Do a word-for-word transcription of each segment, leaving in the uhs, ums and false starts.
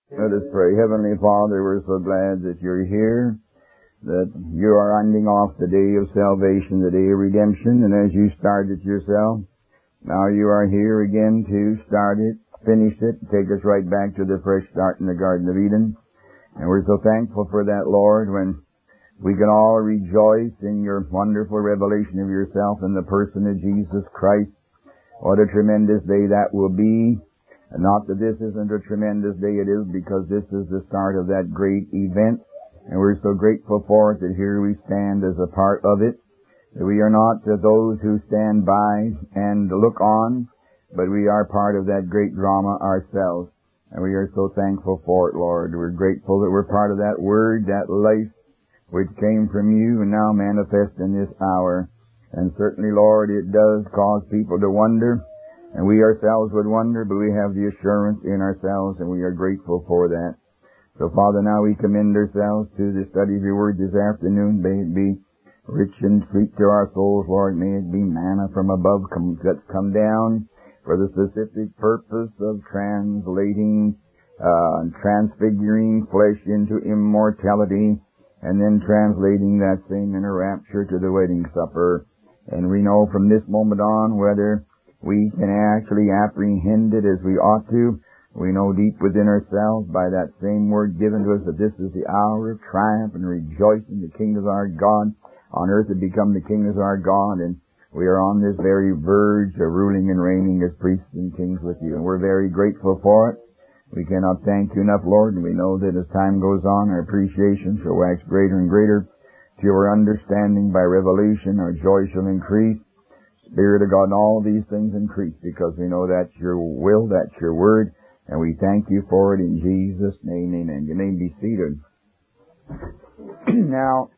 Let us pray. Heavenly Father, we're so glad that you're here, that you are ending off the day of salvation, the day of redemption, and as you started yourself, now you are here again to start it, finish it, take us right back to the fresh start in the Garden of Eden. And we're so thankful for that, Lord, when we can all rejoice in your wonderful revelation of yourself in the person of Jesus Christ. What a tremendous day that will be. And not that this isn't a tremendous day, it is because this is the start of that great event. And we're so grateful for it that here we stand as a part of it. That we are not those who stand by and look on, but we are part of that great drama ourselves. And we are so thankful for it, Lord. We're grateful that we're part of that word, that life, which came from you and now manifest in this hour. And certainly, Lord, it does cause people to wonder, and we ourselves would wonder, but we have the assurance in ourselves, and we are grateful for that. So, Father, now we commend ourselves to the study of your word this afternoon. May it be rich and sweet to our souls, Lord. May it be manna from above come, that's come down for the specific purpose of translating, uh, transfiguring flesh into immortality, and then translating that same inner rapture to the wedding supper. And we know from this moment on whether we can actually apprehend it as we ought to. We know deep within ourselves by that same word given to us that this is the hour of triumph and rejoicing. The kingdom of our God on earth had become the kingdom of our God, and we are on this very verge of ruling and reigning as priests and kings with you. And we're very grateful for it. We cannot thank you enough, Lord, and we know that as time goes on, our appreciation shall wax greater and greater to your understanding by revelation. Our joy shall increase. Spirit of God, and all these things increase because we know that's your will, that's your word, and we thank you for it in Jesus' name, amen. You may be seated. Now,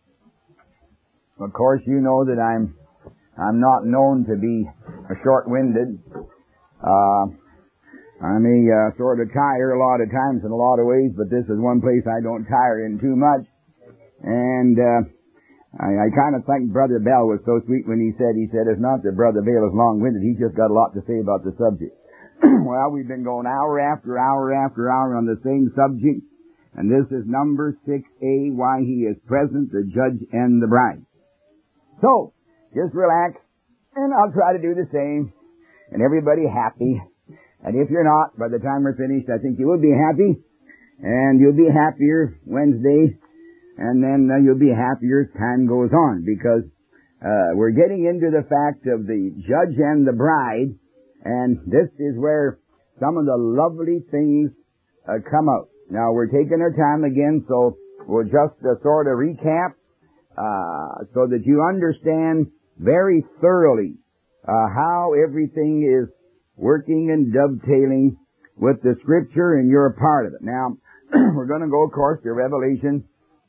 of course, you know that I'm I'm not known to be short-winded. Uh, I may uh, sort of tire a lot of times in a lot of ways, but this is one place I don't tire in too much. And uh, I, I kind of think Brother Bell was so sweet when he said, he said, it's not that Brother Bell is long-winded, he's just got a lot to say about the subject. Well, we've been going hour after hour after hour on the same subject, and this is number six A, why he is present, the judge and the bride. So, just relax, and I'll try to do the same, and everybody happy. And if you're not, by the time we're finished, I think you will be happy, and you'll be happier Wednesday, and then uh, you'll be happier as time goes on, because uh, we're getting into the fact of the judge and the bride, and this is where some of the lovely things uh, come out. Now, we're taking our time again, so we'll just uh, sort of recap uh, so that you understand very thoroughly uh, how everything is working and dovetailing with the Scripture, and you're a part of it. Now, we're going to go, of course, to Revelation,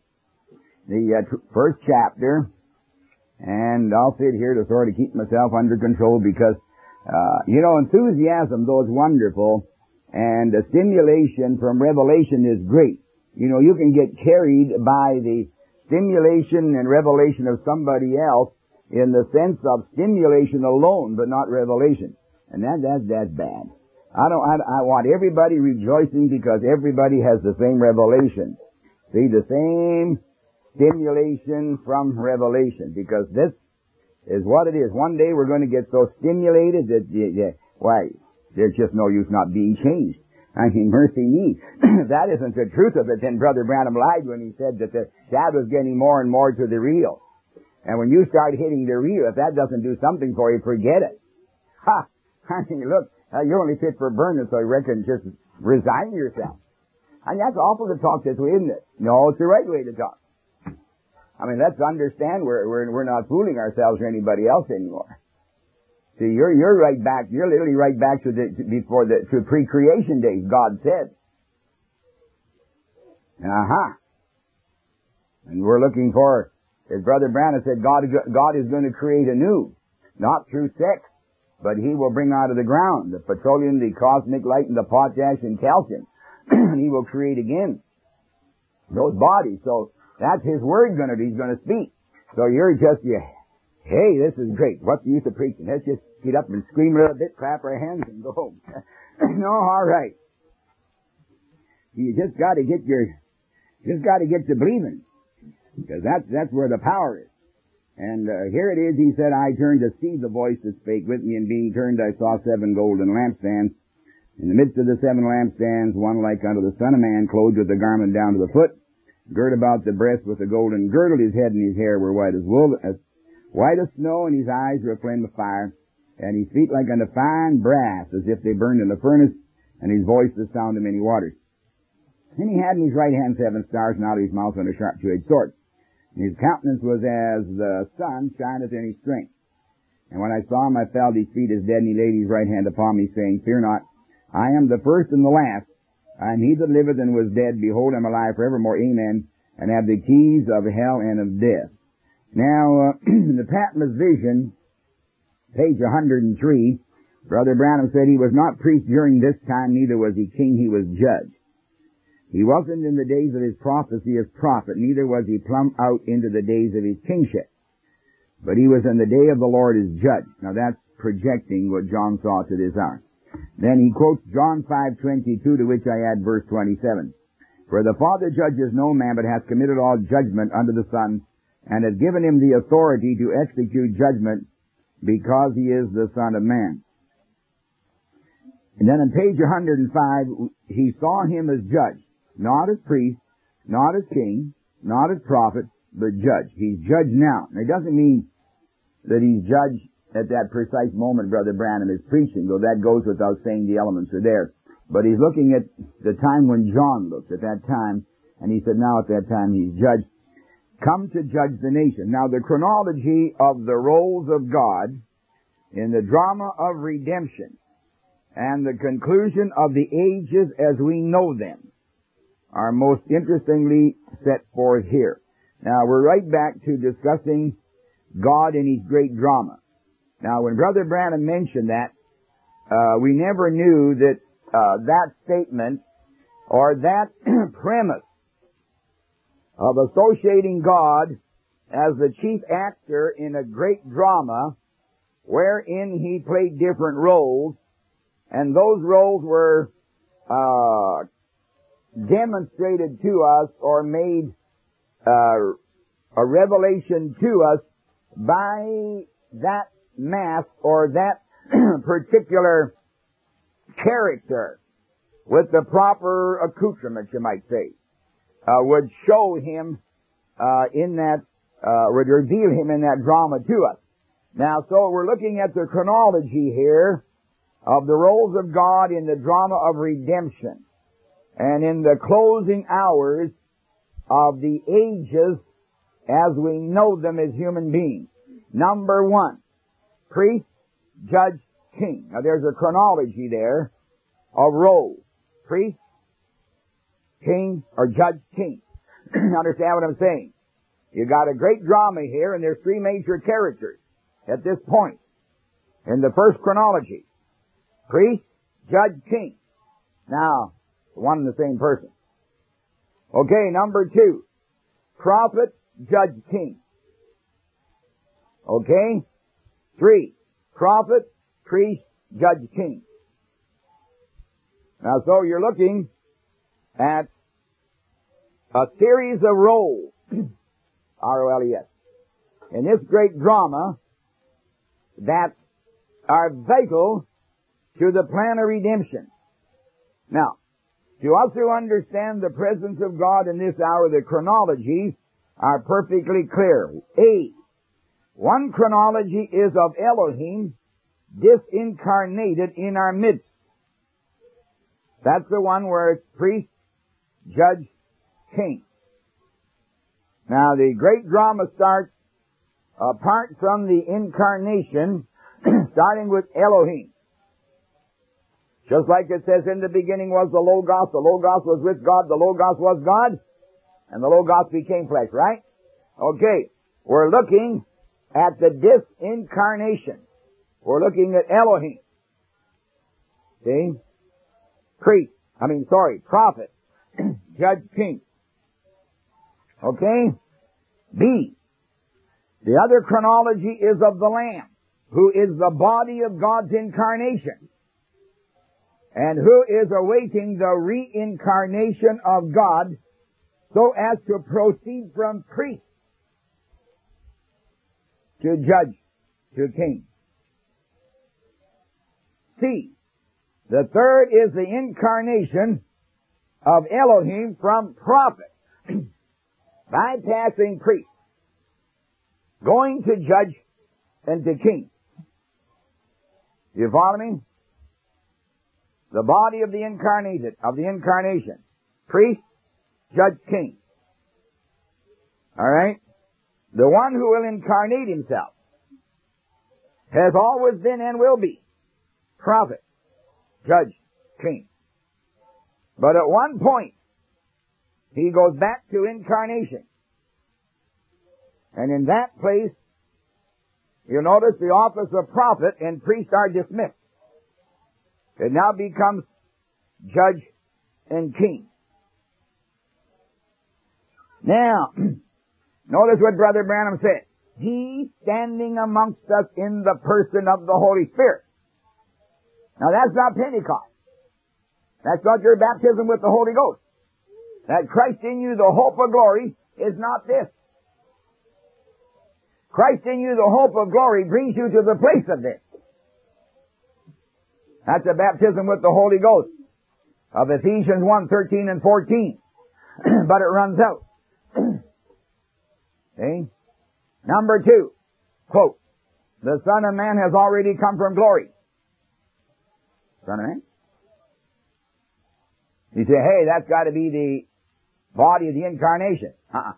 the uh, t- first chapter, and I'll sit here to sort of keep myself under control because, uh, you know, enthusiasm, though it's wonderful, and the stimulation from Revelation is great. You know, you can get carried by the stimulation and revelation of somebody else in the sense of stimulation alone, but not revelation. And that, that, that's bad. I don't, I, I want everybody rejoicing because everybody has the same revelation. See, the same stimulation from revelation, because this is what it is. One day we're going to get so stimulated that, yeah, yeah, why, there's just no use not being changed. I mean, mercy me. That isn't the truth of it. Then Brother Branham lied when he said that the shadow is getting more and more to the real. And when you start hitting the real, if that doesn't do something for you, forget it. Ha! I mean, look, uh, you're only fit for burning, so I reckon just resign yourself. And that's awful to talk this way, isn't it? No, it's the right way to talk. I mean, let's understand we're, we're, we're not fooling ourselves or anybody else anymore. See, you're, you're right back, you're literally right back to the, to, before the, to pre-creation days, God said. Uh-huh. And we're looking for, as Brother Branham said, God, God is going to create anew, not through sex, but He will bring out of the ground the petroleum, the cosmic light, and the potash and calcium. And He will create again those bodies. So that's His word going to be. He's going to speak. So you're just, you, hey, this is great. What's the use of preaching? Let's just get up and scream a little bit, clap our hands, and go home. No, all right. You just got to get your, just got to get to believing, because that's that's where the power is. And uh, here it is. He said, "I turned to see the voice that spake with me, and being turned, I saw seven golden lampstands. In the midst of the seven lampstands, one like unto the Son of Man, clothed with a garment down to the foot, girt about the breast with a golden girdle. His head and his hair were white as wool, as white as snow, and his eyes were a flame of fire, and his feet like unto fine brass, as if they burned in a furnace, and his voice the sound of many waters. And he had in his right hand seven stars, and out of his mouth went a sharp two-edged sword. And his countenance was as the sun shineth in his strength. And when I saw him, I fell at his feet as dead, and he laid his right hand upon me, saying, Fear not, I am the first and the last. I am he that liveth and was dead. Behold, I am alive forevermore. Amen. And have the keys of hell and of death. Now, uh, the Patmos vision, page one hundred three, Brother Branham said he was not priest during this time, neither was he king, he was judge. He wasn't in the days of his prophecy as prophet, neither was he plumb out into the days of his kingship. But he was in the day of the Lord as judge. Now that's projecting what John saw to this hour. Then he quotes John five twenty-two, to which I add verse twenty-seven. For the Father judges no man, but hath committed all judgment unto the Son, and hath given him the authority to execute judgment, because he is the Son of Man. And then on page one hundred five, he saw him as judge, not as priest, not as king, not as prophet, but judge. He's judge now. Now, it doesn't mean that he's judge at that precise moment Brother Branham is preaching, though that goes without saying the elements are there. But he's looking at the time when John looked at that time, and he said now at that time he's judge, come to judge the nation. Now the chronology of the roles of God in the drama of redemption and the conclusion of the ages as we know them are most interestingly set forth here. Now we're right back to discussing God in his great drama. Now when Brother Branham mentioned that, uh, we never knew that uh, that statement or that premise of associating God as the chief actor in a great drama wherein he played different roles, and those roles were uh, demonstrated to us or made uh, a revelation to us by that mask or that particular character with the proper accoutrement, you might say, uh, would show him uh, in that, uh, would reveal him in that drama to us. Now, so we're looking at the chronology here of the roles of God in the drama of redemption and in the closing hours of the ages as we know them as human beings. Number one, priest, judge, king. Now there's a chronology there of roles. Priest, king, or judge, king. Understand what I'm saying? You got a great drama here, and there's three major characters at this point in the first chronology. Priest, judge, king. Now, one and the same person. Okay, number two. Prophet, judge, king. Okay? Three. Prophet, priest, judge, king. Now, so you're looking at a series of roles, R O L E S, in this great drama that are vital to the plan of redemption. Now, to us who understand the presence of God in this hour, the chronologies are perfectly clear. A. One chronology is of Elohim disincarnated in our midst. That's the one where it's priest, judge, king. Now the great drama starts apart from the incarnation, starting with Elohim. Just like it says, in the beginning was the Logos, the Logos was with God, the Logos was God, and the Logos became flesh, right? Okay, we're looking at the disincarnation. We're looking at Elohim. See? Priest, I mean, sorry, prophet, judge, king. Okay? B. The other chronology is of the Lamb, who is the body of God's incarnation. and who is awaiting the reincarnation of God so as to proceed from priest to judge to king. C. The third is the incarnation of Elohim from prophet, bypassing priest, going to judge and to king. You follow me? The body of the incarnated, of the incarnation. Priest, judge, king. Alright? The one who will incarnate himself has always been and will be prophet, judge, king. But at one point, he goes back to incarnation. And in that place, you'll notice the office of prophet and priest are dismissed. It now becomes judge and king. Now, notice what Brother Branham said. He standing amongst us in the person of the Holy Spirit. Now that's not Pentecost. That's not your baptism with the Holy Ghost. That Christ in you, the hope of glory, is not this. Christ in you, the hope of glory, brings you to the place of this. That's a baptism with the Holy Ghost of Ephesians one, thirteen and fourteen. But it runs out. See? Number two, quote, the Son of Man has already come from glory. Son of Man? You say, hey, that's got to be the body of the incarnation. Uh-uh.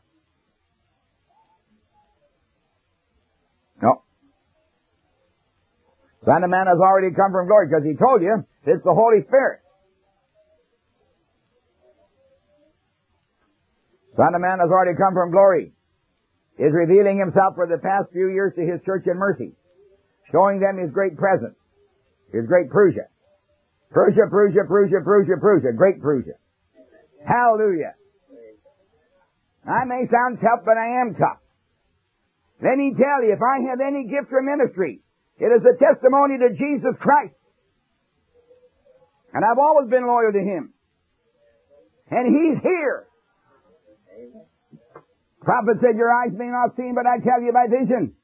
No. Son of Man has already come from glory because he told you it's the Holy Spirit. Son of Man has already come from glory. Is revealing himself for the past few years to his church in mercy, showing them his great presence, his great Prusia. Prusia, Prusia, Prusia, Prusia, Prusia, great Prusia. Hallelujah. I may sound tough, but I am tough. Let me tell you, if I have any gift for ministry, it is a testimony to Jesus Christ. And I've always been loyal to Him. And He's here. Prophet said, your eyes may not see, but I tell you by vision.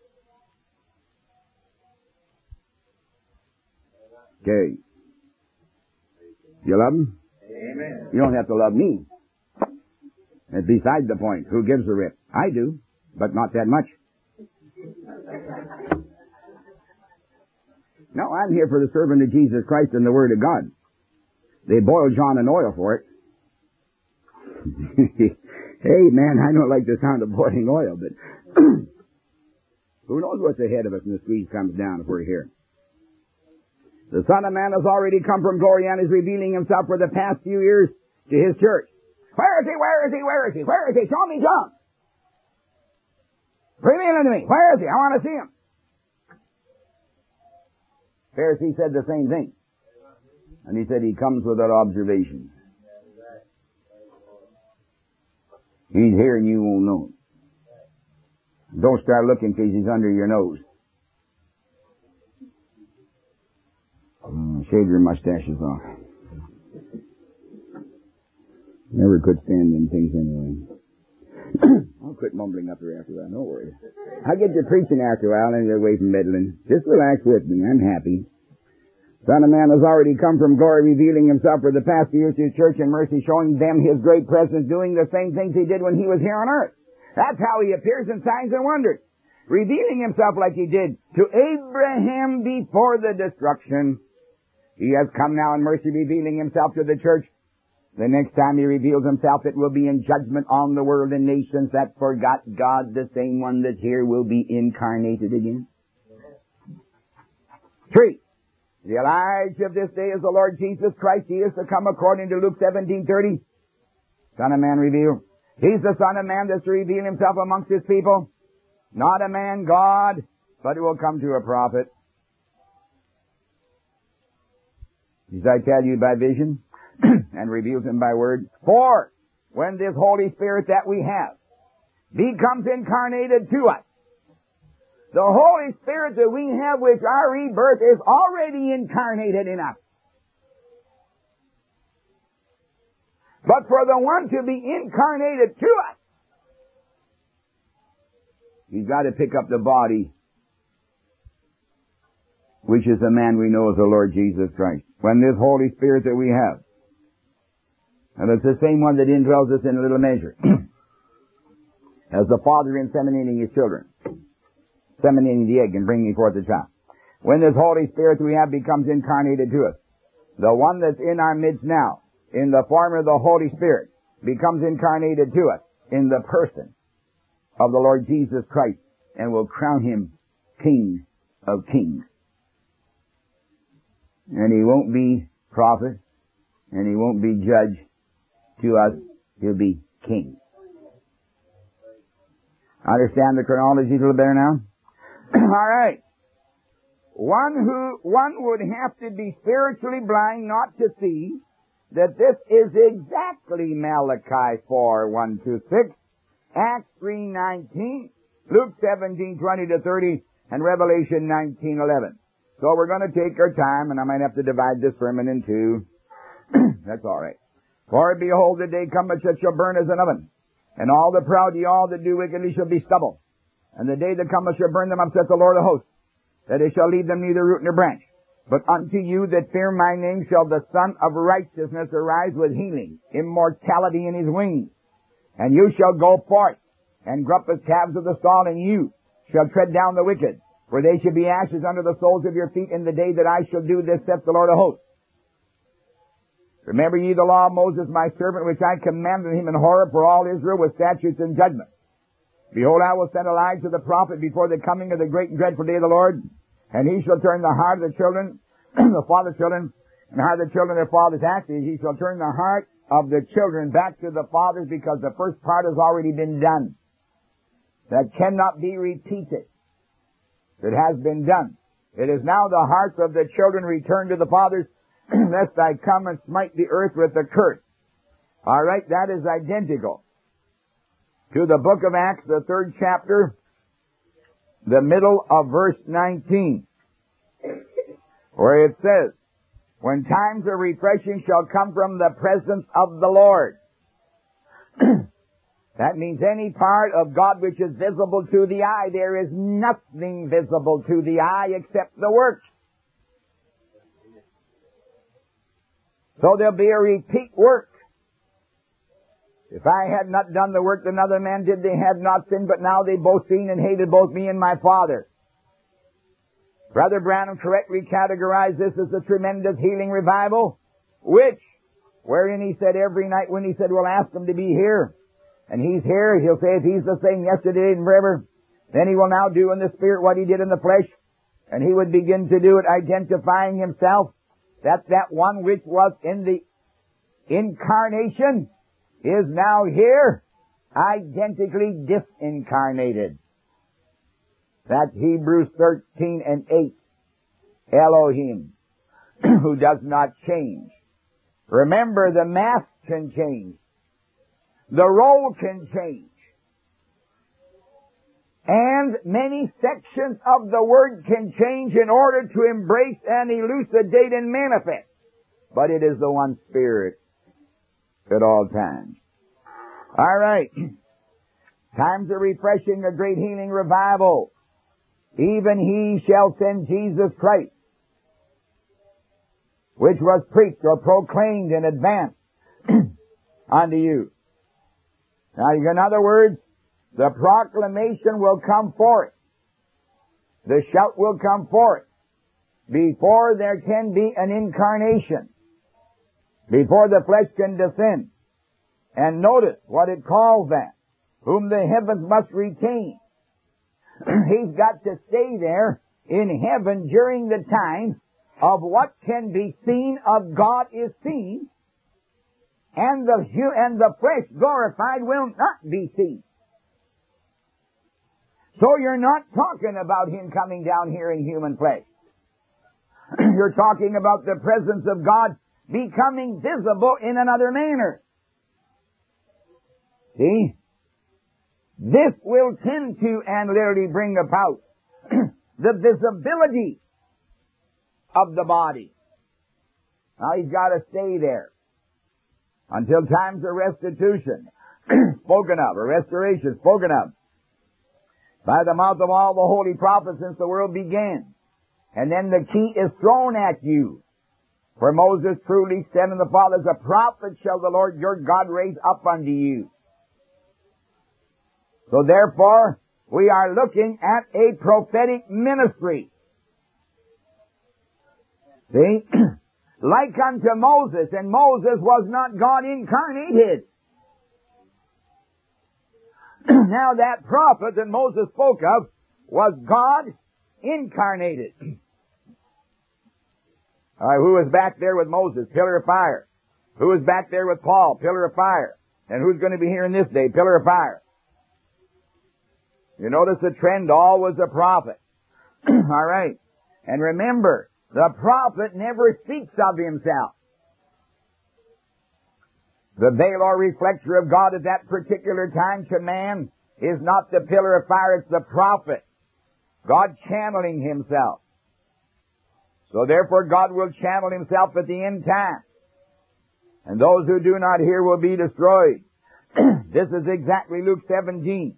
Okay. You love Him? Amen. You don't have to love me. It's beside the point. Who gives a rip? I do, but not that much. No, I'm here for the servant of Jesus Christ and the Word of God. They boil John in oil for it. Hey, man, I don't like the sound of boiling oil, but who knows what's ahead of us when the squeeze comes down if we're here. The Son of Man has already come from glory and is revealing Himself for the past few years to His church. Where is He? Where is He? Where is He? Where is He? Show me John. Bring him into me. Where is He? I want to see Him. Pharisee said the same thing. And he said He comes without observation. He's here and you won't know Him. Don't start looking because He's under your nose. Mm, shave your mustaches off. Never could stand them things anyway. I'll quit mumbling up here after that, no worries. I'll get to preaching after a while and get away from meddling. Just relax with me, I'm happy. Son of Man has already come from glory, revealing Himself for the past few years to His church in mercy, showing them His great presence, doing the same things He did when He was here on earth. That's how He appears in signs and wonders. Revealing Himself like He did to Abraham before the destruction. He has come now in mercy, revealing Himself to the church. The next time He reveals Himself, it will be in judgment on the world and nations that forgot God. The same one that's here will be incarnated again. Three. The Elijah of this day is the Lord Jesus Christ. He is to come according to Luke seventeen thirty. Son of Man revealed. He's the Son of Man that's to reveal Himself amongst His people. Not a man, God, but it will come to a prophet. As I tell you by vision, and reveals Him by word. Four, when this Holy Spirit that we have becomes incarnated to us. The Holy Spirit that we have, which our rebirth is already incarnated in us. But for the one to be incarnated to us, he's got to pick up the body, which is the man we know as the Lord Jesus Christ. When this Holy Spirit that we have, and it's the same one that indwells us in a little measure, as the father inseminating his children, inseminating the egg and bringing forth the child. When this Holy Spirit that we have becomes incarnated to us, the one that's in our midst now, in the form of the Holy Spirit, becomes incarnated to us in the person of the Lord Jesus Christ, and will crown him King of Kings. And he won't be prophet, and he won't be judge to us. He'll be king. Understand the chronology a little better now? All right. One who, one would have to be spiritually blind not to see that this is exactly Malachi four, one to six, Acts three, nineteen, Luke seventeen, twenty to thirty, and Revelation nineteen, eleven. So we're going to take our time, and I might have to divide this sermon in two. That's all right. For behold, the day cometh that shall burn as an oven, and all the proud, ye all that do wickedly, shall be stubble. And the day that cometh shall burn them up, saith the Lord of hosts, that it shall leave them neither root nor branch. But unto you that fear my name shall the Son of Righteousness arise with healing, immortality in his wings. And you shall go forth, and grup as calves of the stall, and you shall tread down the wicked. For they shall be ashes under the soles of your feet in the day that I shall do this, saith the Lord of hosts. Remember ye the law of Moses my servant, which I commanded him in Horeb for all Israel with statutes and judgments. Behold, I will send Elijah the prophet before the coming of the great and dreadful day of the Lord, and he shall turn the heart of the children, the father's children, and the heart of the children their fathers actually. He shall turn the heart of the children back to the fathers, because the first part has already been done. That cannot be repeated. It has been done. It is now the hearts of the children return to the fathers, lest I come and smite the earth with a curse. All right, that is identical to the book of Acts, the third chapter, the middle of verse nineteen, where it says, when times of refreshing shall come from the presence of the Lord. That means any part of God which is visible to the eye. There is nothing visible to the eye except the work. So there'll be a repeat work. If I had not done the work that another man did, they had not sinned, but now they both seen and hated both me and my Father. Brother Branham correctly categorized this as a tremendous healing revival, which, wherein he said every night when he said, we'll ask him to be here, and he's here, he'll say if he's the same yesterday and forever, then he will now do in the Spirit what he did in the flesh, and he would begin to do it identifying himself that that one which was in the incarnation is now here, identically disincarnated. That's Hebrews thirteen and eight. Elohim, who does not change. Remember, the mass can change. The role can change. And many sections of the Word can change in order to embrace and elucidate and manifest. But it is the one Spirit at all times. All right. Times of refreshing, a great healing revival. Even he shall send Jesus Christ, which was preached or proclaimed in advance unto you. Now, in other words, the proclamation will come forth. The shout will come forth before there can be an incarnation, before the flesh can descend. And notice what it calls that, whom the heavens must retain. He's got to stay there in heaven during the time of what can be seen of God is seen, and the and the flesh glorified will not be seen. So you're not talking about him coming down here in human flesh. You're talking about the presence of God becoming visible in another manner. See? This will tend to and literally bring about the visibility of the body. Now he's got to stay there. until times of restitution spoken of, or restoration spoken of, by the mouth of all the holy prophets since the world began. And then the key is thrown at you. For Moses truly said unto the fathers, a prophet shall the Lord your God raise up unto you. So therefore, we are looking at a prophetic ministry. See? Like unto Moses, and Moses was not God incarnated. Now that prophet that Moses spoke of was God incarnated. Uh, who was back there with Moses? Pillar of fire. Who was back there with Paul? Pillar of fire. And who's going to be here in this day? Pillar of fire. You notice the trend, always a prophet. All right. And remember, the prophet never speaks of himself. The veil or reflector of God at that particular time to man is not the pillar of fire, it's the prophet. God channeling himself. So therefore God will channel himself at the end time. And those who do not hear will be destroyed. This is exactly Luke seventeen.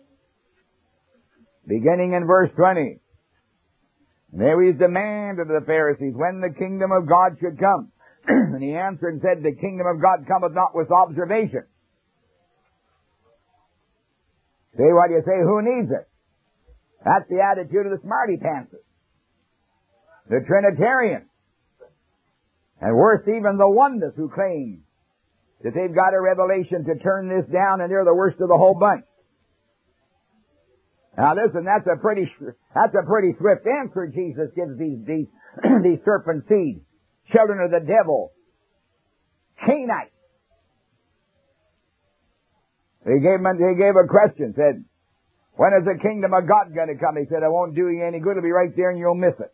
Beginning in verse twenty. There is demand of the Pharisees when the kingdom of God should come. And he answered and said, the kingdom of God cometh not with observation. See what do you say? Who needs it? That's the attitude of the smarty pantsers. The Trinitarians. And worse, even the oneness who claim that they've got a revelation to turn this down and they're the worst of the whole bunch. Now listen, that's a pretty, that's a pretty swift answer Jesus gives these, these, these serpent seed, children of the devil, Canaanites. He gave him, he gave a question, said, when is the kingdom of God going to come? He said, it won't do you any good, it'll be right there and you'll miss it.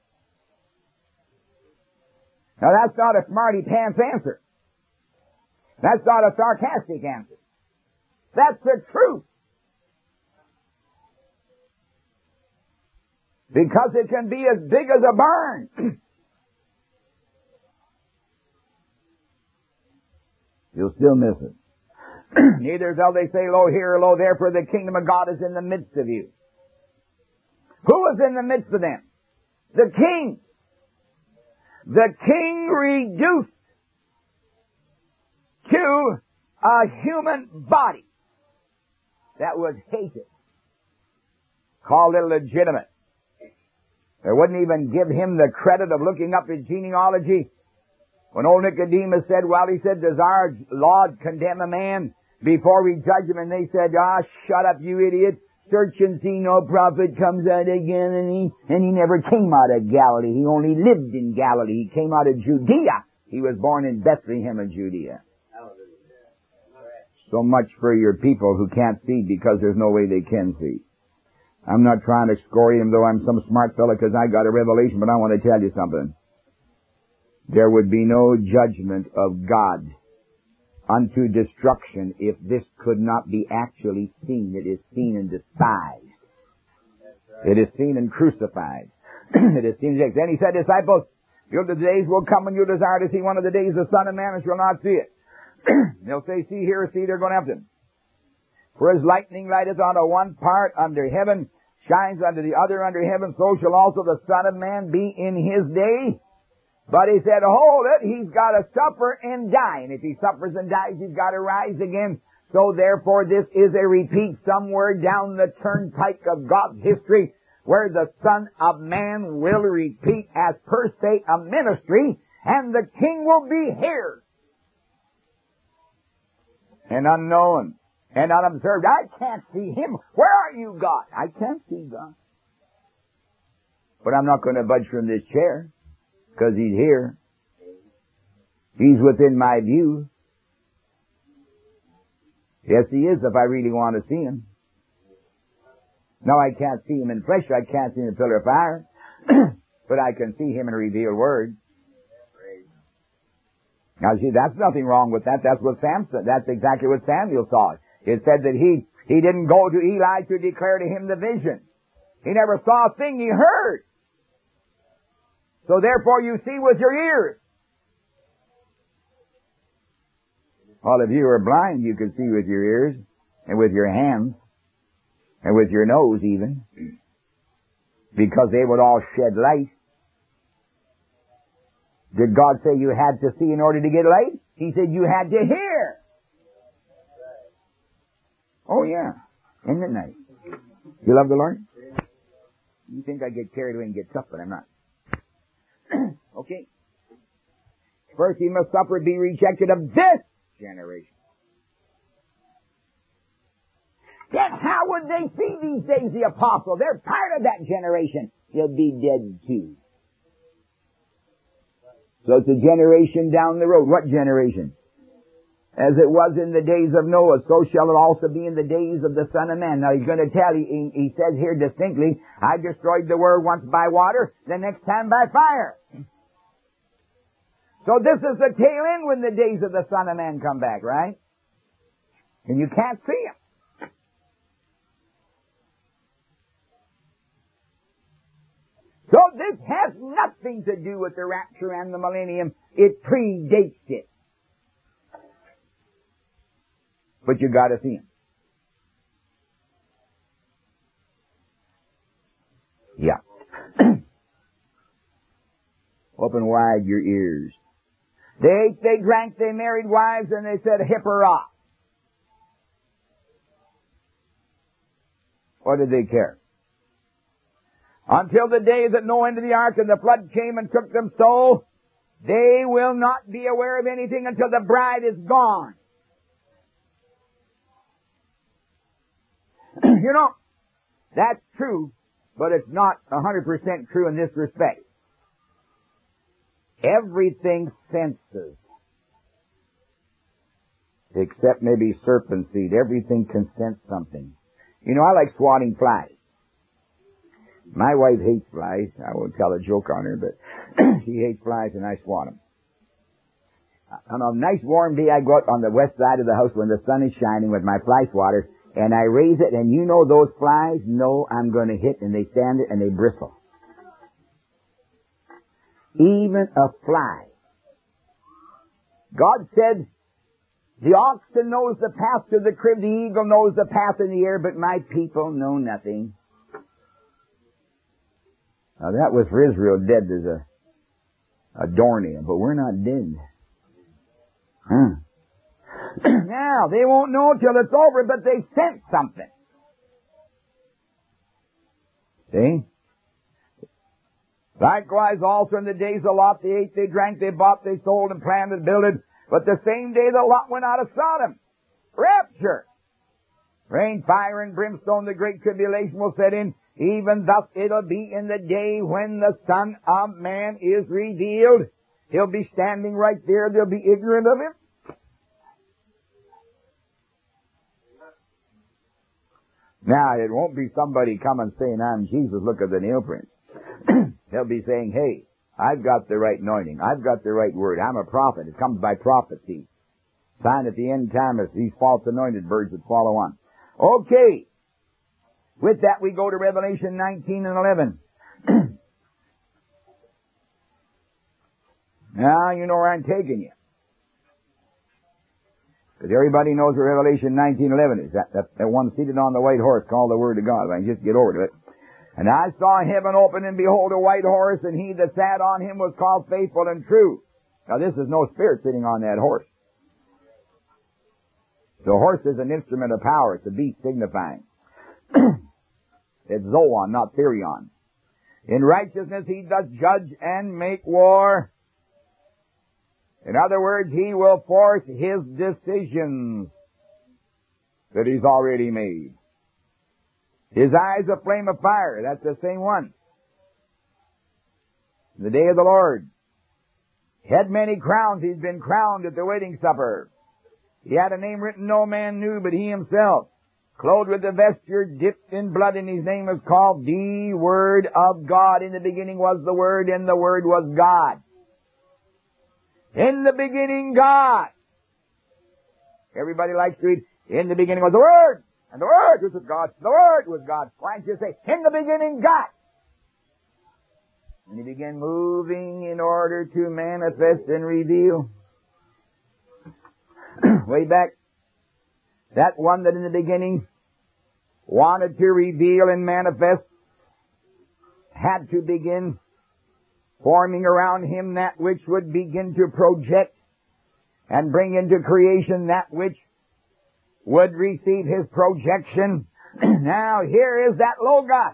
Now that's not a smarty pants answer. That's not a sarcastic answer. That's the truth. Because it can be as big as a barn. You'll still miss it. Neither shall they say, lo here or lo there, for the kingdom of God is in the midst of you. Who is in the midst of them? The king. The king reduced to a human body that was hated. Called illegitimate. They wouldn't even give him the credit of looking up his genealogy. When old Nicodemus said, well, he said, does our Lord condemn a man before we judge him? And they said, ah, shut up, you idiot. Search and see no prophet comes out again. And he, and he never came out of Galilee. He only lived in Galilee. He came out of Judea. He was born in Bethlehem of Judea. So much for your people who can't see because there's no way they can see. I'm not trying to score him, though I'm some smart fella because I got a revelation, but I want to tell you something. There would be no judgment of God unto destruction if this could not be actually seen. It is seen and despised. It is seen and crucified. It is seen and then he said, disciples, the days will come when you desire to see one of the days the Son of Man and shall not see it. They'll say, see here, see, they're going after him. For as lightning lighteth unto one part under heaven, shines unto the other under heaven, so shall also the Son of Man be in his day. But he said, hold it, he's got to suffer and die. And if he suffers and dies, he's got to rise again. So therefore, this is a repeat somewhere down the turnpike of God's history, where the Son of Man will repeat as per se a ministry, and the King will be here. And unknown. And unobserved. I can't see him. Where are you, God? I can't see God. But I'm not going to budge from this chair, because he's here. He's within my view. Yes, he is, if I really want to see him. No, I can't see him in flesh. I can't see him in a pillar of fire. But I can see him in a revealed word. Now, see, that's nothing wrong with that. That's what Samson, that's exactly what Samuel saw. It said that he, he didn't go to Eli to declare to him the vision. He never saw a thing, he heard. So therefore you see with your ears. Well, if you were blind, you could see with your ears, and with your hands, and with your nose even, because they would all shed light. Did God say you had to see in order to get light? He said you had to hear. Oh yeah. Isn't it nice? You love the Lord? You think I get carried away and get tough, but I'm not. Okay. First he must suffer and be rejected of this generation. Then how would they see these days the apostle? They're part of that generation. They'll be dead too. So it's a generation down the road. What generation? As it was in the days of Noah, so shall it also be in the days of the Son of Man. Now he's going to tell you, he, he says here distinctly, I destroyed the world once by water, the next time by fire. So this is the tail end when the days of the Son of Man come back, right? And you can't see him. So this has nothing to do with the rapture and the millennium. It predates it. But you gotta see him. Yeah. Open wide your ears. They ate, they drank, they married wives, and they said, hip-hurrah. What did they care? Until the day that Noah entered the ark and the flood came and took them so, they will not be aware of anything until the bride is gone. You know, that's true, but it's not one hundred percent true in this respect. Everything senses, except maybe serpent seed. Everything can sense something. You know, I like swatting flies. My wife hates flies. I won't tell a joke on her, but she hates flies and I swat them. On a nice warm day, I go out on the west side of the house when the sun is shining with my fly swatter, and I raise it, and you know those flies know I'm going to hit, and they stand it and they bristle. Even a fly. God said, the oxen knows the path to the crib, the eagle knows the path in the air, but my people know nothing. Now that was for Israel dead as a, a doornail, but we're not dead. Huh. Now, they won't know till it's over, but they sense something. See? Likewise also in the days of Lot, they ate, they drank, they bought, they sold, and planted, builded. But the same day that Lot went out of Sodom, rapture. Rain, fire, and brimstone, the great tribulation will set in. Even thus it'll be in the day when the Son of Man is revealed. He'll be standing right there. They'll be ignorant of him. Now, it won't be somebody coming saying, I'm Jesus, look at the nail prints. They'll be saying, hey, I've got the right anointing. I've got the right word. I'm a prophet. It comes by prophecy. Sign at the end time is these false anointed birds that follow on. Okay. With that, we go to Revelation nineteen and eleven. Now, you know where I'm taking you. Because everybody knows what Revelation nineteen eleven is. That, that, that one seated on the white horse called the Word of God. If I can just get over to it. And I saw heaven open, and behold, a white horse, and he that sat on him was called Faithful and True. Now, this is no spirit sitting on that horse. The horse is an instrument of power. It's a beast signifying. It's Zoon, not Therion. In righteousness he does judge and make war. In other words, he will force his decisions that he's already made. His eyes a flame of fire. That's the same one. The day of the Lord. He had many crowns. He's been crowned at the wedding supper. He had a name written no man knew but he himself. Clothed with a vesture dipped in blood, and his name is called the Word of God. In the beginning was the Word, and the Word was God. In the beginning, God. Everybody likes to read, in the beginning was the Word, and the Word was with God. The Word was God. Why don't you say, in the beginning, God? And he began moving in order to manifest and reveal. way back, that one that in the beginning wanted to reveal and manifest had to begin forming around him that which would begin to project and bring into creation that which would receive his projection. Now here is that Logos.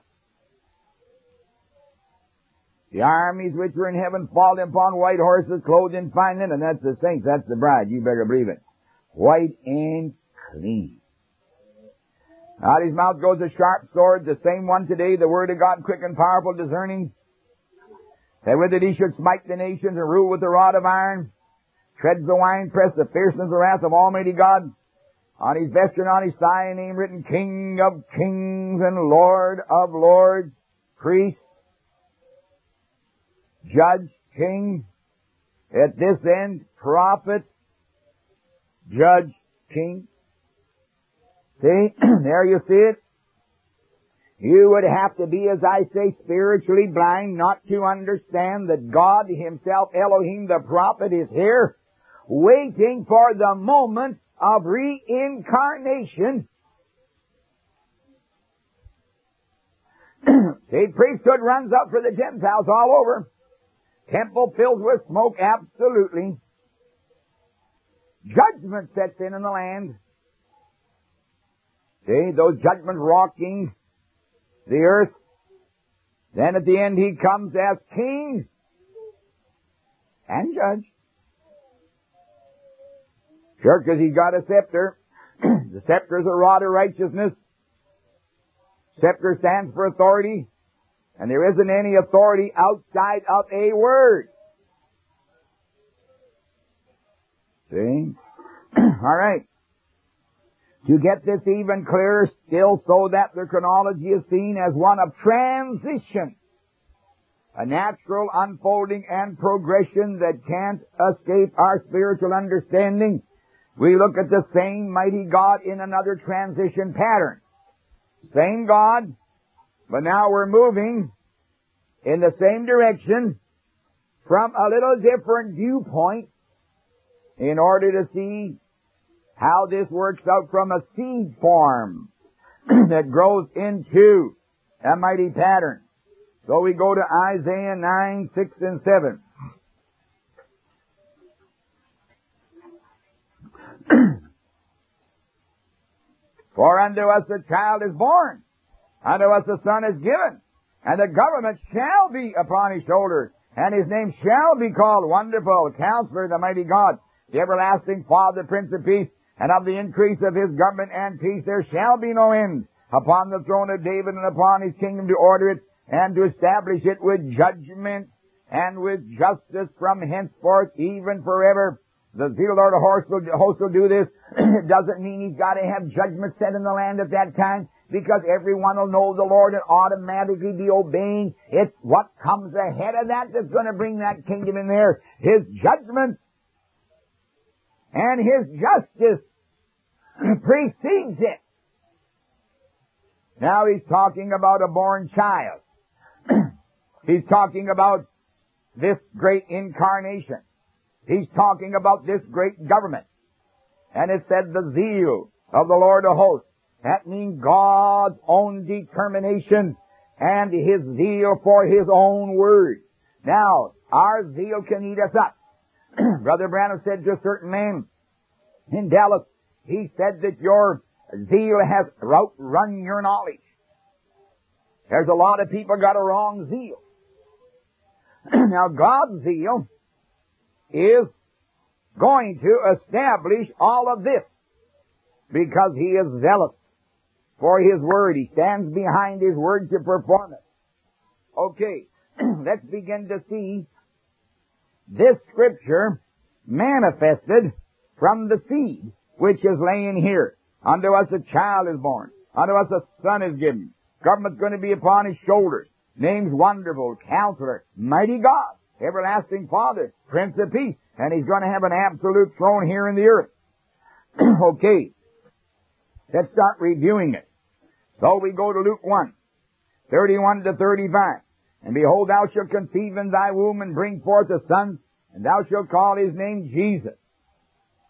The armies which were in heaven followed upon white horses, clothed in fine linen. That's the saints. That's the bride. You better believe it. White and clean. Out of his mouth goes a sharp sword, the same one today, the word of God, quick and powerful, discerning. That with it he should smite the nations and rule with the rod of iron. Treads the winepress, the fierceness, the wrath of Almighty God. On his vesture and on his thigh a name written, King of Kings and Lord of Lords, Priest, Judge, King. At this end, Prophet, Judge, King. See, there you see it. You would have to be, as I say, spiritually blind not to understand that God himself, Elohim, the prophet, is here, waiting for the moment of reincarnation. See, priesthood runs up for the Gentiles all over. Temple filled with smoke, absolutely. Judgment sets in in the land. See, those judgments rocking the earth. Then at the end he comes as king and judge. Sure, because he's got a scepter. The scepter is a rod of righteousness. Scepter stands for authority. And there isn't any authority outside of a word. See? All right. To get this even clearer still, so that the chronology is seen as one of transition, a natural unfolding and progression that can't escape our spiritual understanding, we look at the same mighty God in another transition pattern. Same God, but now we're moving in the same direction from a little different viewpoint in order to see how this works out from a seed form that grows into a mighty pattern. So we go to Isaiah nine, six, and seven. For unto us a child is born, unto us a son is given, and the government shall be upon his shoulders, and his name shall be called Wonderful, Counselor, the Mighty God, the Everlasting Father, Prince of Peace. And of the increase of his government and peace there shall be no end upon the throne of David and upon his kingdom, to order it and to establish it with judgment and with justice from henceforth even forever. The zeal Lord of hosts will, hosts will do this. It doesn't mean he's got to have judgment set in the land at that time, because everyone will know the Lord and automatically be obeying. It's what comes ahead of that that's going to bring that kingdom in there. His judgment and his justice precedes it. Now he's talking about a born child. He's talking about this great incarnation. He's talking about this great government. And it said the zeal of the Lord of hosts. That means God's own determination and his zeal for his own word. Now, our zeal can eat us up. Brother Branham said to a certain man in Dallas, he said that your zeal has outrun your knowledge. There's a lot of people got a wrong zeal. Now, God's zeal is going to establish all of this because he is zealous for his word. He stands behind his word to perform it. Okay, let's begin to see this scripture manifested from the seed which is laying here. Unto us a child is born. Unto us a son is given. Government's going to be upon his shoulders. Name's Wonderful, Counselor, Mighty God, Everlasting Father, Prince of Peace. And he's going to have an absolute throne here in the earth. Okay. Let's start reviewing it. So we go to Luke one, thirty-one to thirty-five. And behold, thou shalt conceive in thy womb and bring forth a son, and thou shalt call his name Jesus.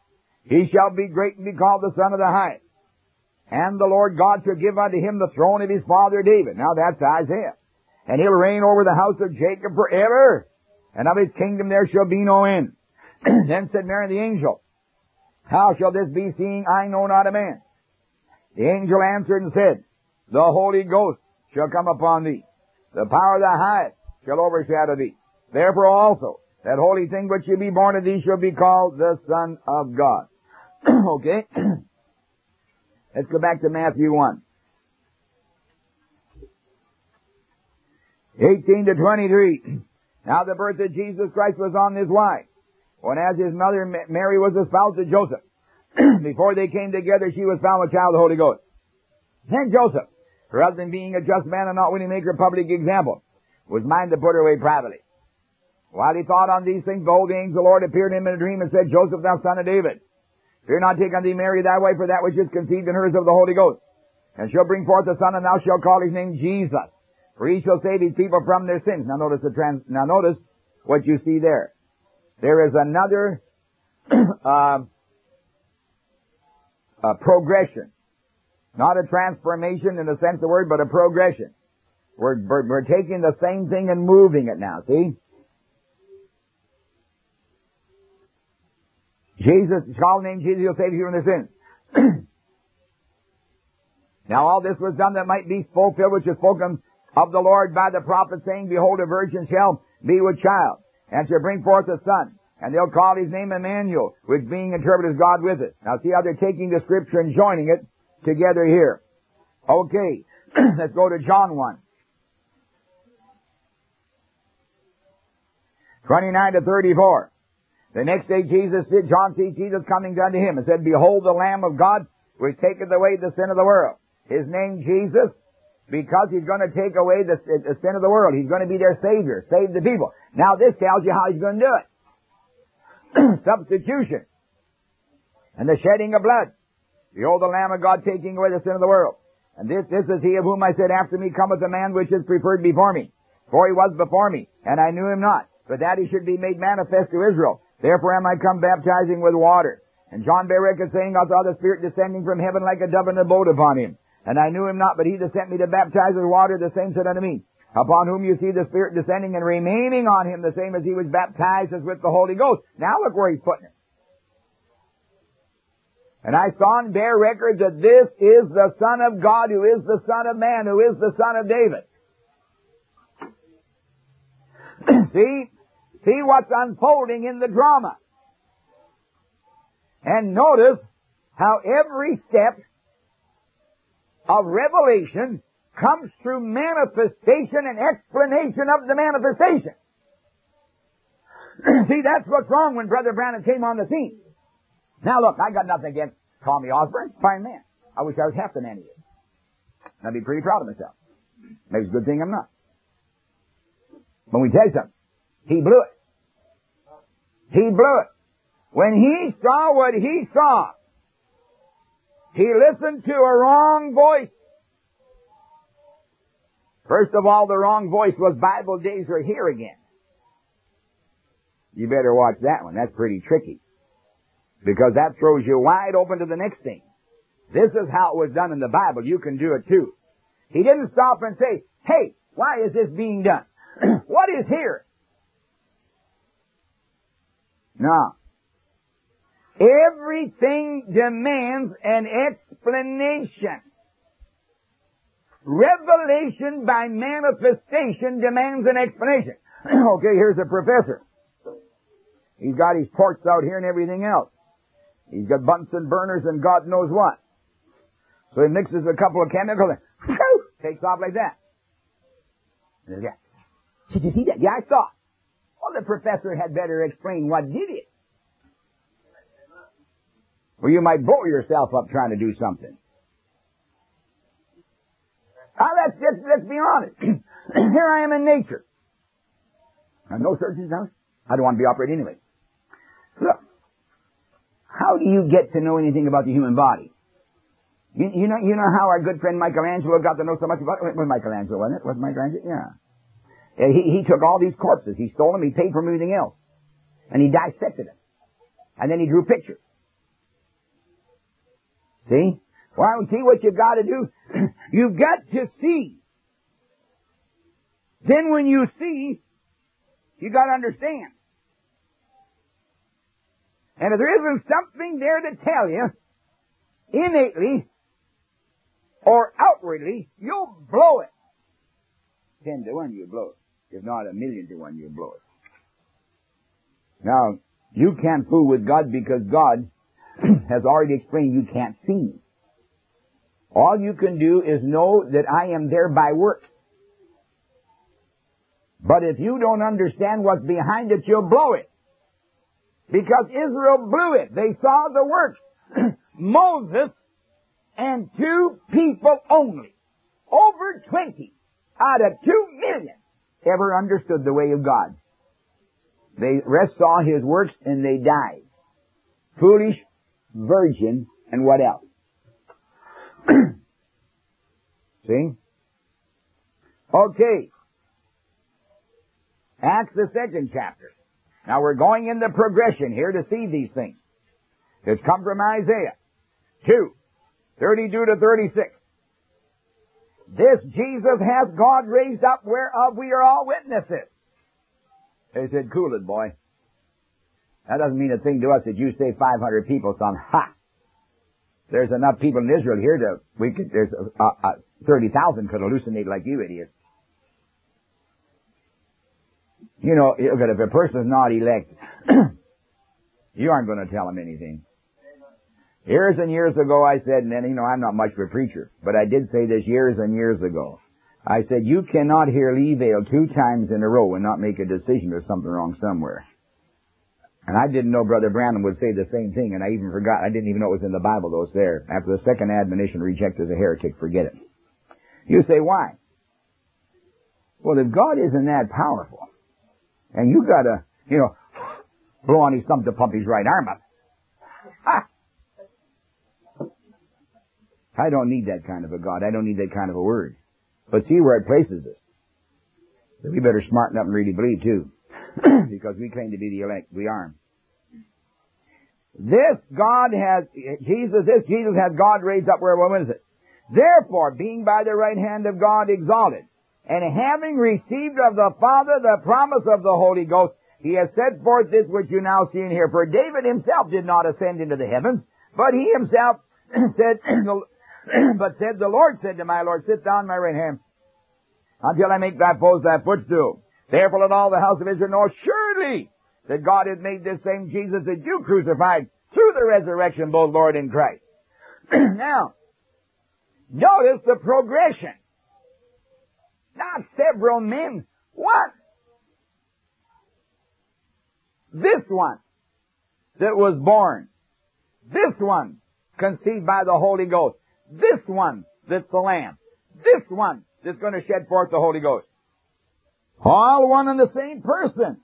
He shall be great and be called the Son of the Highest. And the Lord God shall give unto him the throne of his father David. Now that's Isaiah. And he'll reign over the house of Jacob forever. And of his kingdom there shall be no end. Then said Mary the angel, how shall this be, seeing I know not a man? The angel answered and said, the Holy Ghost shall come upon thee. The power of the highest shall overshadow thee. Therefore also, that holy thing which shall be born of thee shall be called the Son of God. Okay? Let's go back to Matthew one. eighteen to twenty-three. Now the birth of Jesus Christ was on this wise. When as his mother Mary was espoused to Joseph, before they came together, she was found with child of the Holy Ghost. Then Joseph, her husband being a just man and not willing to make her public example, was minded to put her away privately. While he thought on these things, behold, the angel of the Lord appeared to him in a dream and said, Joseph, thou son of David, fear not to take unto thee Mary thy wife, for that which is conceived in her is of the Holy Ghost. And she'll bring forth a son, and thou shalt call his name Jesus. For he shall save his people from their sins. Now notice the trans, now notice what you see there. There is another, uh, a progression. Not a transformation in the sense of the word, but a progression. We're, we're, we're taking the same thing and moving it now, see? Jesus, call the name Jesus, he'll save you from their sins. Now all this was done that might be fulfilled, which is spoken of the Lord by the prophet, saying, behold, a virgin shall be with child, and shall bring forth a son, and they'll call his name Emmanuel, which being interpreted is God with us. Now see how they're taking the scripture and joining it together here. Okay, let's go to John one. twenty-nine to thirty-four. The next day Jesus said, John sees Jesus coming unto him and said, behold the Lamb of God, which taketh away the sin of the world. His name Jesus, because he's going to take away the, the sin of the world. He's going to be their Savior, save the people. Now this tells you how he's going to do it. Substitution. And the shedding of blood. Behold the Lamb of God taking away the sin of the world. And this, this is he of whom I said, after me cometh a man which is preferred before me. For he was before me, and I knew him not. But that he should be made manifest to Israel. Therefore am I come baptizing with water. And John bare record, saying, I saw the Spirit descending from heaven like a dove and abode upon him. And I knew him not, but he that sent me to baptize with water, the same said unto me, upon whom you see the Spirit descending and remaining on him, the same as he was baptized as with the Holy Ghost. Now look where he's putting it. And I saw and bear record that this is the Son of God, who is the Son of Man, who is the Son of David. See? See what's unfolding in the drama. And notice how every step of revelation comes through manifestation and explanation of the manifestation. See, that's what's wrong when Brother Branham came on the scene. Now look, I got nothing against Tommy Osborne. Fine man. I wish I was half the man he is. I'd be pretty proud of myself. Maybe it's a good thing I'm not. But we tell you something. He blew it. He blew it. When he saw what he saw, he listened to a wrong voice. First of all, the wrong voice was Bible days are here again. You better watch that one. That's pretty tricky. Because that throws you wide open to the next thing. This is how it was done in the Bible. You can do it too. He didn't stop and say, hey, why is this being done? What is here? No. Everything demands an explanation. Revelation by manifestation demands an explanation. Okay, here's a professor. He's got his ports out here and everything else. He's got Bunsen burners and God knows what. So he mixes a couple of chemicals and whoo, takes off like that. Yeah. Did you see that? Yeah, I saw it. Well, the professor had better explain what did it. Or you might blow yourself up trying to do something. Now, let's, let's, let's be honest. Here I am in nature. I have no surgeon's house. I don't want to be operated anyway. Look, how do you get to know anything about the human body? You, you know, you know how our good friend Michelangelo got to know so much about it? It was Michelangelo, wasn't it? Was Michelangelo? Yeah. yeah he, he took all these corpses. He stole them. He paid for everything else. And he dissected them. And then he drew pictures. See? Well, see what you've got to do? You've got to see. Then when you see, you got to understand. And if there isn't something there to tell you, innately or outwardly, you'll blow it. Ten to one, you blow it. If not a million to one, you blow it. Now, you can't fool with God because God has already explained you can't see. All you can do is know that I am there by works. But if you don't understand what's behind it, you'll blow it. Because Israel blew it. They saw the works. Moses and two people only, over twenty out of two million, ever understood the way of God. They rest saw His works and they died. Foolish, virgin, and what else? See? Okay. Acts the second chapter. Now we're going in the progression here to see these things. It's come from Isaiah two, thirty-two to thirty-six. This Jesus hath God raised up, whereof we are all witnesses. They said, cool it, boy. That doesn't mean a thing to us that you say five hundred people some. Ha! There's enough people in Israel here to, we could, there's uh, uh, thirty thousand could hallucinate like you idiots. You know, if a person is not elected, you aren't going to tell him anything. Years and years ago I said, and then, you know, I'm not much of a preacher, but I did say this years and years ago. I said, you cannot hear Lee Vale two times in a row and not make a decision there's something wrong somewhere. And I didn't know Brother Branham would say the same thing, and I even forgot, I didn't even know it was in the Bible, though it's there. After the second admonition, reject as a heretic, forget it. You say, why? Well, if God isn't that powerful, and you gotta, you know, blow on his thumb to pump his right arm up. Ha! I don't need that kind of a God. I don't need that kind of a word. But see where it places us. So we better smarten up and really believe too. Because we claim to be the elect. We aren't. This God has, Jesus, this Jesus has God raised up where, what is it? Therefore, being by the right hand of God exalted, and having received of the Father the promise of the Holy Ghost, he has set forth this which you now see and hear. For David himself did not ascend into the heavens, but he himself said, but said, the Lord said to my Lord, sit down my right hand, until I make thy foes thy footstool. Therefore let all the house of Israel know surely that God had made this same Jesus that you crucified through the resurrection, both Lord and Christ. Now, notice the progression. Not several men. One. This one that was born. This one conceived by the Holy Ghost. This one that's the Lamb. This one that's going to shed forth the Holy Ghost. All one and the same person.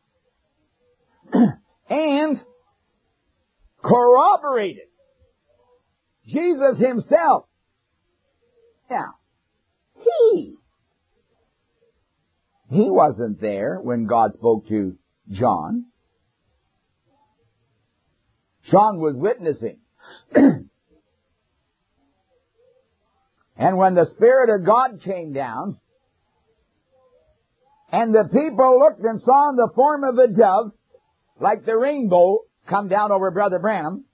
And corroborated. Jesus himself. Now, he He wasn't there when God spoke to John. John was witnessing. And when the Spirit of God came down, and the people looked and saw in the form of a dove, like the rainbow, come down over Brother Branham.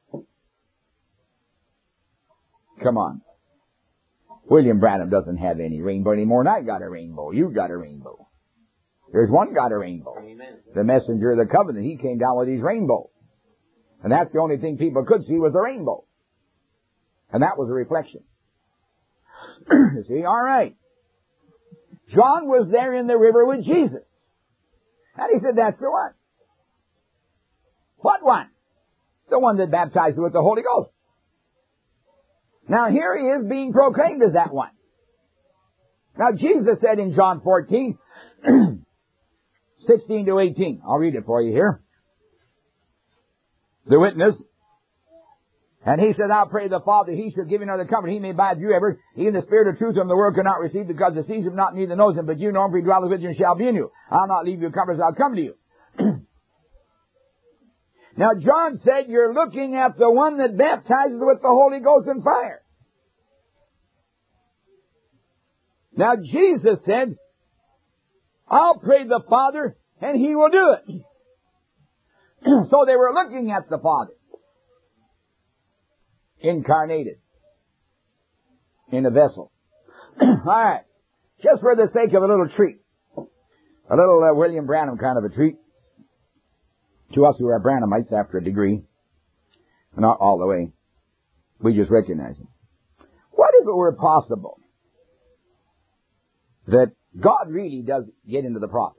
Come on. William Branham doesn't have any rainbow anymore, and I got a rainbow. You got a rainbow. There's one got a rainbow. Amen. The messenger of the covenant, he came down with his rainbow. And that's the only thing people could see was the rainbow. And that was a reflection. You see, all right. John was there in the river with Jesus. And he said, that's the one. What one? The one that baptized with the Holy Ghost. Now here he is being proclaimed as that one. Now Jesus said in John fourteen, sixteen to eighteen. I'll read it for you here. The witness. And he said, I'll pray the Father, he should give you another comfort. He may abide with you ever. Even the Spirit of truth whom the world cannot receive, because it sees him not, neither knows him. But you know him, for he dwelleth with you and shall be in you. I'll not leave you comfortless, I'll come to you. Now John said you're looking at the one that baptizes with the Holy Ghost and fire. Now Jesus said, I'll pray the Father and He will do it. So they were looking at the Father, incarnated in a vessel. All right. Just for the sake of a little treat. A little uh, William Branham kind of a treat. To us who are Branhamites after a degree. Not all the way. We just recognize him. What if it were possible that God really does get into the prophets?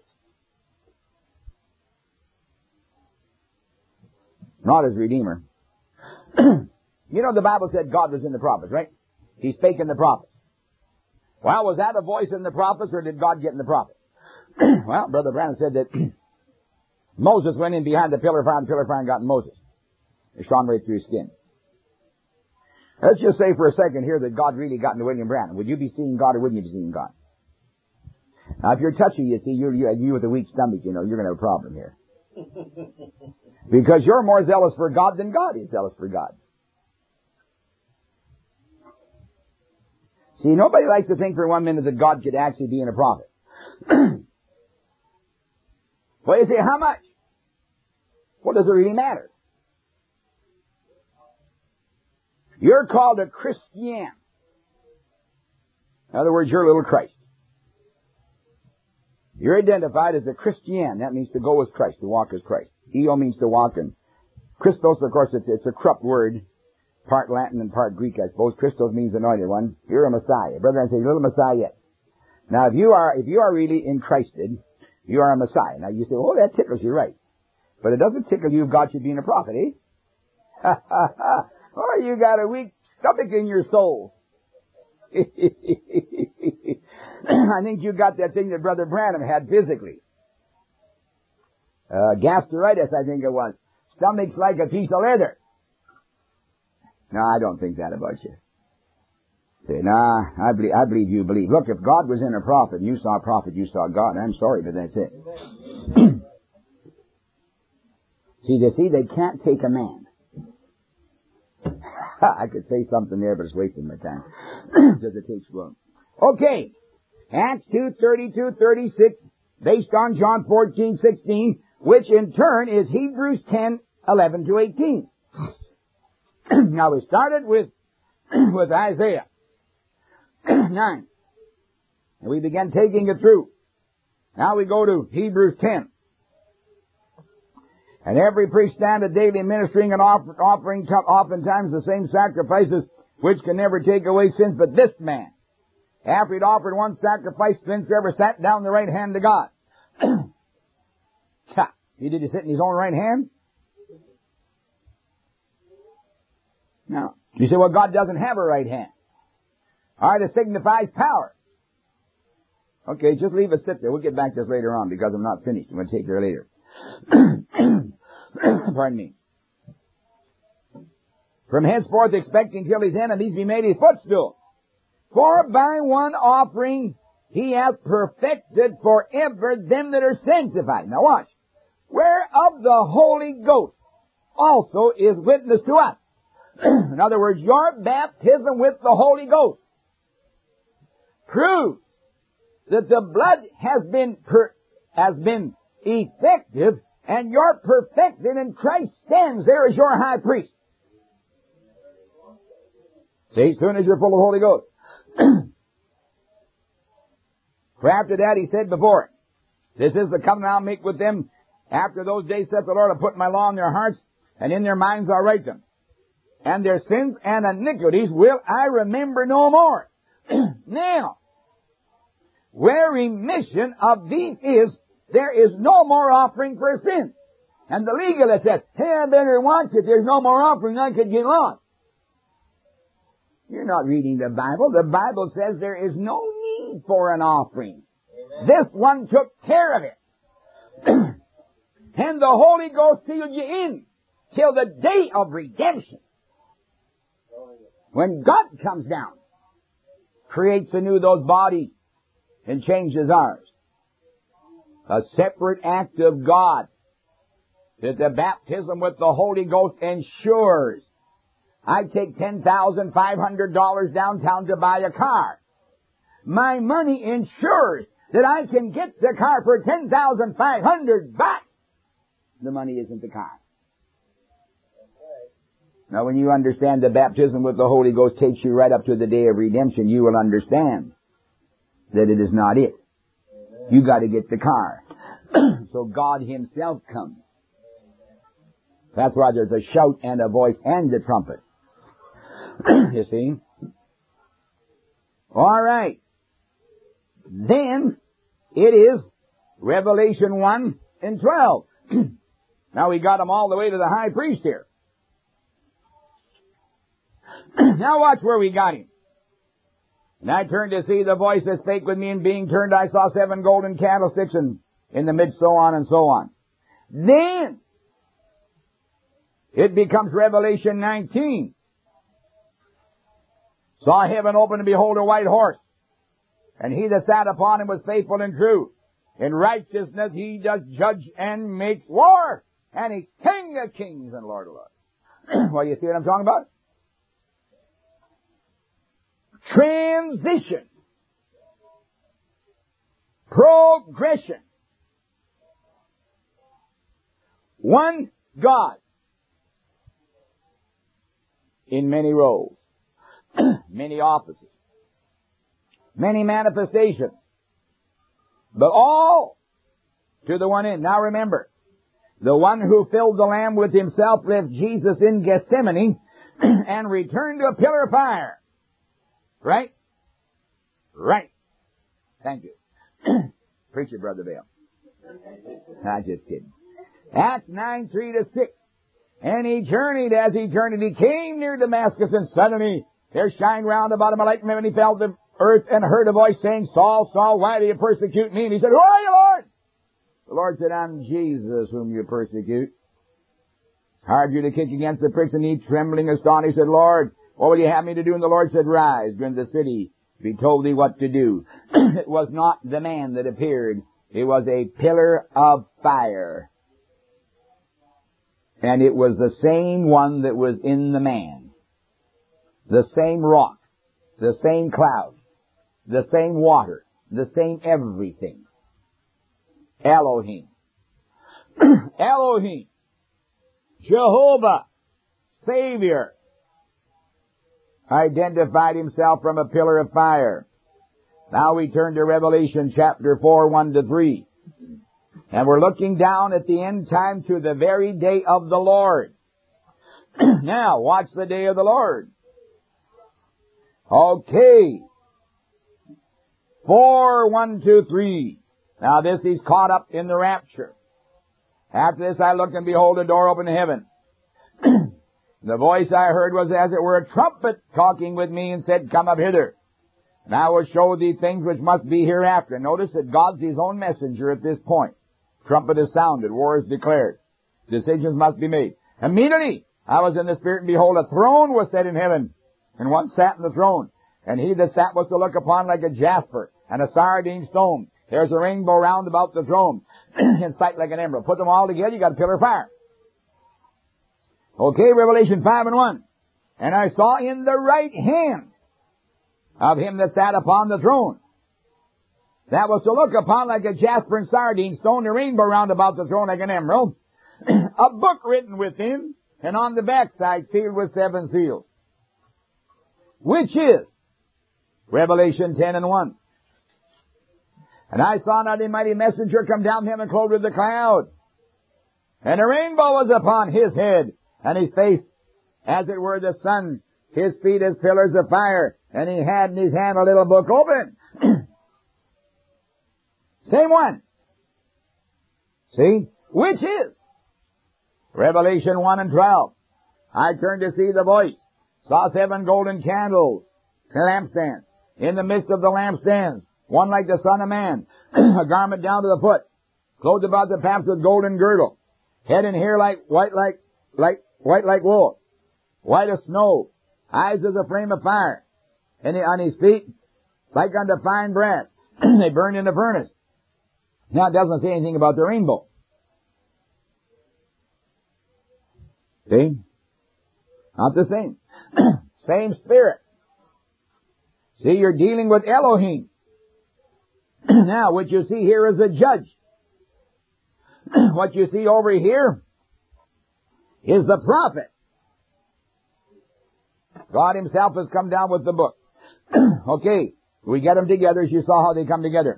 Not as Redeemer. You know the Bible said God was in the prophets, right? He spake in the prophets. Well, was that a voice in the prophets, or did God get in the prophets? Well, Brother Branham said that Moses went in behind the pillar of fire, and the pillar of fire got in Moses. It shone right through his skin. Let's just say for a second here that God really got into William Branham. Would you be seeing God, or wouldn't you be seeing God? Now, if you're touchy, you see, you, you, you with a weak stomach, you know, you're going to have a problem here. Because you're more zealous for God than God is zealous for God. See, nobody likes to think for one minute that God could actually be in a prophet. Well, you say, how much? What does it really matter? You're called a Christian. In other words, you're a little Christ. You're identified as a Christian. That means to go as Christ, to walk as Christ. Eo means to walk, and Christos, of course, it's, it's a corrupt word. Part Latin and part Greek, I suppose. Christos means anointed one. You're a Messiah. Brother, I say, you're a little Messiah yet. Now, if you are, if you are really in Christed, you are a Messiah. Now, you say, oh, that tickles you, right. But it doesn't tickle you if God should be in a prophet, eh? Oh, you got a weak stomach in your soul. I think you got that thing that Brother Branham had physically. Uh, gastritis, I think it was. Stomach's like a piece of leather. No, I don't think that about you. Say, nah, I believe, I believe you believe. Look, if God was in a prophet and you saw a prophet, you saw God. I'm sorry, but that's it. see, they see, they can't take a man. I could say something there, but it's wasting my time. Because it takes room. Okay. Acts two, thirty-two, thirty-six, based on John fourteen, sixteen, which in turn is Hebrews ten, eleven to eighteen. Now we started with, with Isaiah nine. And we began taking it through. Now we go to Hebrews ten. And every priest standeth daily ministering and offer, offering t- oftentimes the same sacrifices which can never take away sins. But this man, after he'd offered one sacrifice, since ever sat down the right hand of God. Ha! He did he sit in his own right hand? No. You say, well, God doesn't have a right hand. All right, it signifies power. Okay, just leave it sit there. We'll get back to this later on because I'm not finished. I'm going to take care later. Pardon me. From henceforth expecting till his enemies be made his footstool. For by one offering he hath perfected forever them that are sanctified. Now watch. Whereof the Holy Ghost also is witness to us. In other words, your baptism with the Holy Ghost proves that the blood has been per, has been effective, and you're perfected, and Christ stands there as your high priest. See, as soon as you're full of the Holy Ghost. For after that he said before, this is the covenant I'll make with them. After those days, saith the Lord, I'll put my law in their hearts, and in their minds I'll write them. And their sins and iniquities will I remember no more. Now, where remission of these is, there is no more offering for sin. And the legalist says, hey, I better watch it. There's no more offering. I could get lost. You're not reading the Bible. The Bible says there is no need for an offering. Amen. This one took care of it. And the Holy Ghost sealed you in till the day of redemption. When God comes down, creates anew those bodies, and changes ours. A separate act of God. that the baptism with the Holy Ghost ensures. I take ten thousand five hundred dollars downtown to buy a car. My money ensures that I can get the car for ten thousand five hundred dollars, but the money isn't the car. Now, when you understand the baptism with the Holy Ghost takes you right up to the day of redemption, you will understand that it is not it. You got to get the car. So God Himself comes. That's why there's a shout and a voice and a trumpet. You see? All right. Then it is Revelation one and twelve. Now we got them all the way to the high priest here. Now watch where we got him. And I turned to see the voice that spake with me, and being turned I saw seven golden candlesticks and in the midst, so on and so on. Then it becomes Revelation nineteen. Saw heaven open, and behold a white horse. And he that sat upon him was faithful and true. In righteousness he does judge and makes war. And he's King of kings and Lord of lords. Well, you see what I'm talking about? Transition. Progression. One God in many roles, many offices, many manifestations, but all to the one end. Now remember, the one who filled the lamb with himself left Jesus in Gethsemane and returned to a pillar of fire. Right? Right. Thank you. Preach it, Brother Bill. I'm just kidding. Acts nine, three to six. And he journeyed as he journeyed. He came near Damascus, and suddenly there shined round about him a light, and he fell to earth and heard a voice saying, Saul, Saul, why do you persecute me? And he said, Who are you, Lord? The Lord said, I'm Jesus whom you persecute. It's hard for you to kick against the pricks, and he, trembling, astonished, said, Lord, what will you have me to do? And the Lord said, Rise, go into the city, be told thee what to do. It was not the man that appeared. It was a pillar of fire. And it was the same one that was in the man. The same rock, the same cloud, the same water, the same everything. Elohim. Elohim. Jehovah. Savior. Identified himself from a pillar of fire. Now we turn to Revelation chapter four, one to three. And we're looking down at the end time to the very day of the Lord. Now, watch the day of the Lord. Okay. Four, one, two, three. Now this is caught up in the rapture. After this I looked, and behold, a door opened in heaven. The voice I heard was as it were a trumpet talking with me, and said, Come up hither, and I will show thee things which must be hereafter. Notice that God's his own messenger at this point. Trumpet is sounded, war is declared, decisions must be made. Immediately I was in the Spirit, and behold, a throne was set in heaven, and one sat in the throne, and he that sat was to look upon like a jasper and a sardine stone. There's a rainbow round about the throne, in sight like an emerald. Put them all together, you got a pillar of fire. Okay, Revelation five and one. And I saw in the right hand of him that sat upon the throne, that was to look upon like a jasper and sardine stone, the rainbow round about the throne like an emerald, a book written within, and on the backside sealed with seven seals, which is Revelation ten and one. And I saw not a mighty messenger come down from him, and clothed with the cloud, and a rainbow was upon his head, and his face as it were the sun, his feet as pillars of fire, and he had in his hand a little book open. Same one. See? Which is Revelation one and twelve. I turned to see the voice, saw seven golden candles, lampstands. In the midst of the lampstands, one like the Son of Man, a garment down to the foot, clothed about the paps with golden girdle, head and hair like white like like white like wool, white as snow, eyes as a flame of fire, and on his feet like unto fine brass. They burned in the furnace. Now it doesn't say anything about the rainbow. See? Not the same. Same spirit. See, you're dealing with Elohim. Now, what you see here is a judge. What you see over here is the prophet. God himself has come down with the book. Okay, we get them together as you saw how they come together.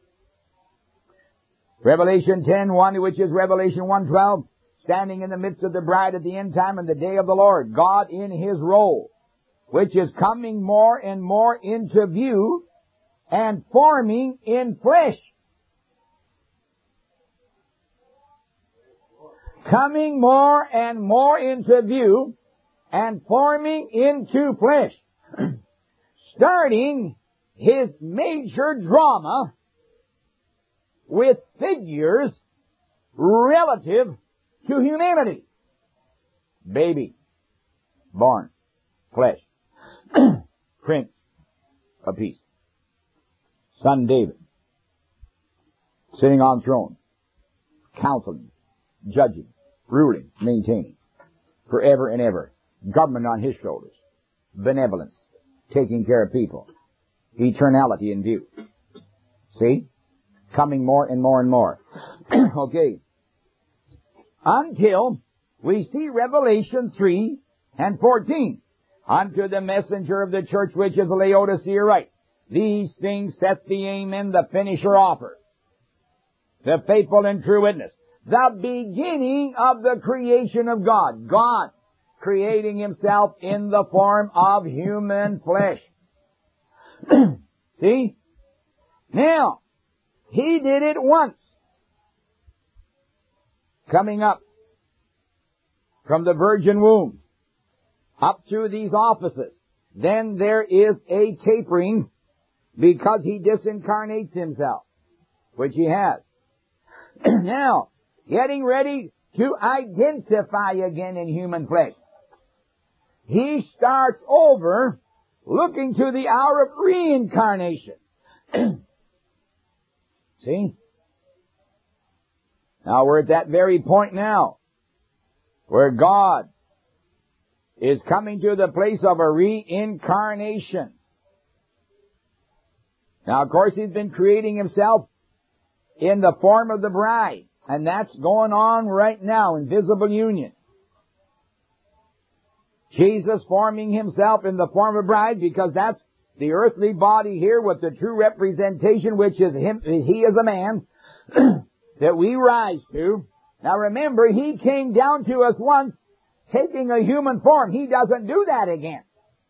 Revelation ten one, which is Revelation one twelve, standing in the midst of the bride at the end time and the day of the Lord, God in his role, which is coming more and more into view and forming in flesh. Coming more and more into view and forming into flesh. Starting his major drama with figures relative to humanity. Baby, born, flesh, prince of peace, son David, sitting on throne, counseling, judging, ruling, maintaining, forever and ever, government on his shoulders, benevolence, taking care of people, eternality in view. See? Coming more and more and more. Okay. Until we see Revelation three and fourteen. Unto the messenger of the church which is Laodicea write, these things saith the Amen, the finisher offer, the faithful and true witness, the beginning of the creation of God. God creating himself in the form of human flesh. See? Now, he did it once. Coming up from the virgin womb, up through these offices. Then there is a tapering because he disincarnates himself, which he has. Now, getting ready to identify again in human flesh. He starts over looking to the hour of reincarnation. See? Now we're at that very point now where God is coming to the place of a reincarnation. Now, of course, he's been creating himself in the form of the bride, and that's going on right now in visible union. Jesus forming himself in the form of a bride, because that's the earthly body here with the true representation, which is him, he is a man, that we rise to. Now remember, he came down to us once, taking a human form. He doesn't do that again.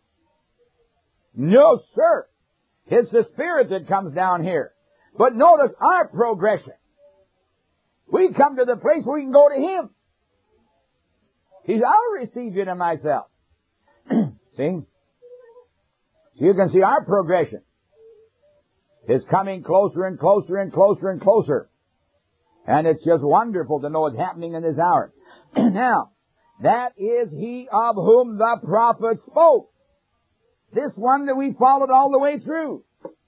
No, sir. It's the Spirit that comes down here. But notice our progression. We come to the place where we can go to him. He's, I'll receive you to myself. See? So you can see our progression is coming closer and closer and closer and closer. And it's just wonderful to know what's happening in this hour. Now, that is he of whom the prophet spoke. This one that we followed all the way through.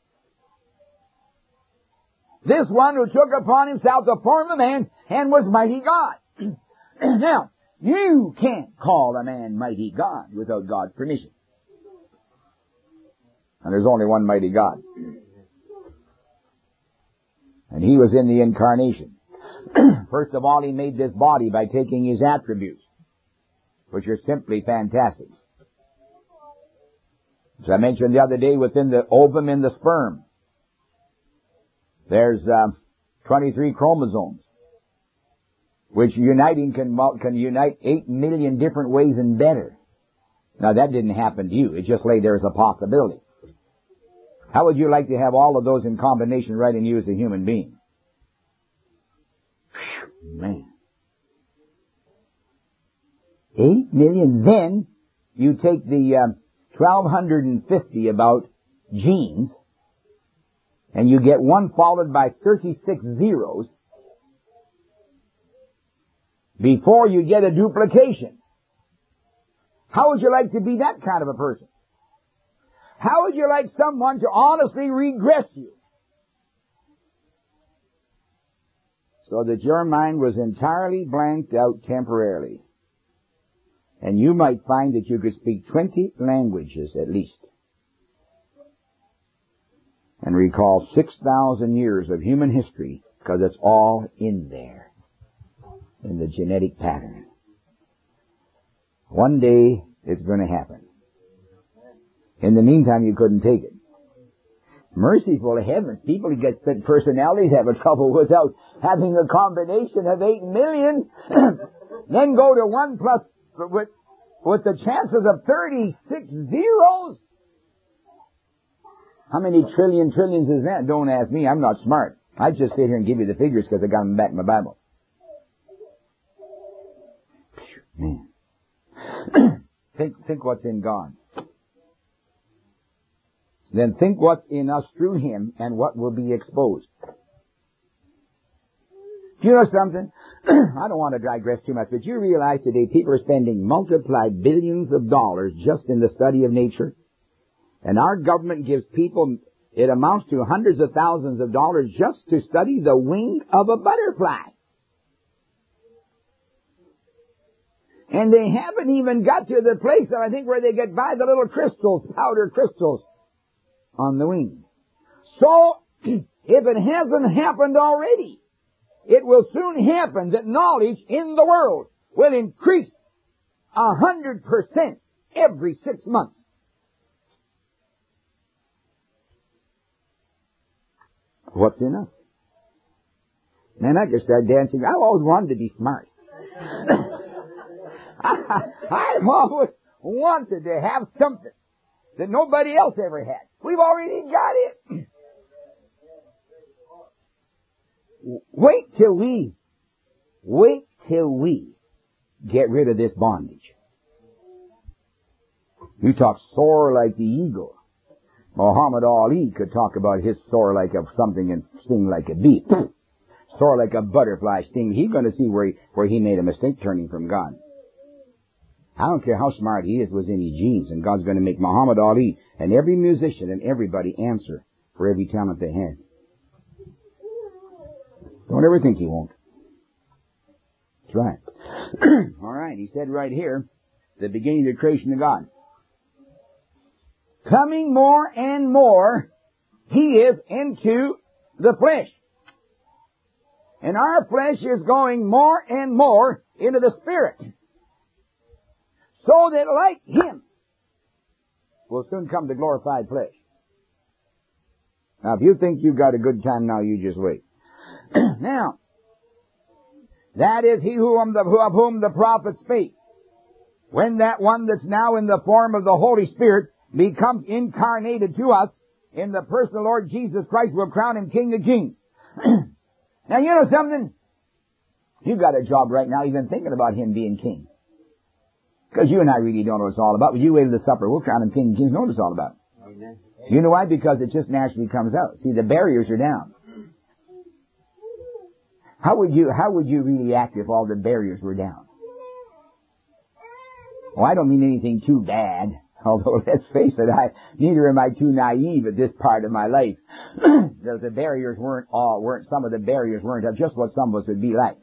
This one who took upon himself the form of man and was mighty God. Now, you can't call a man mighty God without God's permission. And there's only one mighty God. And he was in the incarnation. First of all, he made this body by taking his attributes, which are simply fantastic. As I mentioned the other day, within the ovum and the sperm, there's uh, twenty-three chromosomes, which uniting can can unite eight million different ways and better. Now that didn't happen to you. It just lay there as a possibility. How would you like to have all of those in combination right in you as a human being? Whew, man. Eight million. Then you take the uh, twelve fifty about genes, and you get one followed by thirty-six zeros before you get a duplication. How would you like to be that kind of a person? How would you like someone to honestly regress you so that your mind was entirely blanked out temporarily? And you might find that you could speak twenty languages at least. And recall six thousand years of human history, because it's all in there, in the genetic pattern. One day, it's going to happen. In the meantime, you couldn't take it. Merciful heavens, people who get split personalities have a trouble without having a combination of eight million. Then go to one plus, with, with the chances of thirty-six zeros. How many trillion trillions is that? Don't ask me, I'm not smart. I just sit here and give you the figures because I got them back in my Bible. Man. think, think what's in God. Then think what's in us through Him and what will be exposed. Do you know something? I don't want to digress too much, but you realize today people are spending multiplied billions of dollars just in the study of nature? And our government gives people, it amounts to hundreds of thousands of dollars just to study the wing of a butterfly. And they haven't even got to the place, I think, where they get by the little crystals, powder crystals, on the wing. So, if it hasn't happened already, it will soon happen that knowledge in the world will increase a hundred percent every six months. What's in us? Man, I could start dancing. I've always wanted to be smart. I, I've always wanted to have something that nobody else ever had. We've already got it. Wait till we, wait till we get rid of this bondage. You talk soar like the eagle. Muhammad Ali could talk about his soar like a something and sting like a bee. Soar like a butterfly, sting. He's going to see where he, where he made a mistake turning from God. I don't care how smart he is with any genes, and God's going to make Muhammad Ali and every musician and everybody answer for every talent they had. Don't ever think he won't. That's right. All right, he said right here, the beginning of the creation of God. Coming more and more, he is into the flesh. And our flesh is going more and more into the spirit. So that like him will soon come the glorified flesh. Now, if you think you've got a good time now, you just wait. Now, that is he who, of whom the prophet spake. When that one that's now in the form of the Holy Spirit becomes incarnated to us in the person of the Lord Jesus Christ, will crown him King of Kings. Now, you know something? You've got a job right now even thinking about him being king. Because you and I really don't know what it's all about. But you wait till the supper. We'll crown him King of Kings. Know what it's all about. Amen. You know why? Because it just naturally comes out. See, the barriers are down. How would you, how would you really act if all the barriers were down? Well, I don't mean anything too bad. Although, let's face it, I, neither am I too naive at this part of my life. the, the barriers weren't all, weren't, some of the barriers weren't just what some of us would be like.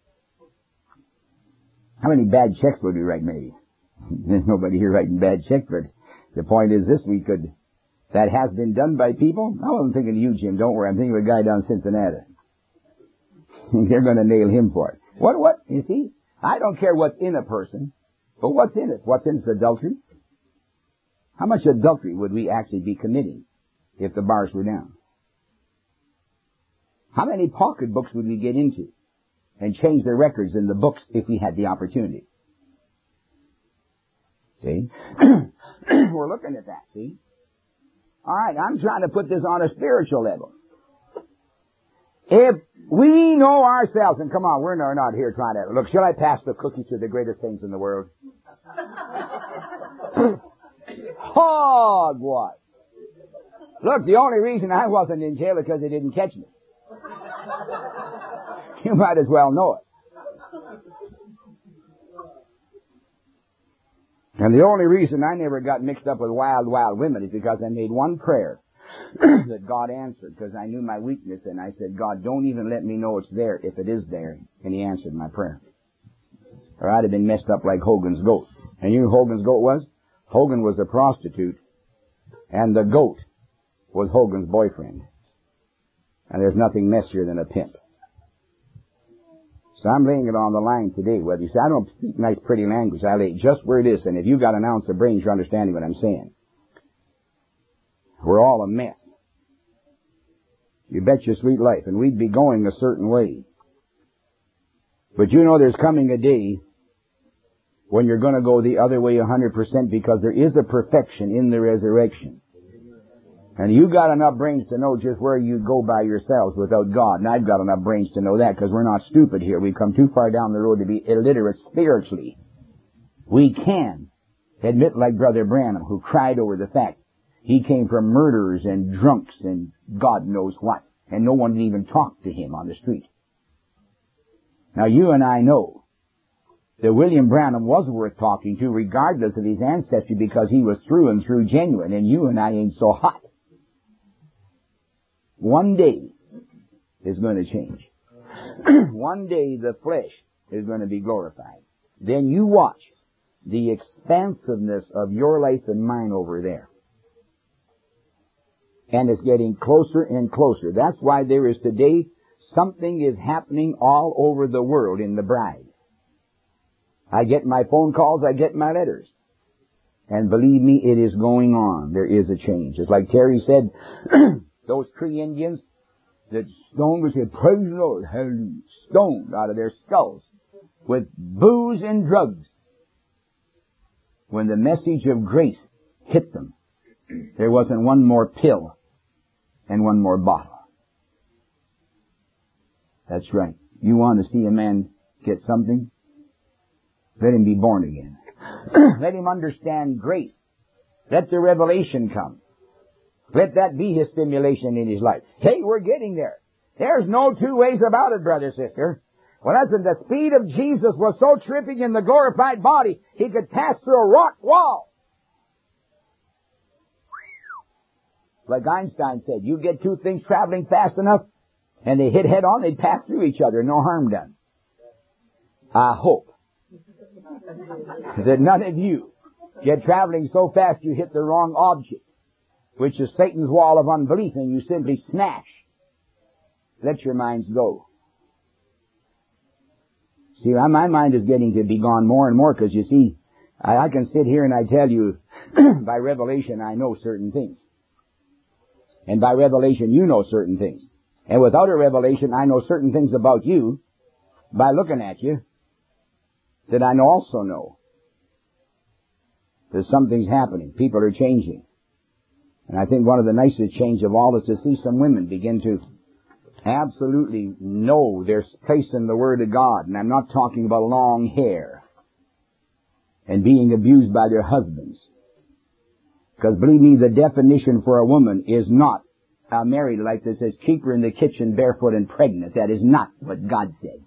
How many bad checks would we write, maybe? There's nobody here writing bad checks, but the point is this, we could, that has been done by people. I wasn't thinking of you, Jim, don't worry, I'm thinking of a guy down in Cincinnati. They're gonna nail him for it. What, what, you see? I don't care what's in a person, but what's in it? What's in it? Adultery? How much adultery would we actually be committing if the bars were down? How many pocketbooks would we get into and change the records in the books if we had the opportunity? See? We're looking at that, see? All right, I'm trying to put this on a spiritual level. If we know ourselves, and come on, we're not here trying to, look, shall I pass the cookie to the greatest things in the world? Hogwash. Look, the only reason I wasn't in jail is because they didn't catch me. You might as well know it. And the only reason I never got mixed up with wild, wild women is because I made one prayer that God answered, because I knew my weakness, and I said, God, don't even let me know it's there if it is there. And he answered my prayer. Or I'd have been messed up like Hogan's goat. And you know who Hogan's goat was? Hogan was a prostitute, and the goat was Hogan's boyfriend. And there's nothing messier than a pimp. So I'm laying it on the line today. Whether you say, I don't speak nice, pretty language, I lay it just where it is. And if you've got an ounce of brains, you're understanding what I'm saying. We're all a mess. You bet your sweet life. And we'd be going a certain way. But you know there's coming a day when you're going to go the other way one hundred percent, because there is a perfection in the resurrection. And you got enough brains to know just where you go by yourselves without God. And I've got enough brains to know that, because we're not stupid here. We've come too far down the road to be illiterate spiritually. We can admit, like Brother Branham, who cried over the fact he came from murderers and drunks and God knows what. And no one didn't even talk to him on the street. Now you and I know that William Branham was worth talking to regardless of his ancestry, because he was through and through genuine, and you and I ain't so hot. One day is going to change. One day the flesh is going to be glorified. Then you watch the expansiveness of your life and mine over there. And it's getting closer and closer. That's why there is today something is happening all over the world in the bride. I get my phone calls, I get my letters. And believe me, it is going on. There is a change. It's like Terry said, those Cree Indians that stoned was said, praise the Lord, hallelujah, stoned out of their skulls with booze and drugs. When the message of grace hit them, there wasn't one more pill and one more bottle. That's right. You want to see a man get something? Let him be born again. Let him understand grace. Let the revelation come. Let that be his stimulation in his life. Hey, we're getting there. There's no two ways about it, brother, sister. Well, listen, the speed of Jesus was so tripping in the glorified body, he could pass through a rock wall. Like Einstein said, you get two things traveling fast enough, and they hit head on, they'd pass through each other, no harm done. I hope that none of you get traveling so fast you hit the wrong object, which is Satan's wall of unbelief, and you simply smash. Let your minds go. See, my mind is getting to be gone more and more, because you see, I, I can sit here and I tell you, by revelation I know certain things. And by revelation you know certain things. And without a revelation I know certain things about you, by looking at you, that I also know. That something's happening. People are changing. And I think one of the nicest change of all is to see some women begin to absolutely know their place in the Word of God. And I'm not talking about long hair and being abused by their husbands. Because believe me, the definition for a woman is not a married life that says keep her in the kitchen barefoot and pregnant. That is not what God said.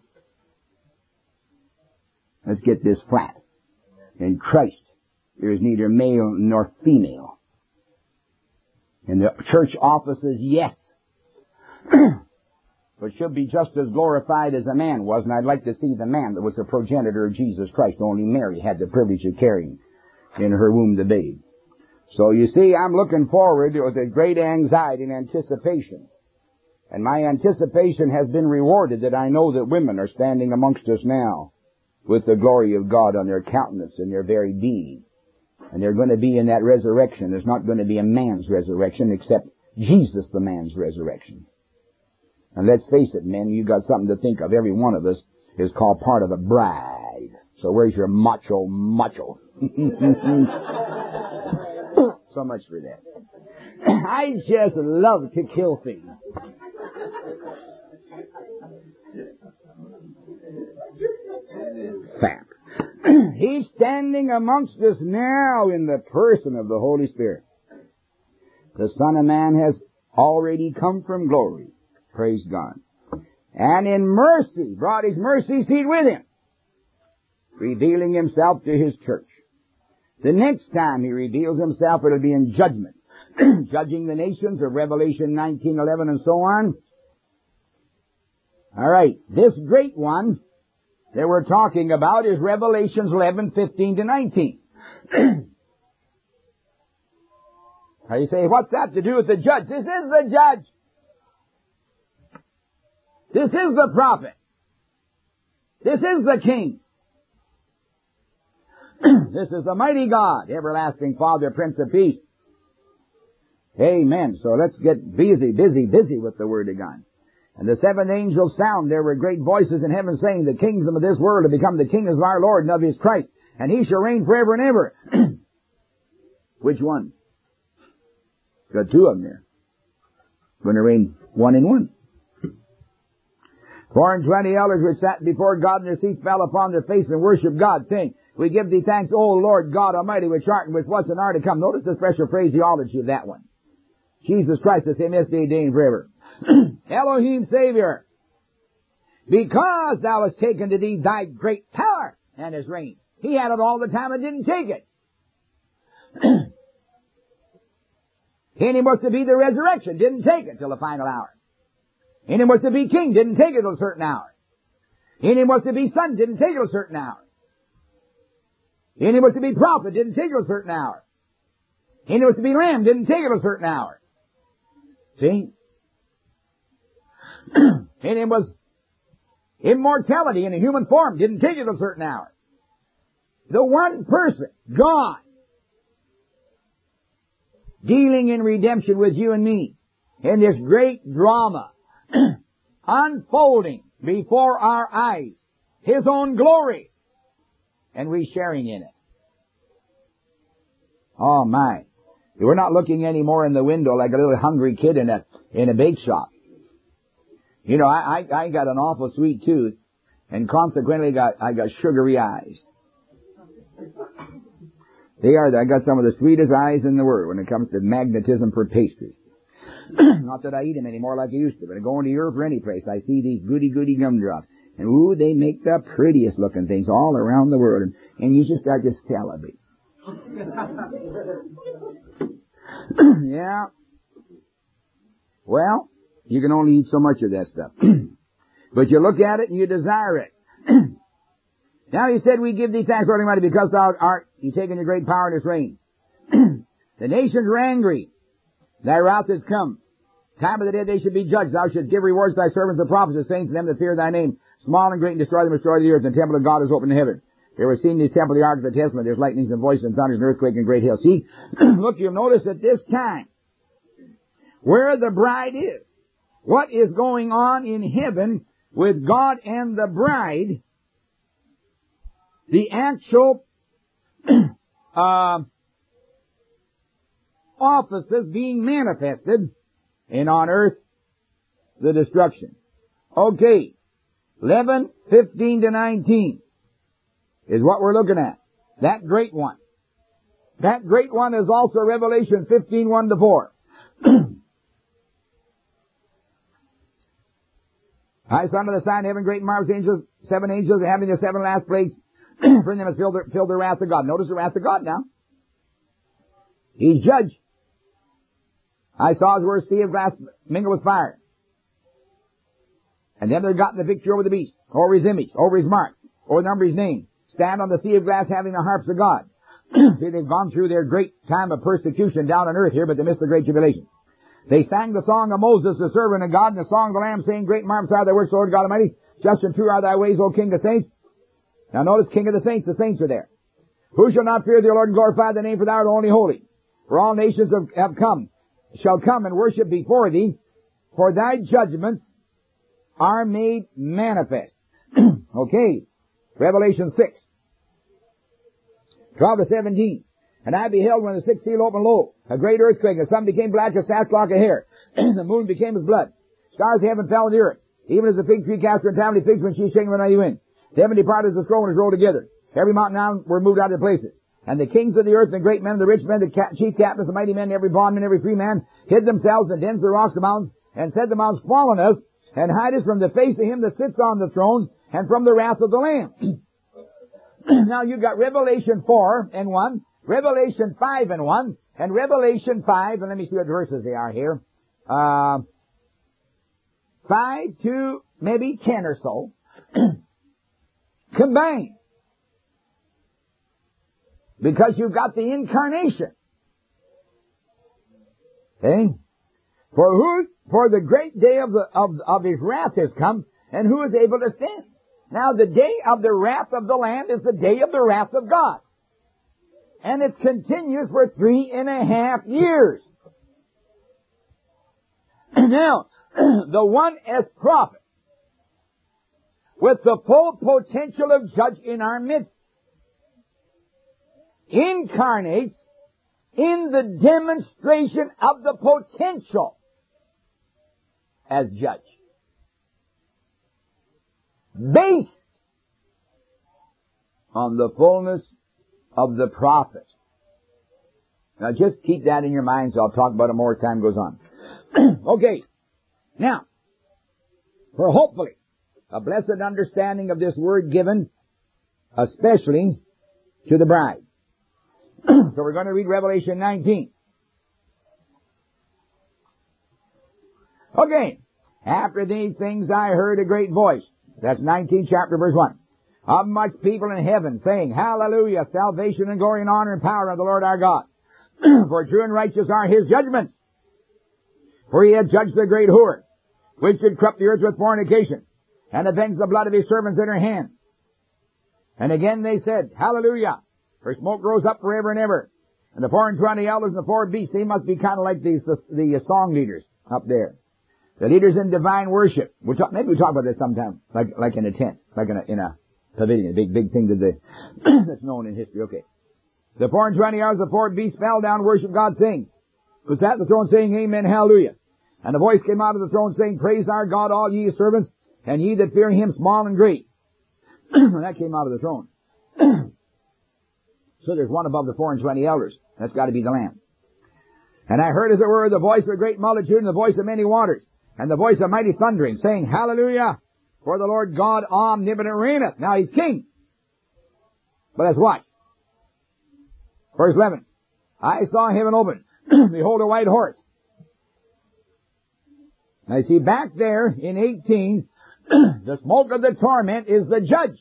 Let's get this flat. In Christ, there is neither male nor female. In the church offices, yes. But should be just as glorified as a man was, and I'd like to see the man that was the progenitor of Jesus Christ. Only Mary had the privilege of carrying in her womb the babe. So you see, I'm looking forward with a great anxiety and anticipation. And my anticipation has been rewarded, that I know that women are standing amongst us now with the glory of God on their countenance and their very being. And they're going to be in that resurrection. There's not going to be a man's resurrection except Jesus the man's resurrection. And let's face it, men, you got something to think of. Every one of us is called part of a bride. So where's your macho macho? So much for that. I just love to kill things. Fap. He's standing amongst us now in the person of the Holy Spirit. The Son of Man has already come from glory. Praise God. And in mercy, brought His mercy seat with Him, revealing Himself to His church. The next time He reveals Himself, it'll be in judgment. Judging the nations of Revelation nineteen eleven and so on. All right. This great one that we're talking about is Revelations eleven, fifteen to nineteen. Now you say, what's that to do with the judge? This is the judge. This is the prophet. This is the king. This is the mighty God, everlasting Father, Prince of Peace. Amen. So let's get busy, busy, busy with the Word of God. And the seventh angel sound, there were great voices in heaven saying, the kingdom of this world have become the kingdoms of our Lord and of His Christ, and He shall reign forever and ever. Which one? Got two of them there. Going to reign one in one. Four and twenty elders which sat before God in their seats fell upon their face and worshiped God, saying, we give thee thanks, O Lord God Almighty, which art and which was and are to come. Notice the special phraseology of that one. Jesus Christ, the same yesterday, today, and forever. Elohim Savior, because thou hast taken to thee thy great power and his reign. He had it all the time and didn't take it. And he was to be the resurrection, didn't take it till the final hour. And he was to be king, didn't take it till a certain hour. And he was to be son, didn't take it till a certain hour. And he was to be prophet, didn't take it till a certain hour. And he was to be lamb, didn't take it till a certain hour. See? And it was immortality in a human form, didn't take it till a certain hour. The one person, God, dealing in redemption with you and me, in this great drama, unfolding before our eyes, His own glory, and we sharing in it. Oh my. We're not looking anymore in the window like a little hungry kid in a, in a bake shop. You know, I, I, I got an awful sweet tooth, and consequently got, I got sugary eyes. They are, I got some of the sweetest eyes in the world when it comes to magnetism for pastries. Not that I eat them anymore like I used to, but I go into Europe or any place, I see these goody-goody gumdrops. And ooh, they make the prettiest looking things all around the world. And, and you just start to salivate. Yeah. Well, you can only eat so much of that stuff. But you look at it and you desire it. Now he said, we give thee thanks, Lord Almighty, because thou art, you taken your great power in this reign. The nations were angry. Thy wrath is come. Time of the day they should be judged. Thou shouldst give rewards to thy servants, the prophets, the saints, and them that fear thy name. Small and great, and destroy them, destroy the earth. And the temple of God is open in heaven. There was seen in the temple of the ark of the testament. There's lightnings and voices and thunders and earthquake and great hail. See, look, you'll notice at this time, where the bride is, what is going on in heaven with God and the bride, the actual uh, offices being manifested, and on earth, the destruction. Okay, eleven, fifteen to nineteen is what we're looking at. That great one. That great one is also Revelation fifteen, one to four. I saw under the sign of heaven great and marvelous angels, seven angels having the seven last plagues, for them has filled the, filled the wrath of God. Notice the wrath of God now. He's judge. I saw as were a sea of glass mingled with fire. And them that had gotten the victory over the beast, over his image, over his mark, over the number of his name, stand on the sea of glass having the harps of God. See, they've gone through their great time of persecution down on earth here, but they missed the great tribulation. They sang the song of Moses, the servant of God, and the song of the Lamb, saying, great and marvelous are thy works, Lord God Almighty. Just and true are thy ways, O King of saints. Now notice, King of the saints, the saints are there. Who shall not fear the Lord and glorify thy name, for thou art the only holy. For all nations have, have come, shall come and worship before thee, for thy judgments are made manifest. Okay, Revelation six, twelve to seventeen. And I beheld when the sixth seal opened, lo, a great earthquake, and the sun became black as sackcloth of hair, the moon became as blood. Stars of heaven fell on the earth, even as a fig tree cast her untimely figs when she is shaken with a mighty wind. The heaven departed as the scroll and is rolled together. Every mountain now were moved out of their places. And the kings of the earth, and the great men, the rich men, the ca- chief captains, the mighty men, every bondman, every free man, hid themselves in dens of the rocks of the mountains, and said the mountains, fall on us, and hide us from the face of him that sits on the throne, and from the wrath of the Lamb. Now you've got Revelation four and one, Revelation five and one, and Revelation five, and let me see what verses they are here. Uh, five to maybe ten or so. combined. Because you've got the incarnation. Okay? For who, for the great day of the, of, of His wrath has come, and who is able to stand? Now the day of the wrath of the Lamb is the day of the wrath of God. And it continues for three and a half years. Now, the one as prophet, with the full potential of judge in our midst, incarnates in the demonstration of the potential as judge, based on the fullness of the prophet. Now just keep that in your mind, so I'll talk about it more as time goes on. Okay. Now, for hopefully a blessed understanding of this word given, especially to the bride. So we're going to read Revelation nineteen. Okay. After these things I heard a great voice. That's nineteen chapter verse one. Of much people in heaven saying, Hallelujah, salvation and glory and honor and power of the Lord our God. For true and righteous are His judgments. For He hath judged the great whore, which did corrupt the earth with fornication, and avenged the blood of His servants in her hand. And again they said, Hallelujah, for smoke rose up forever and ever. And the four and twenty elders and the four beasts, they must be kind of like these, the, the song leaders up there. The leaders in divine worship. We'll talk, maybe we'll talk about this sometime, like, like in a tent, like in a, in a pavilion, a big, big thing that the, that's known in history. Okay. The four and twenty elders, the four beasts fell down and worshiped God, saying, who sat at the throne saying, Amen, Hallelujah. And a voice came out of the throne saying, Praise our God, all ye His servants, and ye that fear Him, small and great. And that came out of the throne. So there's one above the four and twenty elders. That's got to be the Lamb. And I heard, as it were, the voice of a great multitude, and the voice of many waters, and the voice of mighty thundering, saying, Hallelujah, for the Lord God omnipotent reigneth. Now He's king. But let's watch. Verse eleven. I saw heaven open. Behold, a white horse. Now you see, back there in eighteen, the smoke of the torment is the judge.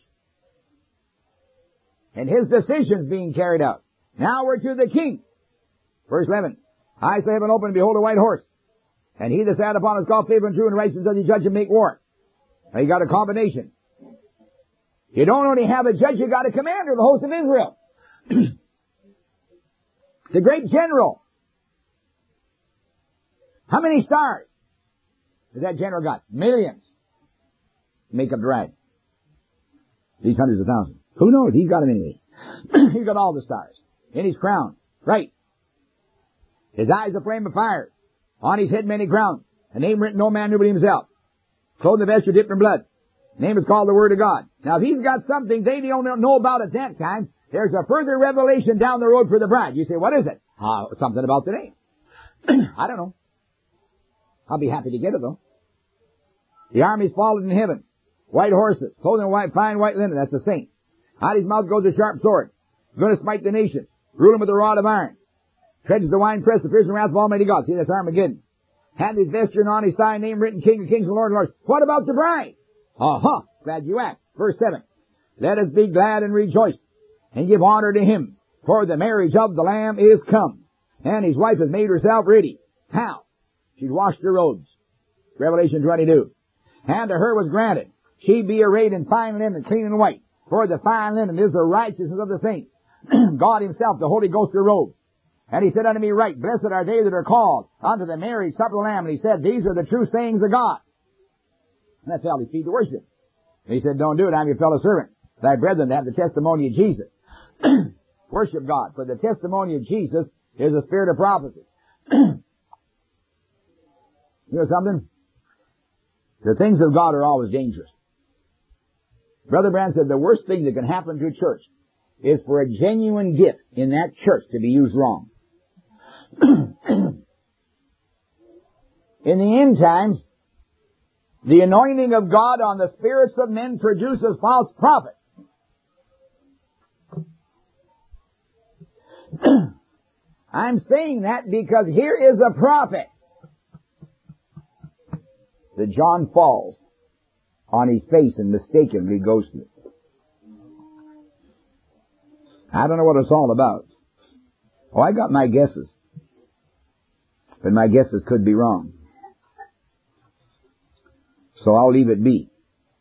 And his decisions being carried out. Now we're to the king. Verse eleven. I saw heaven open, and behold, a white horse. And he that sat upon it is called faithful and true, and righteous does He judge and make war. Now you got a combination. You don't only have a judge, you got a commander of the host of Israel. The great general. How many stars has that general got? Millions. Make up the ride. These hundreds of thousands. Who knows? He's got them anyway. He's got all the stars. In his crown. Right. His eyes a flame of fire. On his head many crowns. A name written no man knew but himself. Clothed in the vesture dipped in blood. Name is called the Word of God. Now if he's got something they don't know about at that time, there's a further revelation down the road for the bride. You say, what is it? Uh, something about the name. I don't know. I'll be happy to get it though. The armies fallen in heaven. White horses. Clothed in white, fine white linen. That's the saints. Out of his mouth goes a sharp sword. Going to smite the nations. Rule them with a rod of iron. Treads the winepress, the fierce and wrath of Almighty God. See, that's Armageddon. Had his vesture and on his thigh, name written, King of Kings and Lord of Lords. What about the bride? Aha! Glad you asked. Verse seven. Let us be glad and rejoice, and give honor to Him, for the marriage of the Lamb is come, and His wife has made herself ready. How? She'd washed her robes. Revelation twenty-two. And to her was granted, she be arrayed in fine linen, clean and white, for the fine linen is the righteousness of the saints. God Himself, the Holy Ghost, her robe. And He said unto me, Right, blessed are they that are called unto the marriage supper of the Lamb. And He said, These are the true sayings of God. And I fell at His feet to worship. And He said, Don't do it, I'm your fellow servant. Thy brethren that have the testimony of Jesus. Worship God, for the testimony of Jesus is the spirit of prophecy. You know something? The things of God are always dangerous. Brother Branham said the worst thing that can happen to a church is for a genuine gift in that church to be used wrong. In the end times, the anointing of God on the spirits of men produces false prophets. I'm saying that because here is a prophet that John falls on his face and mistakenly goes to it. I don't know what it's all about. Oh, I got my guesses. But my guesses could be wrong. So I'll leave it be.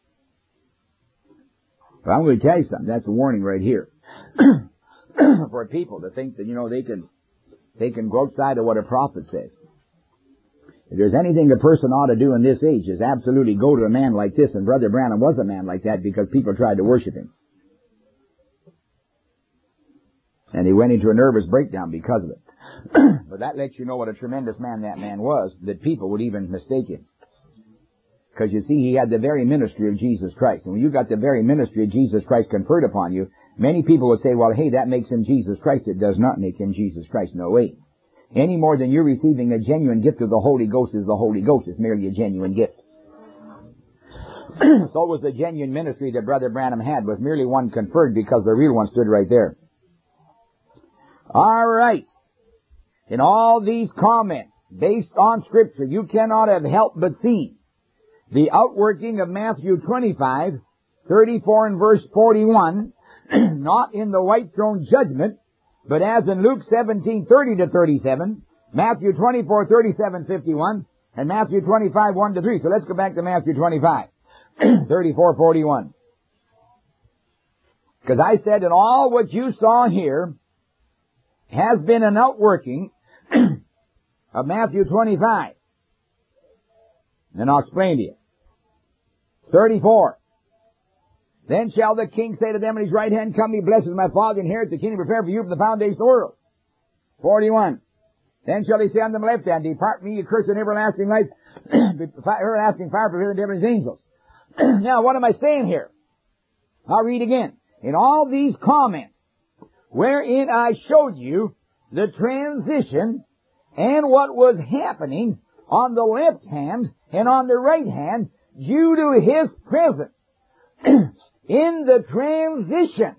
But I'm going to tell you something. That's a warning right here. For people to think that, you know, they can, they can go outside of what a prophet says. If there's anything a person ought to do in this age is absolutely go to a man like this, and Brother Branham was a man like that because people tried to worship him. And he went into a nervous breakdown because of it. But that lets you know what a tremendous man that man was, that people would even mistake him. Because you see, he had the very ministry of Jesus Christ. And when you got the very ministry of Jesus Christ conferred upon you, many people would say, well, hey, that makes him Jesus Christ. It does not make him Jesus Christ. No way. Any more than you're receiving a genuine gift of the Holy Ghost is the Holy Ghost. It's merely a genuine gift. So was the genuine ministry that Brother Branham had, was merely one conferred because the real one stood right there. All right. In all these comments, based on Scripture, you cannot have helped but see the outworking of Matthew twenty-five, thirty-four and verse forty-one, not in the white throne judgment, but as in Luke seventeen, thirty to thirty-seven, Matthew twenty-four, thirty-seven, fifty-one, and Matthew twenty-five, one to three. So let's go back to Matthew twenty-five, thirty-four, forty-one. Because I said in all what you saw here has been an outworking of Matthew twenty-five. And I'll explain to you. thirty-four. Then shall the king say to them on his right hand, come ye blessed of my Father, inherit the kingdom prepared for you from the foundation of the world. forty-one. Then shall he say on the left hand, depart from me, ye cursed, in everlasting life, everlasting fire prepared for his angels. Now, what am I saying here? I'll read again. In all these comments, wherein I showed you the transition and what was happening on the left hand and on the right hand due to his presence in the transition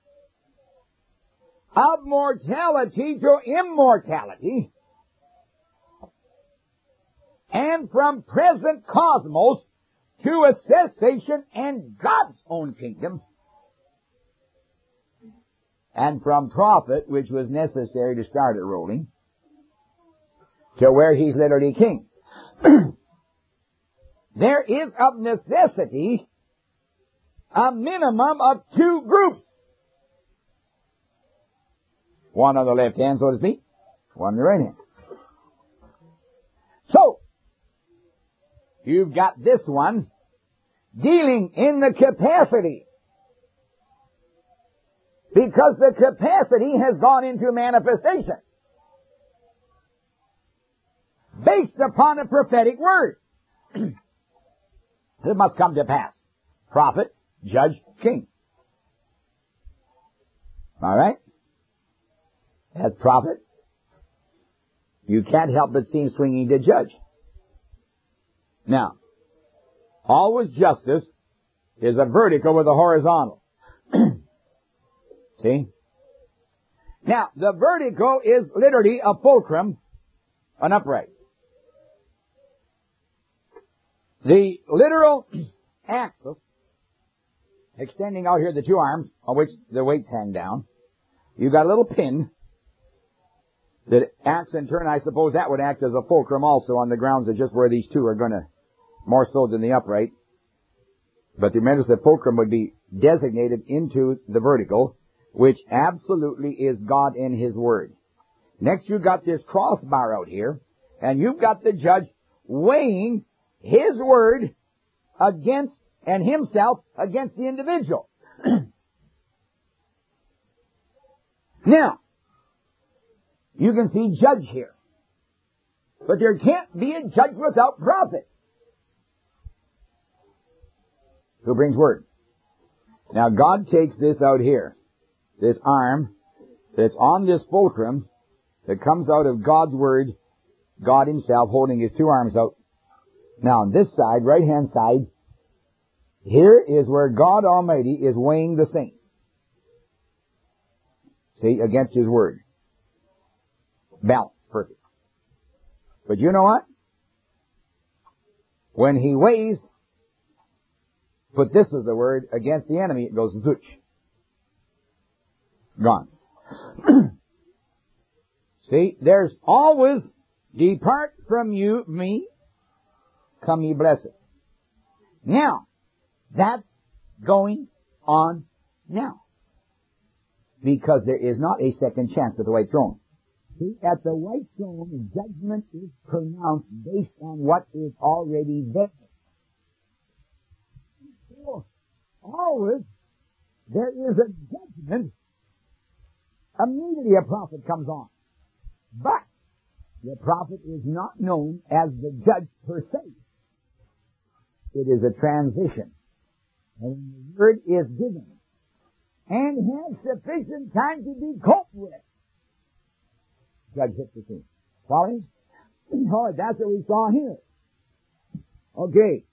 of mortality to immortality and from present cosmos to a cessation and God's own kingdom, and from prophet, which was necessary to start it rolling, to where he's literally king. There is of necessity a minimum of two groups. One on the left hand, so to speak, one on the right hand. So, you've got this one dealing in the capacity, because the capacity has gone into manifestation based upon a prophetic word. It must come to pass. Prophet, judge, king. All right? As prophet, you can't help but seem swinging to judge. Now, always justice is a vertical with a horizontal. See? Now, the vertical is literally a fulcrum, an upright. The literal axis, extending out here the two arms on which the weights hang down, you've got a little pin that acts in turn. I suppose that would act as a fulcrum also on the grounds of just where these two are going to, more so than the upright. But remember, the fulcrum would be designated into the vertical, which absolutely is God in His Word. Next, you've got this crossbar out here, and you've got the judge weighing His Word against, and himself against the individual. Now, you can see judge here. But there can't be a judge without prophet. Who brings word? Now, God takes this out here, this arm that's on this fulcrum that comes out of God's Word, God Himself holding His two arms out. Now, on this side, right-hand side, here is where God Almighty is weighing the saints. See, against His Word. Balance, perfect. But you know what? When He weighs, put this as the word, against the enemy, it goes zooch. Gone. See, there's always, depart from you, me, come ye blessed. Now, that's going on now. Because there is not a second chance at the white throne. See, at the white throne, judgment is pronounced based on what is already there. So, always, there is a judgment. Immediately a prophet comes on. But, the prophet is not known as the judge per se. It is a transition. And the word is given. And has sufficient time to be coped with. Judge hits the scene. Following? All right, that's what we saw here. Okay.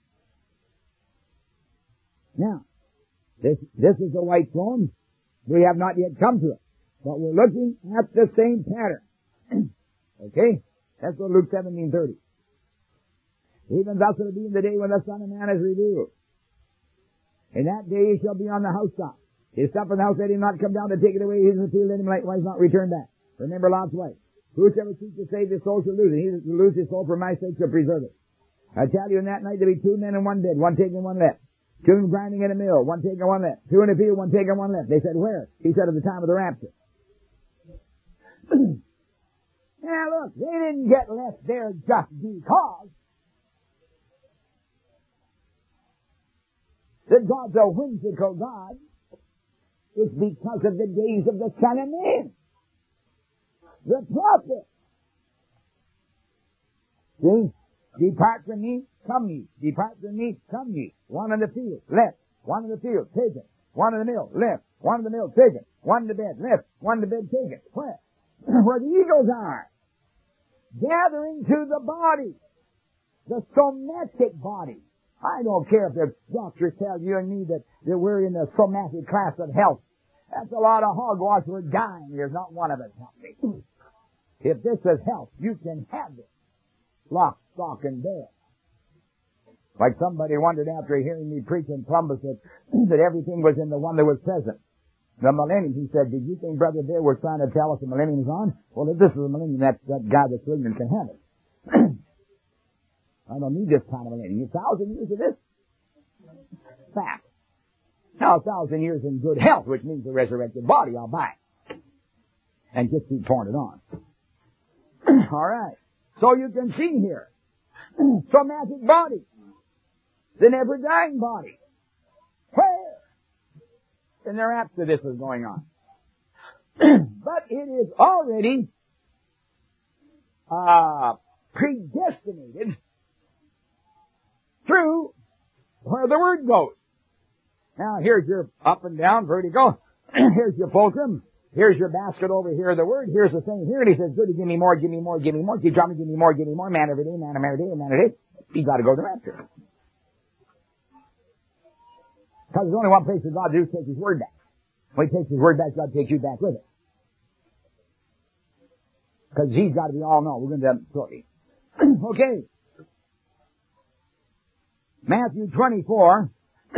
Now, this, this is the white throne. We have not yet come to it. But we're looking at the same pattern. Okay? That's what Luke seventeen thirty. Even thus will it be in the day when the Son of Man is revealed. In that day he shall be on the housetop. His stuff in the house, let him not come down to take it away. His in the field, let him likewise not return back. Remember Lot's wife. Whosoever seeks to save his soul shall lose it. He that will lose his soul for my sake shall preserve it. I tell you, in that night there'll be two men in one bed, one taking one left. Two grinding in a mill, one taking one left. Two in a field, one taking one left. They said, where? He said, at the time of the rapture. Now look, they didn't get left there just because that God's a whimsical God. It's because of the days of the Son of Man. The prophet. See? Depart from me, come ye. Depart from me, come ye. One in the field, left. One in the field, taken. One in the mill, left. One in the mill, taken. One in the bed, left. One in the bed, taken. Where? Where the eagles are. Gathering to the body. The somatic body. I don't care if the doctors tell you and me that, that we're in the somatic class of health. That's a lot of hogwash. We're dying. There's not one of us healthy. If this is health, you can have it. Lock, stock, and barrel. Like somebody wondered after hearing me preach in Columbus that, that everything was in the one that was present. The millennium, he said, did you think Brother Bear was trying to tell us the millennium is on? Well, if this is the millennium, that, that guy that's ignorant can have it. I don't need this kind of millennium. A thousand years of this? Fact. Now a thousand years in good health, which means a resurrected body, I'll buy it. And just keep pouring it on. All right. So you can see here, somatic body, the never-dying body. Where? In their rapture this is going on. But it is already uh, predestinated through where the Word goes. Now here's your up and down vertical. Here's your fulcrum. Here's your basket over here, the Word. Here's the thing here. And he says, good, give me more, give me more, give me more. Keep dropping, give me more, give me more. Man every day, man every day, man every day. You've got to go to the rapture. Because there's only one place for God to do is take His Word back. When He takes His Word back, God takes you back with it. Because He's got to be all known. We're going to do that shortly. Okay. Matthew twenty-four.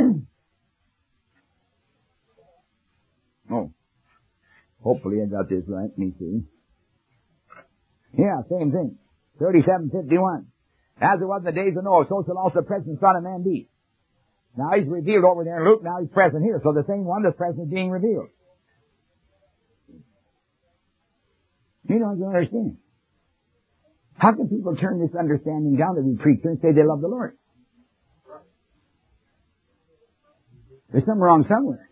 Oh. Hopefully I got this right. Let me see. Yeah, same thing. thirty-seven fifty-one. As it was in the days of Noah, so shall also the present Son of Man be. Now He's revealed over there in Luke, now He's present here. So the same one that's present is being revealed. You don't understand. How can people turn this understanding down to be preacher and say they love the Lord? There's something wrong somewhere.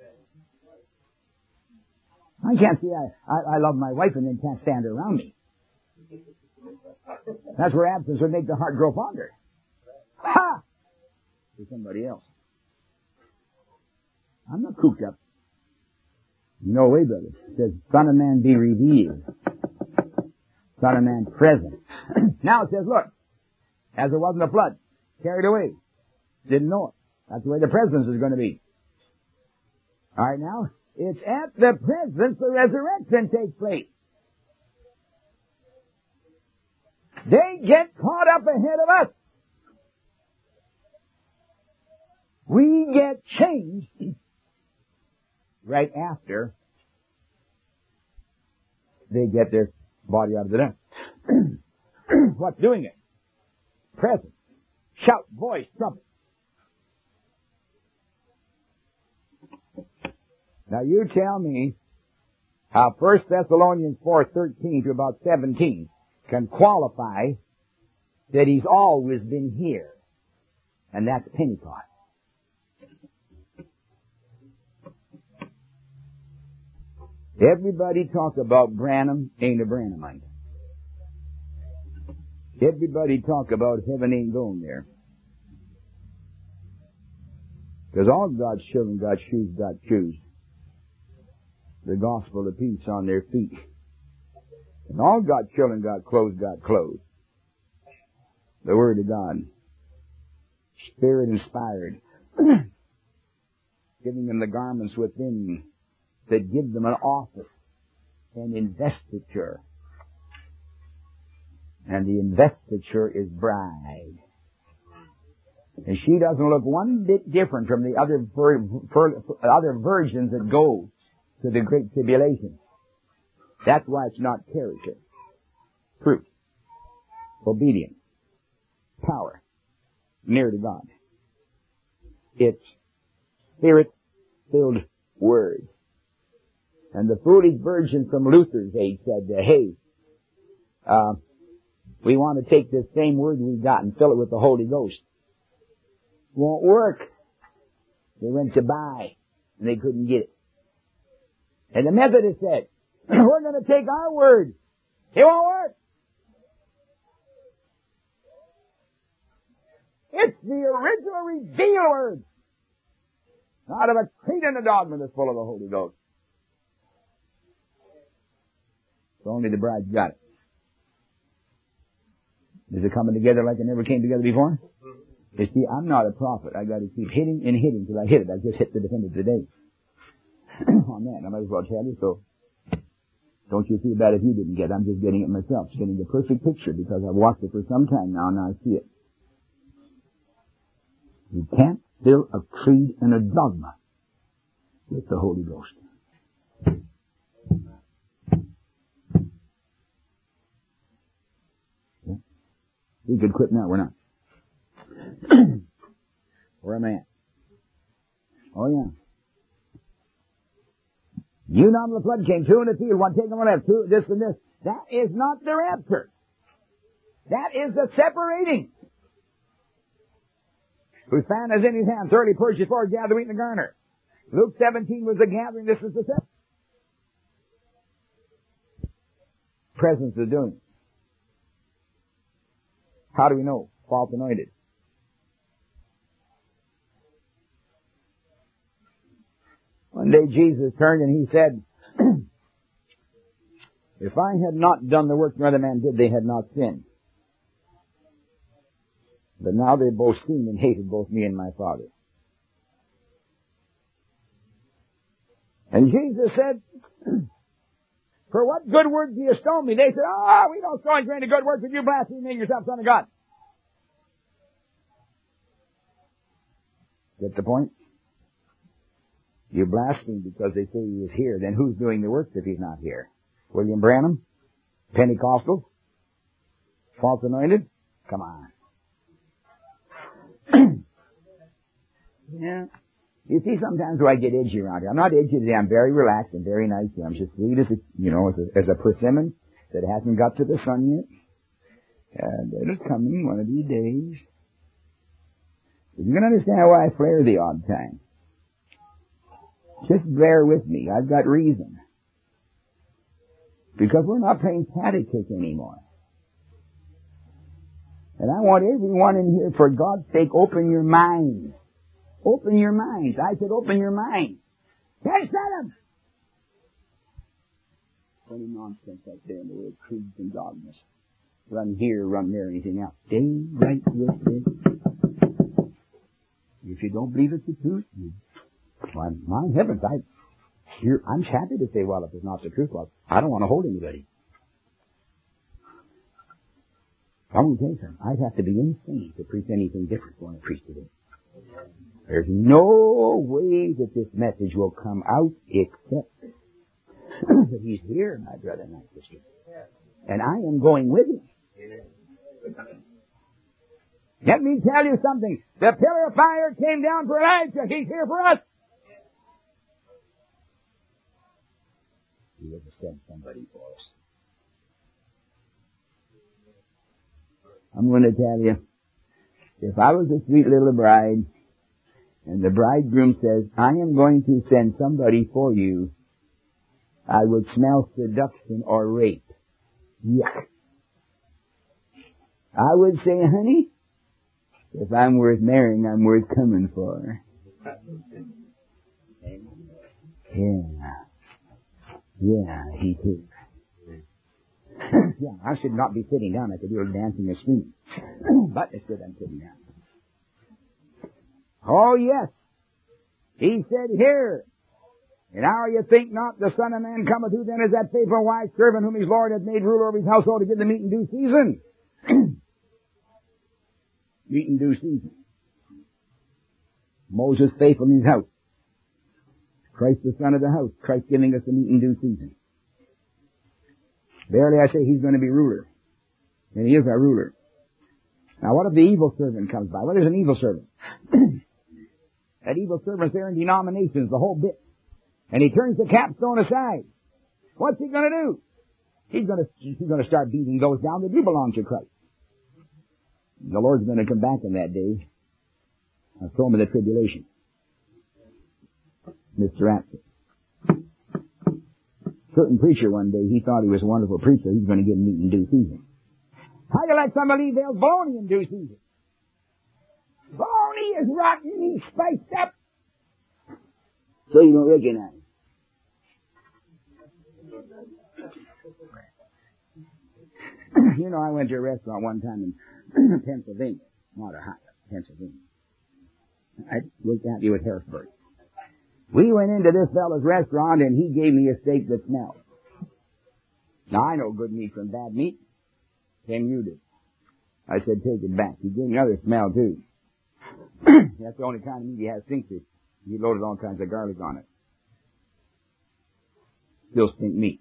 I can't see I, I, I love my wife and then can't stand her around me. That's where absence would make the heart grow fonder. Ha! To somebody else. I'm not cooped up. No way, brother. It says, Son of Man be revealed. Son of Man present. Now it says, look, as there was in the flood, carried away. Didn't know it. That's the way the presence is going to be. All right, now, it's at the presence the resurrection takes place. They get caught up ahead of us. We get changed right after they get their body out of the dust. What's doing it? Presence. Shout, voice, trumpet. Now you tell me how First Thessalonians four thirteen to about seventeen can qualify that He's always been here. And that's Pentecost. Everybody talk about Branham ain't a Branhamite. Everybody talk about heaven ain't going there. Because all God's children got shoes, got shoes. The gospel of peace on their feet. And all God's children got clothes, got clothes. The Word of God. Spirit inspired. Giving them the garments within that give them an office and investiture. And the investiture is bride. And she doesn't look one bit different from the other vir- vir- other virgins that go to the great tribulation. That's why it's not character. Fruit. Obedience. Power. Near to God. It's Spirit-filled Word. And the foolish virgin from Luther's age said, uh, hey, uh, we want to take this same Word we got and fill it with the Holy Ghost. Won't work. They went to buy, and they couldn't get it. And the Methodists said, we're going to take our Word. It won't work. It's the original revealed Word. Not of a creed and a dogma that's full of the Holy Ghost. So only the bride's got it. Is it coming together like it never came together before? You see, I'm not a prophet. I got to keep hitting and hitting till I hit it. I just hit the definitive today. On that, I might as well tell you. So don't you feel bad if you didn't get it. I'm just getting it myself. Just getting the perfect picture because I've watched it for some time now and I see it. You can't fill a creed and a dogma with the Holy Ghost. We could quit now. We're not. Where am I at? Oh, yeah. You know the flood came, two in the field, one taken one left, two, this and this. That is not the rapture. That is the separating. Whose fan is in his hand, thoroughly purged before gather wheat in the garner. Luke seventeen was the gathering, this is the separating. Presence is doing. How do we know? False anointed. One day Jesus turned and he said, if I had not done the work another man did, they had not sinned. But now they've both seen and hated both me and my Father. And Jesus said, for what good work do you stone me? They said, oh, we don't stone you for any good work, but you blaspheme yourself, Son of God. Get the point? You blaspheme because they say he is here. Then who's doing the work if he's not here? William Branham? Pentecostals? False anointed? Come on. Yeah. You see, sometimes where I get edgy around here. I'm not edgy today. I'm very relaxed and very nice here. I'm just sweet as a, you know, as a, as a persimmon that hasn't got to the sun yet. And it'll come in one of these days. But you can understand why I flare the odd time. Just bear with me. I've got reason. Because we're not playing patty cake anymore. And I want everyone in here, for God's sake, open your minds. Open your minds. I said open your minds. Catch them! Any nonsense out there in the way of creeds and dogmas. Run here, run there, anything else. Stay right with this. If you don't believe it's the truth, you, why, my heavens, I, you're, I'm happy to say, well, if it's not the truth, well, I don't want to hold anybody. I'm going to tell you something. I'd have to be insane to preach anything different from what I preach today. There's no way that this message will come out except But he's here, my brother and my sister. And I am going with him. Let me tell you something. The pillar of fire came down for Elijah. He's here for us. He has sent somebody for us. I'm going to tell you, if I was a sweet little bride, and the bridegroom says, I am going to send somebody for you, I would smell seduction or rape. Yuck. I would say, honey, if I'm worth marrying, I'm worth coming for. Yeah. Yeah, he too. Yeah, I should not be sitting down. I could be dancing and screaming. But instead I'm sitting down. Oh yes. He said here, and now you think not the Son of Man cometh, who then is that faithful wise servant whom his Lord hath made ruler over his household to give the meat in due season? Meat in due season. Moses faithful in his house. Christ the son of the house. Christ giving us the meat in due season. Verily I say he's going to be ruler. And he is our ruler. Now what if the evil servant comes by? Well, there's an evil servant. That evil servant's there in denominations, the whole bit. And he turns the capstone aside. What's he going to do? He's going to, he's going to start beating those down that do belong to Christ. The Lord's going to come back in that day. I'll throw him in the tribulation. Mister Rapture. Certain preacher one day, he thought he was a wonderful preacher. He's going to give meat in due season. How do you let somebody believe they'll baloney in due season? Baloney is rotten meat spiced up. So you don't recognize. You know, I went to a restaurant one time in Pennsylvania. Not Ohio, Pennsylvania. I was happy with Harrisburg. We went into this fellow's restaurant and he gave me a steak that smelled. Now I know good meat from bad meat. Then you do. I said, take it back. He gave me another smell too. That's the only kind of meat he has stink fish. He loaded all kinds of garlic on it. Still stink meat.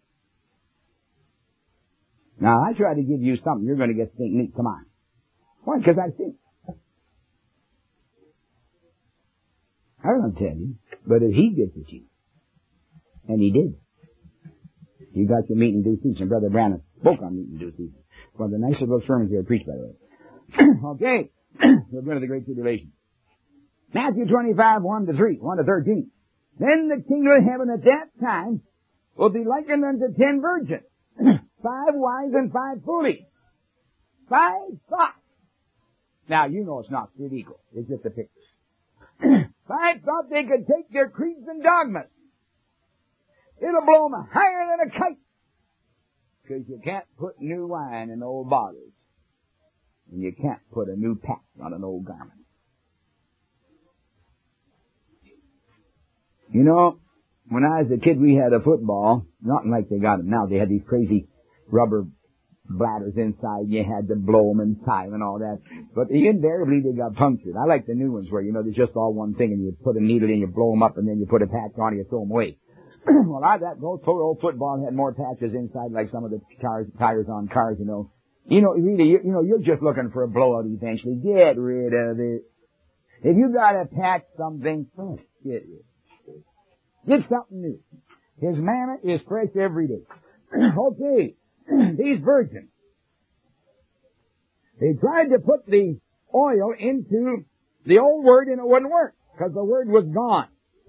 Now I try to give you something, you're going to get stink meat. Come on. Why? Because I stink. I don't tell you. But if he gets at you, and he did, you got your meat in due season. Brother Branham spoke on meat in due season. One of the nicest little sermons he ever preached, by the way. Okay. We're going to the Great Tribulation. Matthew twenty-five, one to three, one to thirteen. Then the kingdom of heaven at that time will be likened unto ten virgins, five wise and five foolish. Five thoughts. Now, you know it's not split equal. It's just a picture. Five thought they could take their creeds and dogmas. It'll blow them higher than a kite. Because you can't put new wine in old bottles. And you can't put a new patch on an old garment. You know, when I was a kid, we had a football. Not like they got them now. They had these crazy rubber bladders inside. You had to blow them and tie them and all that. But invariably they got punctured. I like the new ones where, you know, there's just all one thing and you put a needle in, you blow them up, and then you put a patch on and you throw them away. Well, I, that those old football had more patches inside like some of the cars, tires on cars, you know. You know, really, you, you know, you're just looking for a blowout eventually. Get rid of it. If you gotta patch something, get rid of it. Get something new. His manna is fresh every day. Okay. These virgins, they tried to put the oil into the old word and it wouldn't work because the word was gone.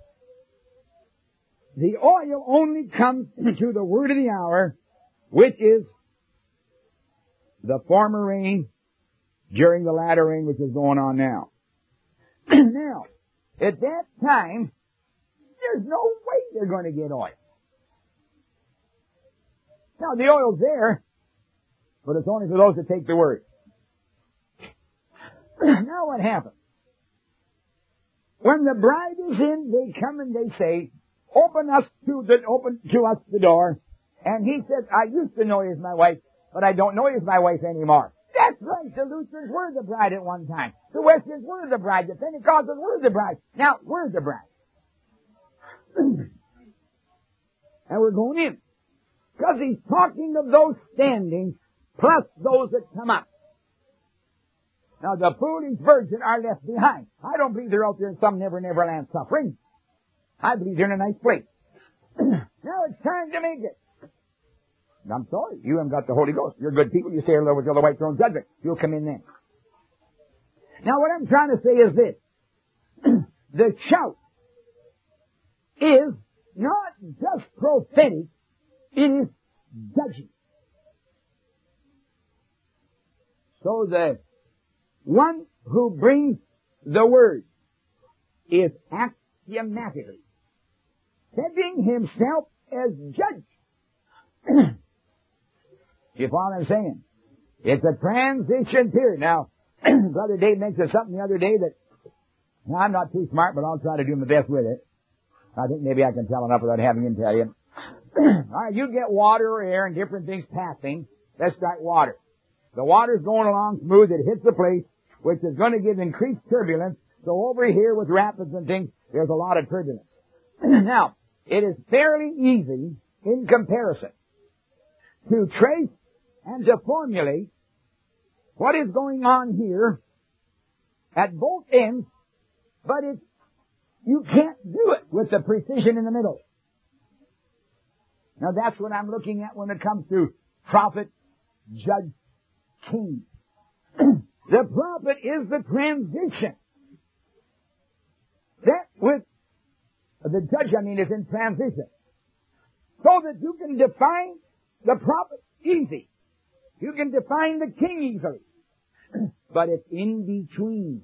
The oil only comes to the word of the hour, which is the former rain during the latter rain, which is going on now. Now, at that time, there's no way they're going to get oil. Now, the oil's there, but it's only for those that take the word. Now what happens? When the bride is in, they come and they say, open us to the, open to us the door. And he says, I used to know you as my wife, but I don't know you as my wife anymore. That's right. The Lutherans were the bride at one time. The Wesleyans were the bride. The Pentecostals were the bride. Now, we're the bride. And we're going in. Because he's talking of those standing plus those that come up. Now the foolish virgin are left behind. I don't believe they're out there in some never, never land suffering. I believe they're in a nice place. Now it's time to make it. I'm sorry, you haven't got the Holy Ghost. You're good people. You stay here with the white throne judgment. You'll come in then. Now what I'm trying to say is this. The shout is not just prophetic, it is judging. So the one who brings the word is axiomatically setting himself as judge. You follow what I'm saying? It's a transition period. Now, Brother Dave mentioned something the other day that, now I'm not too smart, but I'll try to do my best with it. I think maybe I can tell enough without having him tell you. Alright, you get water or air and different things passing. Let's start water. The water's going along smooth, it hits the place, which is going to give increased turbulence. So over here with rapids and things, there's a lot of turbulence. Now, it is fairly easy in comparison to trace and to formulate what is going on here at both ends, but it's, you can't do it with the precision in the middle. Now that's what I'm looking at when it comes to prophet, judge, king. The prophet is the transition. That with the judge, I mean, is in transition. So that you can define the prophet easy. You can define the king easily. But it's in between.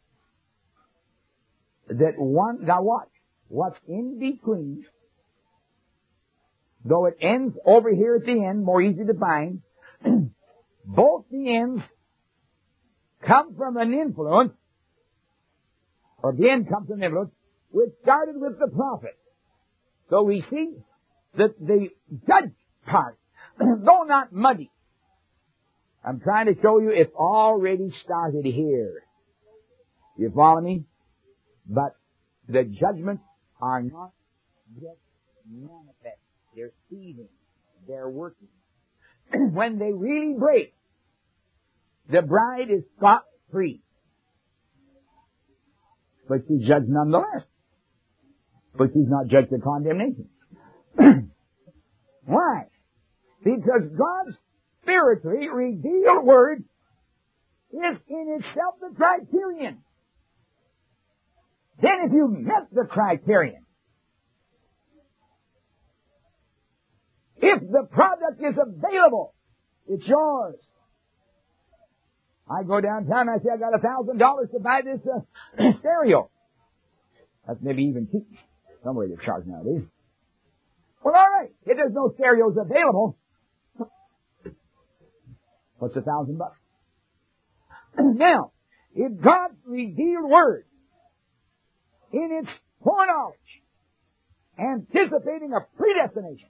That one, now watch. What's in between, though it ends over here at the end, more easy to find, both the ends come from an influence, or the end comes from an influence, which started with the prophet. So we see that the judge part, though not muddy, I'm trying to show you it's already started here. You follow me? But the judgments are not yet manifest. They're seething. They're working. When they really break, the bride is scot free. But she's judged nonetheless. But she's not judged to condemnation. Why? Because God's spiritually revealed word is in itself the criterion. Then if you met the criterion, if the product is available, it's yours. I go downtown and I say, I got a thousand dollars to buy this uh, stereo. That's maybe even cheap. Somewhere they charge nowadays. Well, all right. If there's no stereos available, what's a thousand bucks? Now, if God's revealed word in its foreknowledge, anticipating a predestination,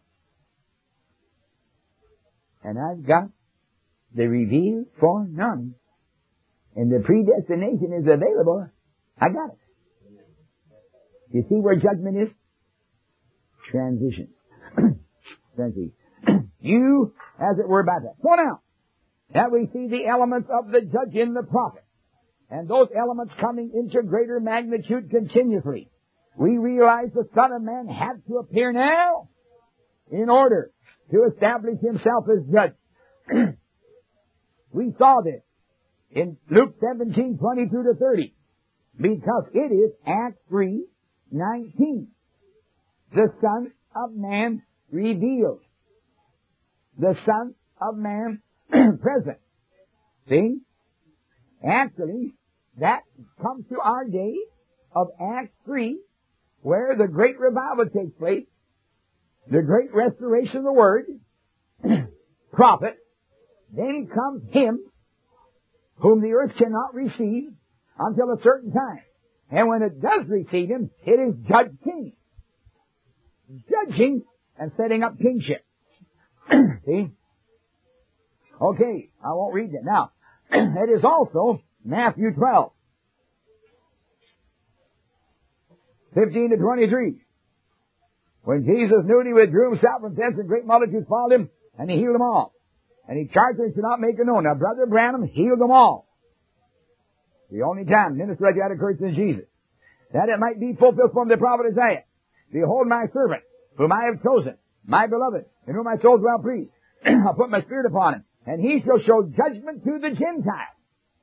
and I've got the revealed foreknowledge, and the predestination is available, I got it. You see where judgment is? Transition. Transition. You, as it were, about that. So now, that we see the elements of the judge in the prophet, and those elements coming into greater magnitude continuously. We realize the Son of Man had to appear now in order to establish himself as judge. We saw this in Luke seventeen, twenty-two to thirty, because it is Acts three, nineteen. The Son of Man revealed. The Son of Man present. See? Actually, that comes to our day of Acts three, where the great revival takes place, the great restoration of the Word, prophet, then comes him whom the earth cannot receive until a certain time. And when it does receive him, it is judge king. Judging and setting up kingship. See? Okay, I won't read that. Now, it is also Matthew twelve, fifteen to twenty-three. When Jesus knew it, he withdrew himself from thence, and great multitudes followed him, and he healed them all. And he charged them to not make it known. Now, Brother Branham healed them all. The only time ministry like that occurred since Jesus. That it might be fulfilled from the prophet Isaiah. Behold my servant, whom I have chosen, my beloved, in whom my soul is well pleased. I'll put my spirit upon him, and he shall show judgment to the Gentiles.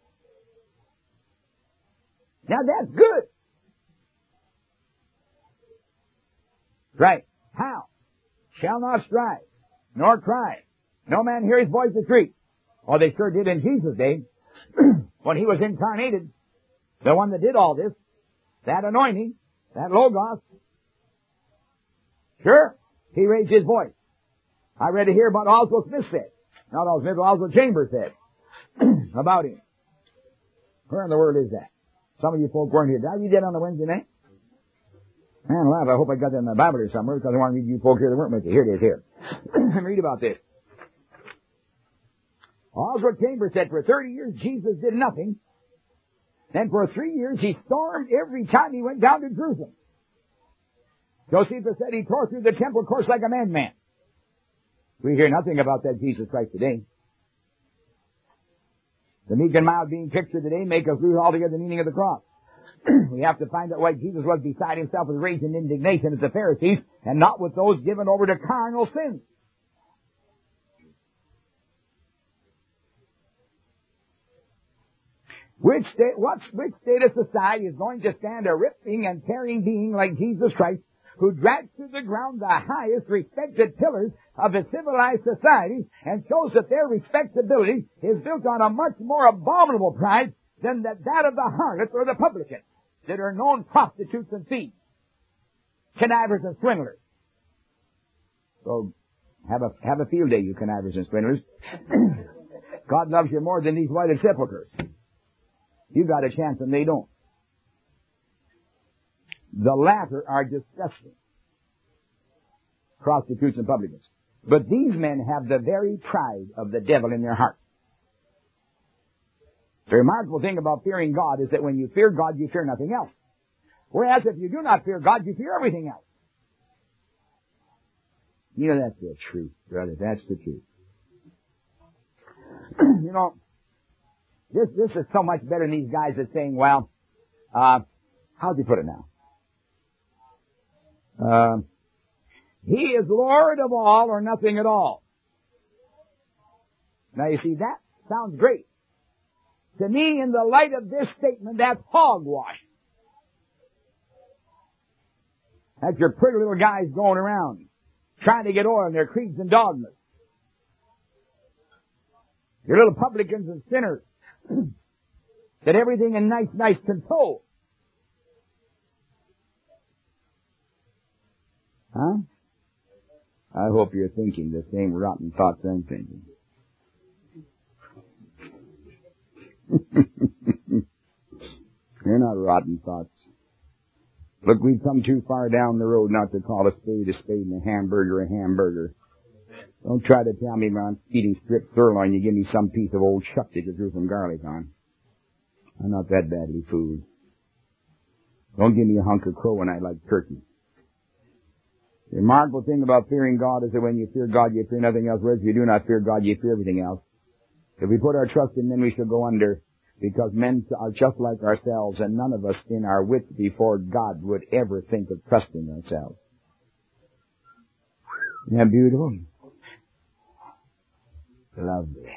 Now that's good. Right. How? Shall not strive, nor cry. No man hear his voice in the street. Well, they sure did in Jesus' day. When he was incarnated, the one that did all this, that anointing, that Logos, sure, he raised his voice. I read it here about Oswald Smith said. Not Oswald Smith, but Oswald Chambers said about him. Where in the world is that? Some of you folk weren't here. Did I read that on the Wednesday night? Man alive, I hope I got that in my Bible here somewhere, because I want to read you folk here that weren't with you. Here it is here. Read about this. Oswald Chambers said for thirty years Jesus did nothing. Then for three years he stormed every time he went down to Jerusalem. Josephus said he tore through the temple courts like a madman. We hear nothing about that Jesus Christ today. The meek and mild being pictured today make us lose altogether the meaning of the cross. We have to find out why Jesus was beside himself with rage and indignation at the Pharisees, and not with those given over to carnal sins. Which state, what, which state of society is going to stand a ripping and tearing being like Jesus Christ, who drags to the ground the highest respected pillars of a civilized society and shows that their respectability is built on a much more abominable pride than that, that of the harlots or the publicans that are known prostitutes and thieves, connivers and swindlers. So have a, have a field day, you connivers and swindlers. God loves you more than these whited sepulchres. You got a chance and they don't. The latter are disgusting. Prostitutes and publicans. But these men have the very pride of the devil in their heart. The remarkable thing about fearing God is that when you fear God, you fear nothing else. Whereas if you do not fear God, you fear everything else. You know, that's the truth, brother. That's the truth. You know, this this is so much better than these guys that saying, well, uh, how'd you put it now? Uh, he is Lord of all or nothing at all. Now you see, that sounds great. To me, in the light of this statement, that's hogwash. That's your pretty little guys going around trying to get oil in their creeds and dogmas. Your little publicans and sinners that everything in nice, nice control. Huh? I hope you're thinking the same rotten thoughts I'm thinking. They're not rotten thoughts. Look, we've come too far down the road not to call a spade a spade and a hamburger a hamburger. Don't try to tell me when I'm eating strip sirloin you give me some piece of old chuck that you threw some garlic on. I'm not that badly fooled. Don't give me a hunk of crow when I like turkey. The remarkable thing about fearing God is that when you fear God, you fear nothing else. Whereas if you do not fear God, you fear everything else. If we put our trust in men, we shall go under, because men are just like ourselves, and none of us in our wit before God would ever think of trusting ourselves. Isn't that beautiful? Lovely.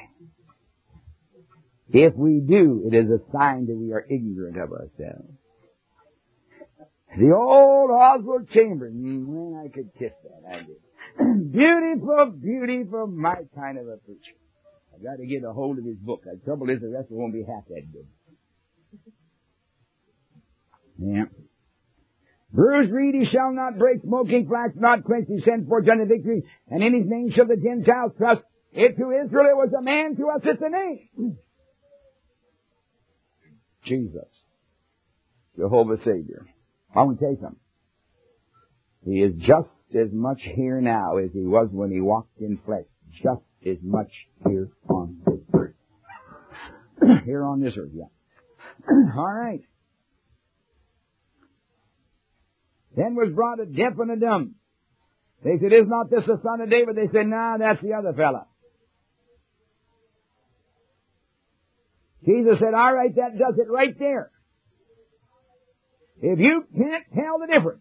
If we do, it is a sign that we are ignorant of ourselves. The old Oswald Chambers, man, I could kiss that, I did. Beautiful, beautiful, my kind of a preacher. I've got to get a hold of his book. The trouble is the rest of it won't be half that good. Yeah. Bruce Reed, he shall not break, smoking flax, not quench, he sent forth unto victory, and in his name shall the Gentiles trust. If to Israel it was a man, to us it's a name. Jesus. Jehovah Savior. I want to tell you something. He is just as much here now as he was when he walked in flesh. Just as much here on this earth. Here on this earth, yeah. All right. Then was brought a deaf and a dumb, They said, is not this the son of David? They said, nah, that's the other fella. Jesus said, all right, that does it right there. If you can't tell the difference,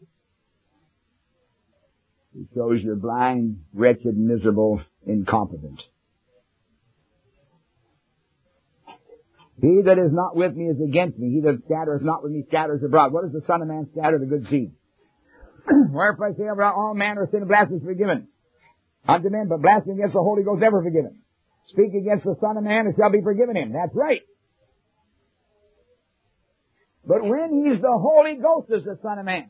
it shows you're blind, wretched, miserable, incompetent. He that is not with me is against me. He that scattereth not with me scatters abroad. What does the Son of Man scatter? The good seed. Wherefore I say about all manner of sin and blasphemy is forgiven unto men, but blasphemy against the Holy Ghost never forgiven. Speak against the Son of Man, it shall be forgiven him. That's right. But when he's the Holy Ghost as the Son of Man,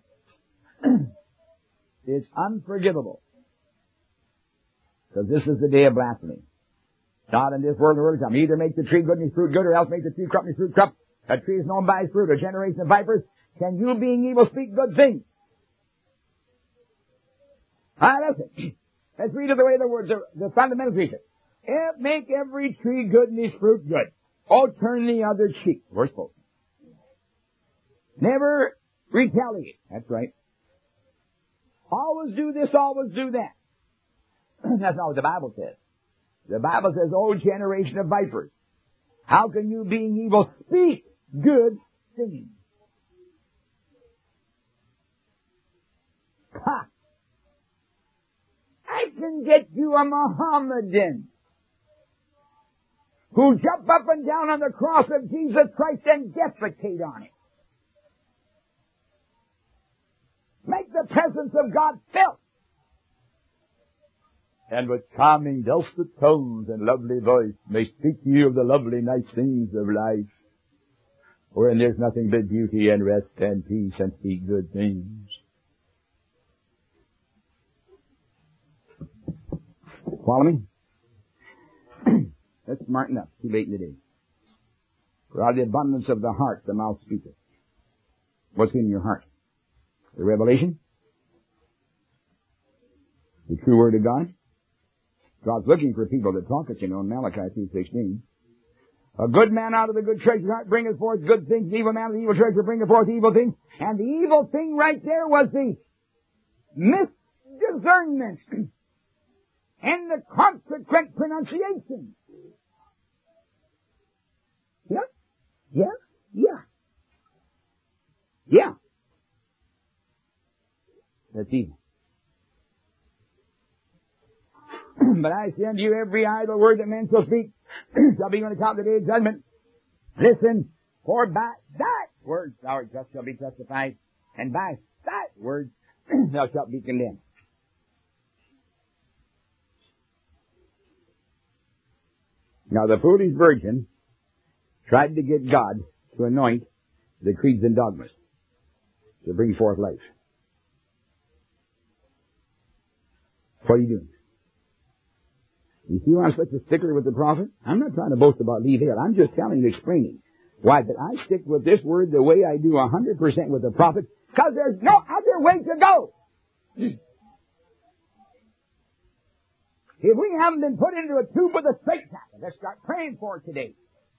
it's unforgivable. Because this is the day of blasphemy. God in this world and the world to come. Either make the tree good and his fruit good, or else make the tree corrupt and his fruit corrupt. A tree is known by his fruit. A generation of vipers. Can you, being evil, speak good things? Ah, listen. Let's read it the way the words are, the fundamental precept. If make every tree good and his fruit good. Oh, turn the other cheek. We're supposed to. Never retaliate. That's right. Always do this, always do that. That's not what the Bible says. The Bible says, O generation of vipers, how can you, being evil, speak good things? Ha! I can get you a Mohammedan who jump up and down on the cross of Jesus Christ and defecate on it. Make the presence of God felt. And with calming, dulcet tones and lovely voice may speak to you of the lovely nice things of life, wherein there's nothing but beauty and rest and peace, and speak good things. Follow me? Let's smarten up. Too late in the day. For out of the abundance of the heart, the mouth speaketh. What's in your heart? The revelation? The true word of God? God's looking for people that talk it, you know, in Malachi three sixteen. A good man out of the good treasure heart bringeth forth good things. An evil man out of the evil treasure bringeth forth evil things. And the evil thing right there was the misdiscernment and the consequent pronunciation. Yeah? Yeah? Yeah. Yeah. That's evil. But I send you every idle word that men shall speak shall be on account of the day of judgment. Listen, for by that word thou art just shall be justified, and by that word thou shalt be condemned. Now the foolish virgin tried to get God to anoint the creeds and dogmas to bring forth life. What are you doing? You see why I'm such a stickler with the prophet? I'm not trying to boast about Lee Vale. I'm just telling you, explaining why that I stick with this word the way I do one hundred percent with the prophet, because there's no other way to go. If we haven't been put into a tube with a straitjacket, let's start praying for it today.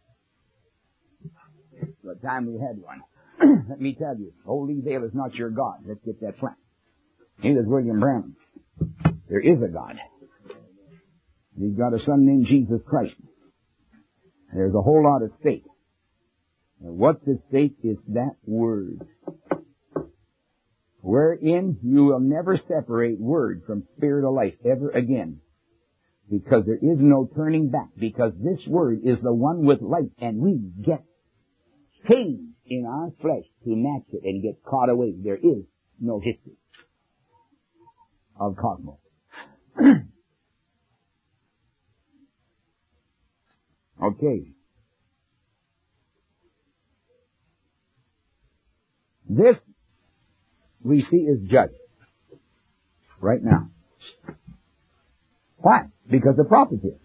By the time we had one. Let me tell you, old Lee Vale is not your God. Let's get that flat. Neither is William Branham. There is a God. He's got a son named Jesus Christ. There's a whole lot at stake. And what's at stake is that word. Wherein you will never separate word from spirit of life ever again. Because there is no turning back. Because this word is the one with life, and we get changed in our flesh to match it and get caught away. There is no history of cosmos. Okay. This, we see, is judged. Right now. Why? Because the prophet is.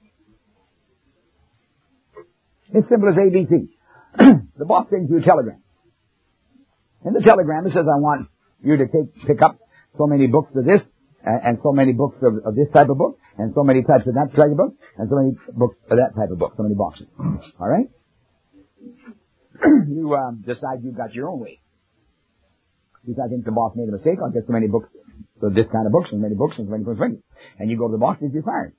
It's simple as A B C. The boss sends you a telegram. In the telegram it says, I want you to take, pick up so many books of this, uh, and so many books of, of this type of book, and so many types of that type of book, and so many books of that type of book, so many boxes. Alright? You um, decide you've got your own way. Because I think the boss made a mistake, I'll get so many books So this kind of books and many books and many books, many. And you go to the boss, you're fired.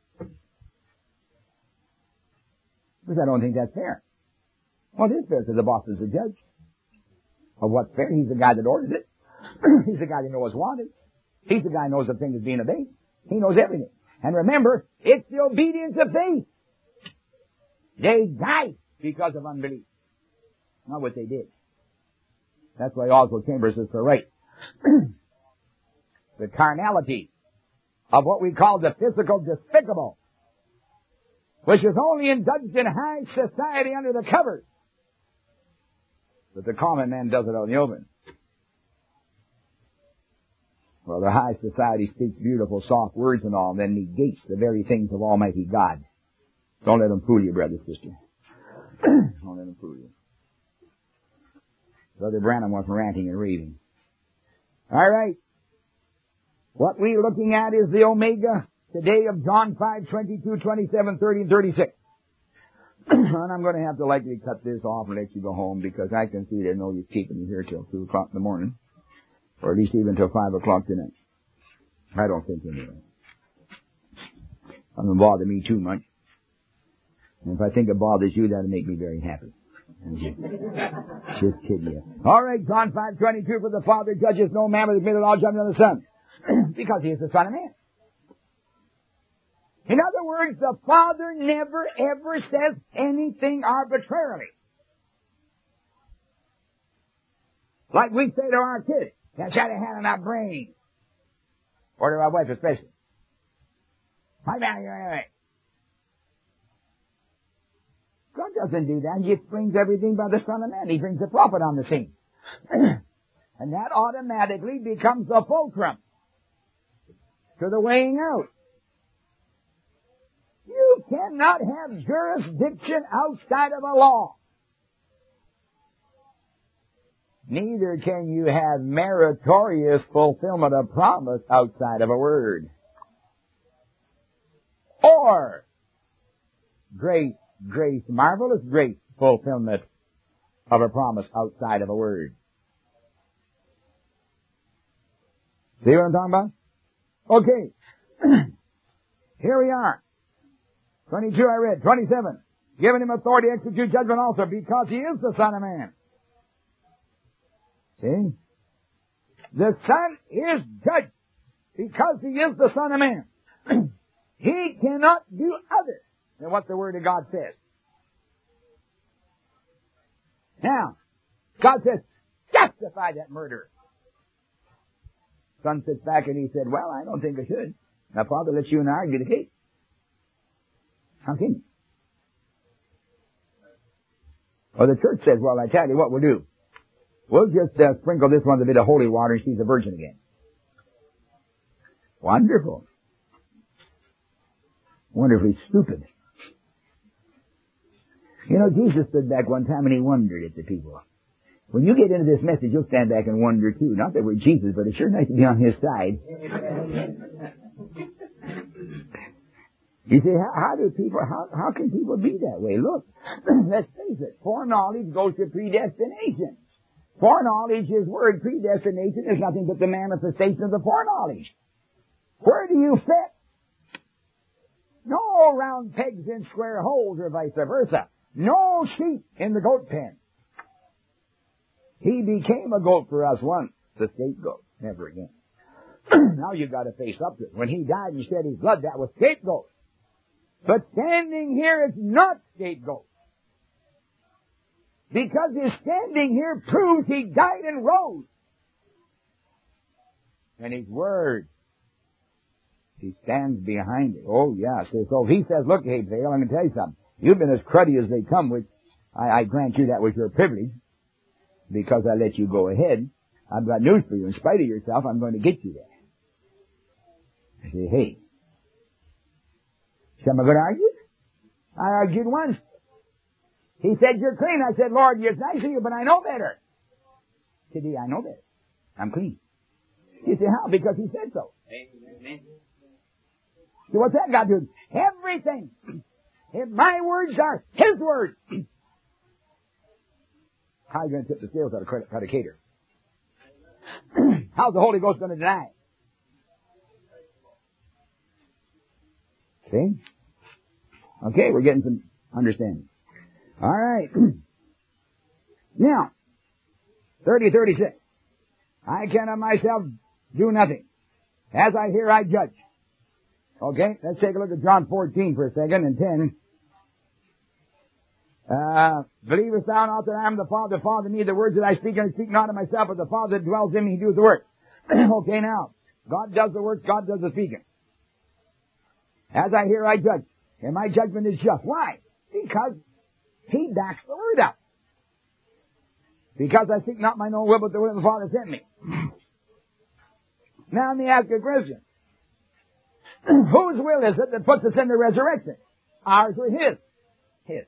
Because I don't think that's fair. Well, it is fair because the boss is the judge of what's fair. He's the guy that orders it. He's the guy that knows what's wanted. He's the guy who knows if thing is being obeyed. He knows everything. And remember, it's the obedience of faith. They died because of unbelief. Not what they did. That's why Oswald Chambers is so right. The carnality of what we call the physical despicable, which is only indulged in high society under the covers. But the common man does it out in the open. Well, the high society speaks beautiful, soft words and all, and then negates the very things of Almighty God. Don't let them fool you, brother, sister. Don't let them fool you. Brother Branham was ranting and raving. All right. What we're looking at is the Omega today of John five, twenty-two, twenty-seven, thirty, and thirty-six. And I'm going to have to likely cut this off and let you go home because I can see they know you're keeping you here till two o'clock in the morning. Or at least even till five o'clock tonight. I don't think anyway. It doesn't bother me too much. And if I think it bothers you, that'll make me very happy. Just kidding you. All right, John five twenty-two, for the Father judges no man but has made it all judgment on the Son. Because he is the Son of Man. In other words, the Father never ever says anything arbitrarily. Like we say to our kids, can't shut a hand on that brain. Or to our wife especially. My man, you're right. God doesn't do that. He just brings everything by the Son of Man. He brings the prophet on the scene. And that automatically becomes the fulcrum to the weighing out. You cannot have jurisdiction outside of a law. Neither can you have meritorious fulfillment of promise outside of a word. Or great grace, marvelous grace, fulfillment of a promise outside of a word. See what I'm talking about? Okay. Here we are. twenty-two I read. twenty-seven. Giving him authority to execute judgment also because he is the Son of Man. See? The Son is judged because he is the Son of Man. He cannot do other than what the Word of God says. Now, God says, justify that murderer. Son sits back and he said, well, I don't think I should. Now, Father, let you and I argue the case. How can you? Well, the church says, well, I tell you what we'll do. We'll just uh, sprinkle this one with a bit of holy water and she's a virgin again. Wonderful. Wonderfully stupid. You know, Jesus stood back one time and he wondered at the people. When you get into this message, you'll stand back and wonder too. Not that we're Jesus, but it's sure nice to be on his side. You say, how, how do people, how, how can people be that way? Look, let's face it. Foreknowledge goes to predestination. Foreknowledge, his word, predestination, is nothing but the manifestation of the foreknowledge. Where do you fit? No round pegs in square holes or vice versa. No sheep in the goat pen. He became a goat for us once, the scapegoat. Never again. Now you've got to face up to it. When he died and shed his blood, that was scapegoat. But standing here is not scapegoat. Because his standing here proves he died and rose. And his word, he stands behind it. Oh, yeah. So, so if he says, look, hey, Vale, I'm going to tell you something. You've been as cruddy as they come, which I, I grant you that was your privilege. Because I let you go ahead. I've got news for you. In spite of yourself, I'm going to get you there. I say, hey. So am I going to argue? I argued once. He said, you're clean. I said, Lord, it's nice of you, but I know better. Today, I know better. I'm clean. You say, how? Because he said so. Amen. So what's that got to do? Everything. If my words are his words. How are you going to tip the scales out of predicator? How's the Holy Ghost going to deny? See? Okay, we're getting some understanding. All right. Now, thirty, thirty-six. I can of myself do nothing. As I hear, I judge. Okay, let's take a look at John fourteen for a second and ten. Uh, believest thou not that I am the Father, the Father me, the words that I speak, and I speak not of myself, but the Father that dwells in me, he doeth the work. Okay, now, God does the work, God does the speaking. As I hear, I judge. And my judgment is just. Why? Because he backs the word up. Because I seek not mine own will, but the will of the Father sent me. Now let me ask you a question. Whose will is it that puts us in the resurrection? Ours or his? His.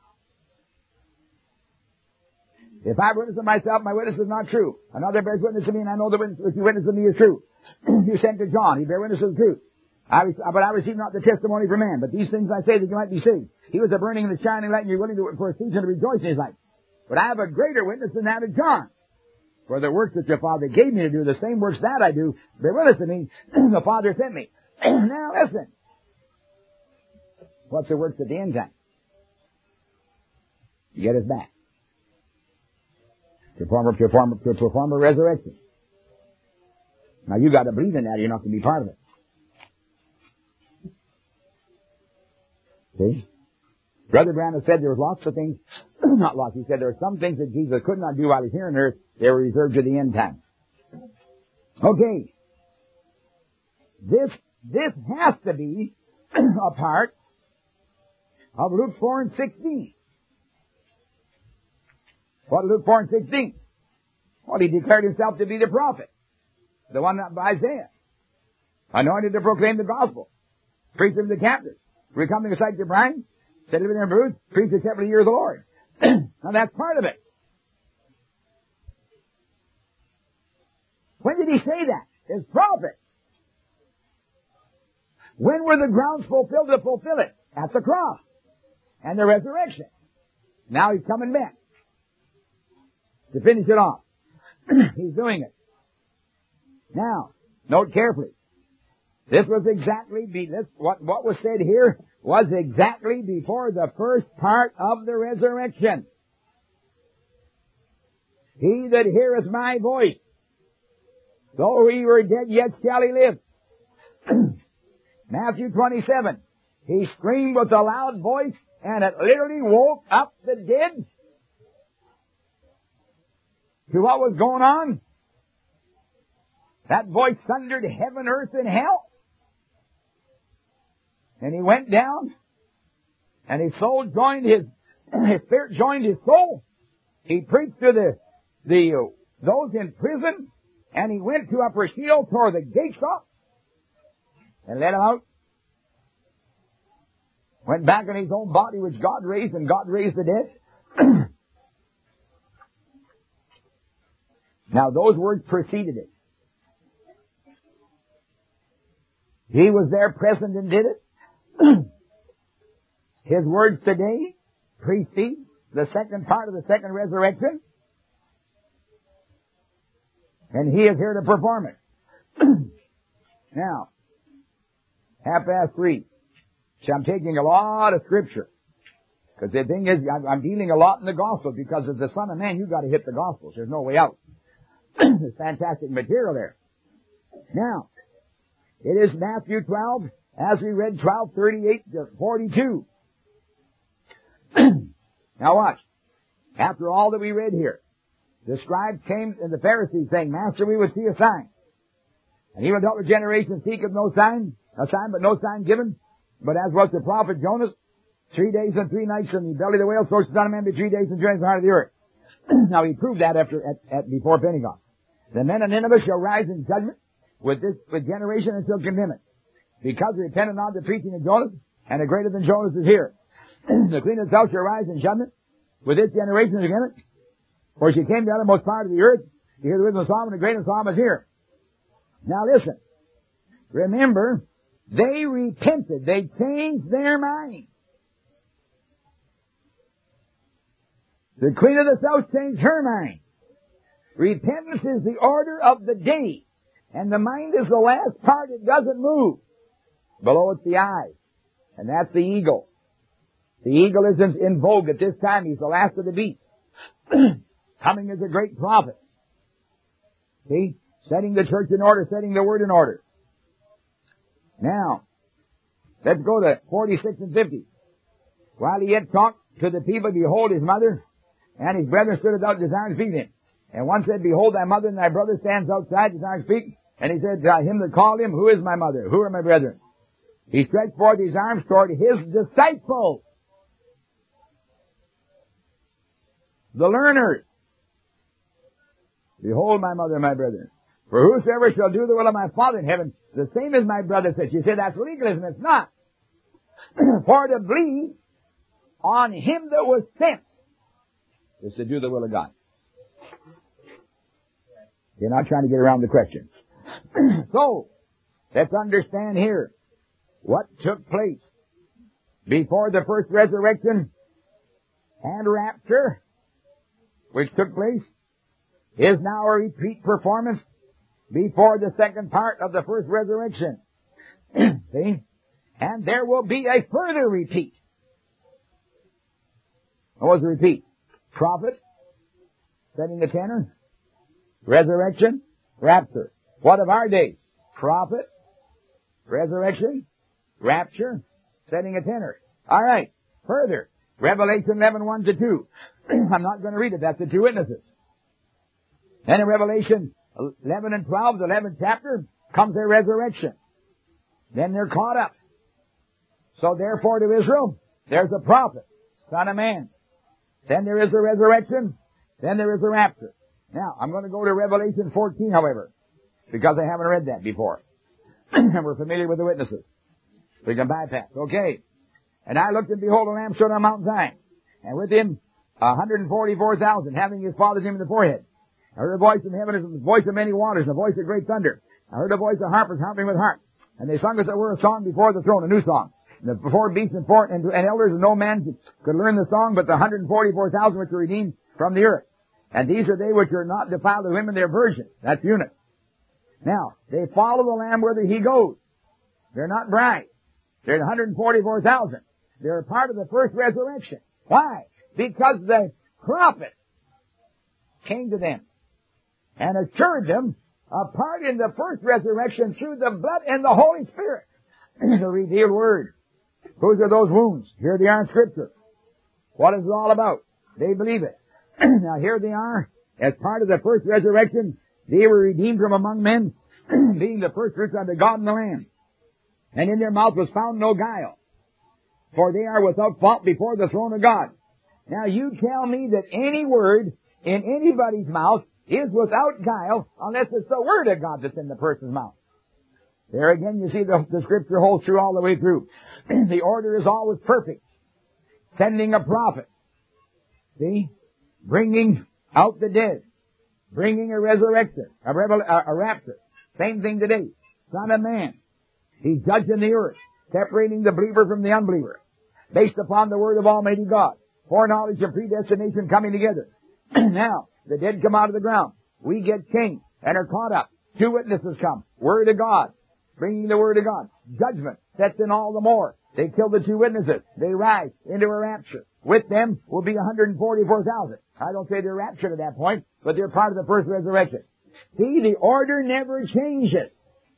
If I witness of myself, my witness is not true. Another bears witness of me, and I know the witness, which you witness of me is true. You sent to John, he bear witness of the truth. I, but I receive not the testimony from man. But these things I say that you might be saved. He was a burning and a shining light, and you're willing to for a season to rejoice in his light. But I have a greater witness than that of John. For the works that your Father gave me to do, the same works that I do, bear witness of me, the Father sent me. Now listen. What's the works at the end time? To get us back. To perform, to perform, to perform a resurrection. Now you got to believe in that, or you're not going to be part of it. See? Brother Branham said there was lots of things, not lots, he said there were some things that Jesus could not do while he's here on earth, they were reserved to the end time. Okay. This, this has to be a part of Luke four and sixteen. What Luke four and sixteen? Well, he declared himself to be the prophet. The one of Isaiah. Anointed to proclaim the gospel. Preach to the captives. Recoming to sight the blind. Set living in their booths. Preach the seventy years of the Lord. Now that's part of it. When did he say that? As prophet. When were the grounds fulfilled to fulfill it? At the cross. And the resurrection. Now he's coming back. To finish it off. He's doing it. Now, note carefully. This was exactly, be, this, what, what was said here was exactly before the first part of the resurrection. He that heareth my voice, though he were dead, yet shall he live. Matthew twenty-seven. He screamed with a loud voice, and it literally woke up the dead. To what was going on? That voice thundered heaven, earth, and hell. And he went down, and his soul joined his, his spirit joined his soul. He preached to the, the, uh, those in prison, and he went to Upper Sheol, tore the gates off, and let them out. Went back in his own body, which God raised, and God raised the dead. Now those words preceded it. He was there present and did it. His words today precede the second part of the second resurrection. And he is here to perform it. Now, half past three. See, I'm taking a lot of scripture. Because the thing is, I'm dealing a lot in the gospel, because as the Son of Man, you've got to hit the gospels. There's no way out. There's fantastic material there. Now, it is Matthew twelve, as we read twelve, thirty-eight to forty-two. Now watch. After all that we read here, the scribes came and the Pharisees saying, Master, we would see a sign. And even the other generation seeketh no sign, a sign but no sign given. But as was the prophet Jonas, three days and three nights in the belly of the whale, so shall the Son of Man be three days and three nights in the heart of the earth. Now he proved that after, at, at, before Pentecost. The men of Nineveh shall rise in judgment with this with generation and shall condemn it. Because we attended not the preaching of Jonas, and a greater than Jonas is here. The queen of the south shall rise in judgment with this generation and condemn it. For she came to the uttermost part of the earth to hear the wisdom of Solomon, and the greatest Solomon is here. Now listen. Remember, they repented. They changed their mind. The queen of the south changed her mind. Repentance is the order of the day. And the mind is the last part. It doesn't move. Below it's the eyes. And that's the eagle. The eagle is in, in vogue at this time. He's the last of the beasts. Coming as a great prophet. See? Setting the church in order, setting the word in order. Now, let's go to forty-six and fifty. While he yet talked to the people, behold his mother, and his brethren stood without, desiring to speak to him. And one said, behold thy mother and thy brother stands outside, desiring to speak. And he said to him that called him, who is my mother? Who are my brethren? He stretched forth his arms toward his disciples, the learners. Behold my mother and my brethren. For whosoever shall do the will of my Father in heaven, the same as my brother says. You say that's legalism. It's not. For to believe on him that was sent is to do the will of God. You're not trying to get around the question. So, let's understand here what took place before the first resurrection and rapture, which took place, is now a repeat performance before the second part of the first resurrection. See? And there will be a further repeat. What was the repeat? Prophet, setting the tenor, resurrection, rapture. What of our days? Prophet, resurrection, rapture, setting a tenor. All right. Further, Revelation eleven, one to two. I'm not going to read it. That's the two witnesses. Then in Revelation eleven and twelve, the eleventh chapter, comes their resurrection. Then they're caught up. So therefore to Israel, there's a prophet, son of man. Then there is a resurrection. Then there is a rapture. Now, I'm going to go to Revelation fourteen, however, because I haven't read that before. And we're familiar with the witnesses. We can bypass. Okay. And I looked and behold a lamb stood on Mount Zion, and with him one hundred forty-four thousand, having his father's name in the forehead. I heard a voice from heaven as the voice of many waters, and a voice of great thunder. I heard a voice of harpers harping with harps. And they sung as it were a song before the throne, a new song. And the before beasts and, four, and, and elders, and no man could learn the song but the one hundred forty-four thousand which were redeemed from the earth. And these are they which are not defiled of women, they're virgins. That's eunuchs. Now, they follow the Lamb whither he goes. They're not brides. They're one hundred forty-four thousand. They're a part of the first resurrection. Why? Because the prophet came to them and assured them a part in the first resurrection through the blood and the Holy Spirit. The revealed word. Whose are those wounds? Here they are in Scripture. What is it all about? They believe it. Now here they are, as part of the first resurrection. They were redeemed from among men, being the first fruits unto God and the Lamb. And in their mouth was found no guile, for they are without fault before the throne of God. Now you tell me that any word in anybody's mouth is without guile unless it's the word of God that's in the person's mouth. There again you see the, the Scripture holds true all the way through. The order is always perfect. Sending a prophet. See? Bringing out the dead. Bringing a resurrection. A, revel, a, a rapture. Same thing today. Son of man. He's judging the earth. Separating the believer from the unbeliever. Based upon the word of Almighty God. Foreknowledge and predestination coming together. Now, the dead come out of the ground. We get changed and are caught up. Two witnesses come. Word of God. Bringing the word of God. Judgment sets in all the more. They kill the two witnesses. They rise into a rapture. With them will be one hundred forty-four thousand. I don't say they're raptured at that point, but they're part of the first resurrection. See, the order never changes.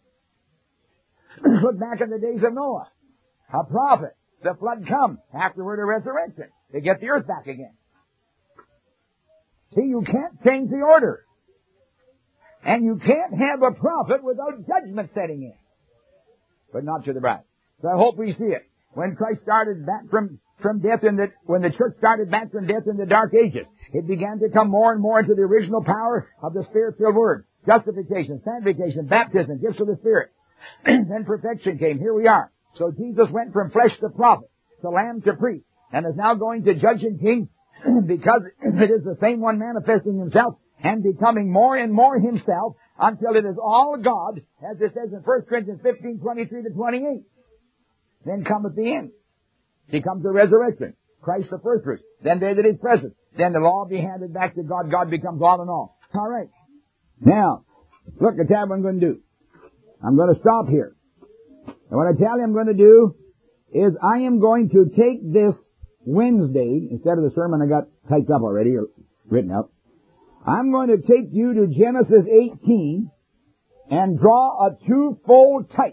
Look back in the days of Noah. A prophet. The flood comes. Afterward a resurrection. They get the earth back again. See, you can't change the order. And you can't have a prophet without judgment setting in. But not to the bride. So I hope we see it. When Christ started back from, from death in the, when the church started back from death in the dark ages, it began to come more and more into the original power of the Spirit-filled Word. Justification, sanctification, baptism, gifts of the Spirit. Then perfection came. Here we are. So Jesus went from flesh to prophet, to lamb to priest, and is now going to judge and king because it is the same one manifesting himself and becoming more and more himself until it is all God, as it says in First Corinthians fifteen, twenty-three to twenty-eight. Then cometh the end. He comes the resurrection. Christ the first fruits. Then there that is present. Then the law be handed back to God. God becomes all in all. All right. Now, look at that what I'm going to do. I'm going to stop here. And what I tell you I'm going to do is I am going to take this Wednesday, instead of the sermon I got typed up already, or written up, I'm going to take you to Genesis eighteen and draw a twofold type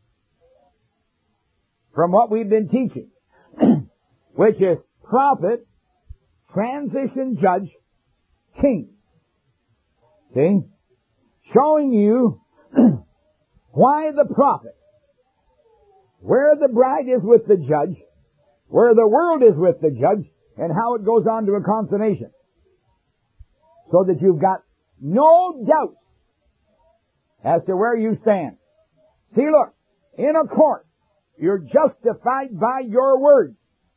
from what we've been teaching, which is prophet, transition judge, king. See? Showing you why the prophet, where the bride is with the judge, where the world is with the judge, and how it goes on to a consummation. So that you've got no doubt as to where you stand. See, look, in a court, you're justified by your words.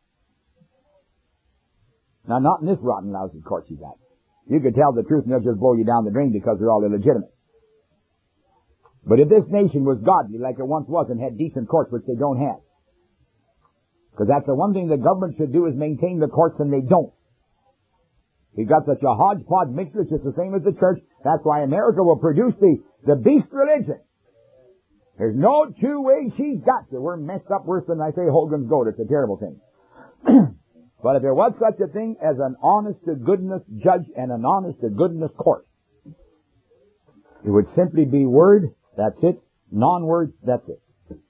Now, not in this rotten, lousy court you got. You could tell the truth and they'll just blow you down the drain because they're all illegitimate. But if this nation was godly like it once was and had decent courts, which they don't have, because that's the one thing the government should do is maintain the courts, and they don't. We've got such a hodgepodge mixture, it's just the same as the church. That's why America will produce the, the beast religion. There's no two ways she's got to. We're messed up worse than, I say, Hogan's goat. It's a terrible thing. But if there was such a thing as an honest-to-goodness judge and an honest-to-goodness court, it would simply be word, that's it. Non-word, that's it.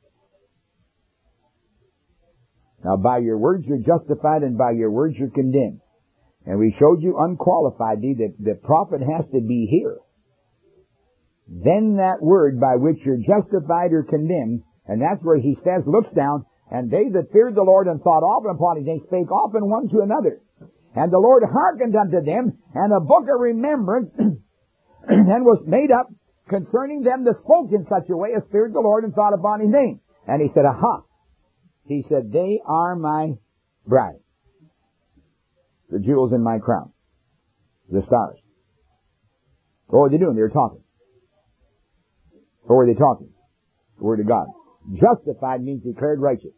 Now, by your words you're justified, and by your words you're condemned. And we showed you unqualifiedly that the prophet has to be here. Then that word by which you're justified or condemned, and that's where he says, looks down, and they that feared the Lord and thought often upon his name spake often one to another. And the Lord hearkened unto them, and a book of remembrance and was made up concerning them that spoke in such a way as feared the Lord and thought upon his name. And he said, aha. He said, they are my bride. The jewels in my crown. The stars. What were they doing? They were talking. What were they talking? The Word of God. Justified means declared righteous.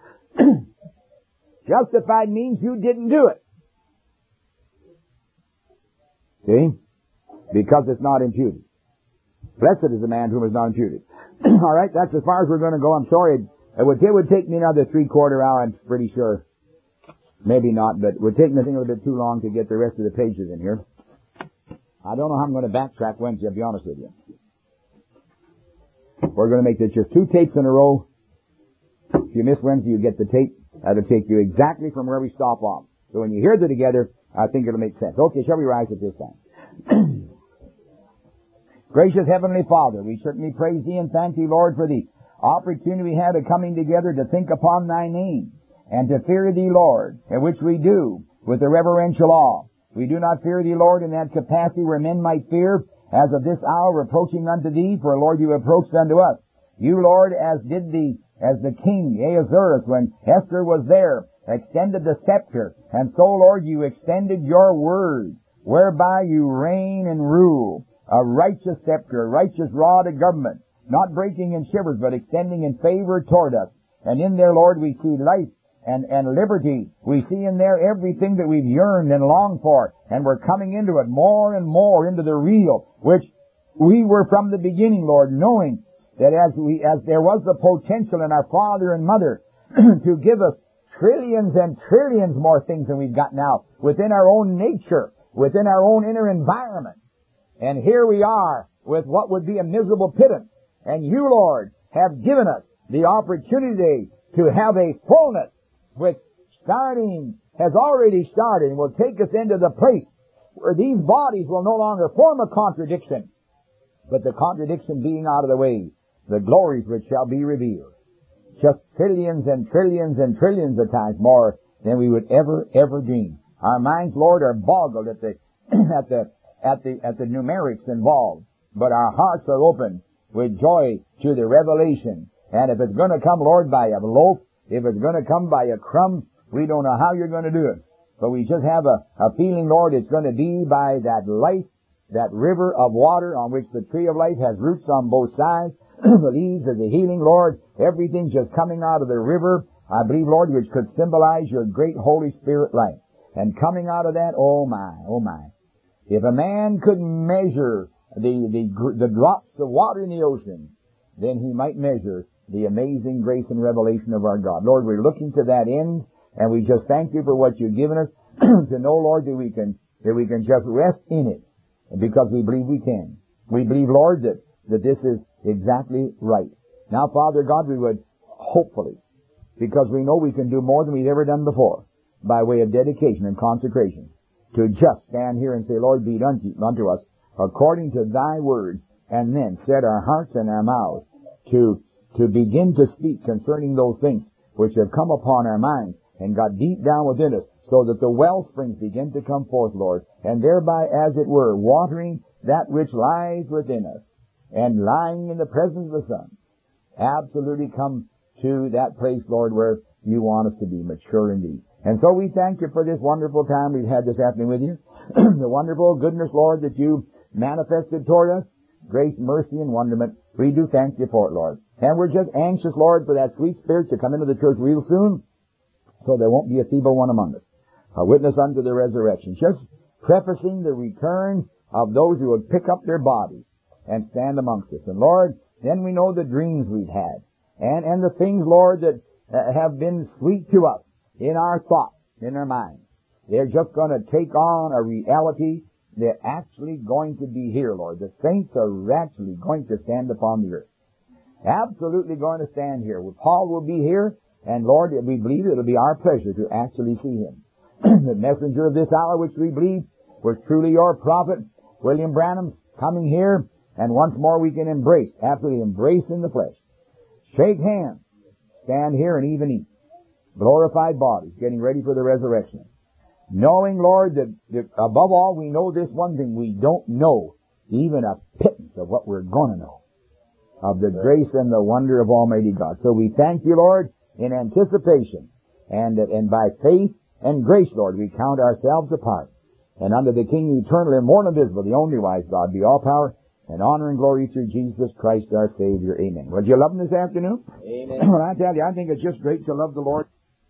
Justified means you didn't do it. See? Because it's not imputed. Blessed is the man whom is not imputed. All right, that's as far as we're going to go. I'm sorry. It would, it would take me another three-quarter hour, I'm pretty sure. Maybe not, but it would take me, I think, a little bit too long to get the rest of the pages in here. I don't know how I'm going to backtrack Wednesday, I'll be honest with you. We're going to make this just two tapes in a row. If you miss Wednesday, you get the tape. That'll take you exactly from where we stop off. So when you hear them together, I think it'll make sense. Okay, shall we rise at this time? Gracious Heavenly Father, we certainly praise Thee and thank Thee, Lord, for the opportunity we had of coming together to think upon Thy name and to fear Thee, Lord, in which we do with the reverential awe. We do not fear Thee, Lord, in that capacity where men might fear, as of this hour approaching unto Thee, for, Lord, You approached unto us. You, Lord, as did the, as the king, Ahasuerus, when Esther was there, extended the scepter, and so, Lord, You extended Your word, whereby You reign and rule, a righteous scepter, a righteous rod of government, not breaking in shivers, but extending in favor toward us. And in there, Lord, we see life and, and liberty. We see in there everything that we've yearned and longed for. And we're coming into it more and more, into the real, which we were from the beginning, Lord, knowing that as we, as there was the potential in our father and mother to give us trillions and trillions more things than we've got now within our own nature, within our own inner environment. And here we are with what would be a miserable pittance. And You, Lord, have given us the opportunity to have a fullness which starting has already started and will take us into the place where these bodies will no longer form a contradiction, but the contradiction being out of the way, the glories which shall be revealed. Just trillions and trillions and trillions of times more than we would ever, ever dream. Our minds, Lord, are boggled at the, at the, at the, at the numerics involved, but our hearts are open with joy to the revelation. And if it's going to come, Lord, by a loaf, if it's going to come by a crumb, we don't know how You're going to do it. But we just have a, a feeling, Lord, it's going to be by that life, that river of water on which the tree of life has roots on both sides, the leaves of the healing, Lord, everything just coming out of the river, I believe, Lord, which could symbolize Your great Holy Spirit life. And coming out of that, oh my, oh my. If a man could measure the, the, the drops of water in the ocean, then he might measure the amazing grace and revelation of our God. Lord, we're looking to that end, and we just thank you for what you've given us to know, Lord, that we can that we can just rest in it, because we believe we can. We believe, Lord, that, that this is exactly right. Now, Father God, we would hopefully, because we know we can do more than we've ever done before, by way of dedication and consecration, to just stand here and say, Lord, be it unto, unto us according to thy word, and then set our hearts and our mouths to to begin to speak concerning those things which have come upon our minds and got deep down within us, so that the well springs begin to come forth, Lord, and thereby, as it were, watering that which lies within us, and lying in the presence of the Son, absolutely come to that place, Lord, where you want us to be mature indeed. And so we thank you for this wonderful time we've had this afternoon with you. The wonderful goodness, Lord, that you manifested toward us. Grace, mercy, and wonderment. We do thank you for it, Lord. And we're just anxious, Lord, for that sweet Spirit to come into the church real soon, so there won't be a feeble one among us. A witness unto the resurrection. Just prefacing the return of those who would pick up their bodies and stand amongst us. And Lord, then we know the dreams we've had, and, and the things, Lord, that uh, have been sweet to us in our thoughts, in our minds. They're just going to take on a reality. They're actually going to be here, Lord. The saints are actually going to stand upon the earth. Absolutely going to stand here. Paul will be here, and Lord, we believe it'll be our pleasure to actually see him. The messenger of this hour, which we believe was truly your prophet, William Branham, coming here, and once more we can embrace, absolutely embrace in the flesh. Shake hands, stand here and even eat. Glorified bodies, getting ready for the resurrection. Knowing, Lord, that, that above all we know this one thing, we don't know even a pittance of what we're going to know, of the grace and the wonder of Almighty God. So we thank you, Lord, in anticipation, and and by faith and grace, Lord, we count ourselves apart. And under the King eternal and more invisible, the only wise God, be all power and honor and glory through Jesus Christ our Savior. Amen. Would you love him this afternoon? Amen. Well, I tell you, I think it's just great to love the Lord.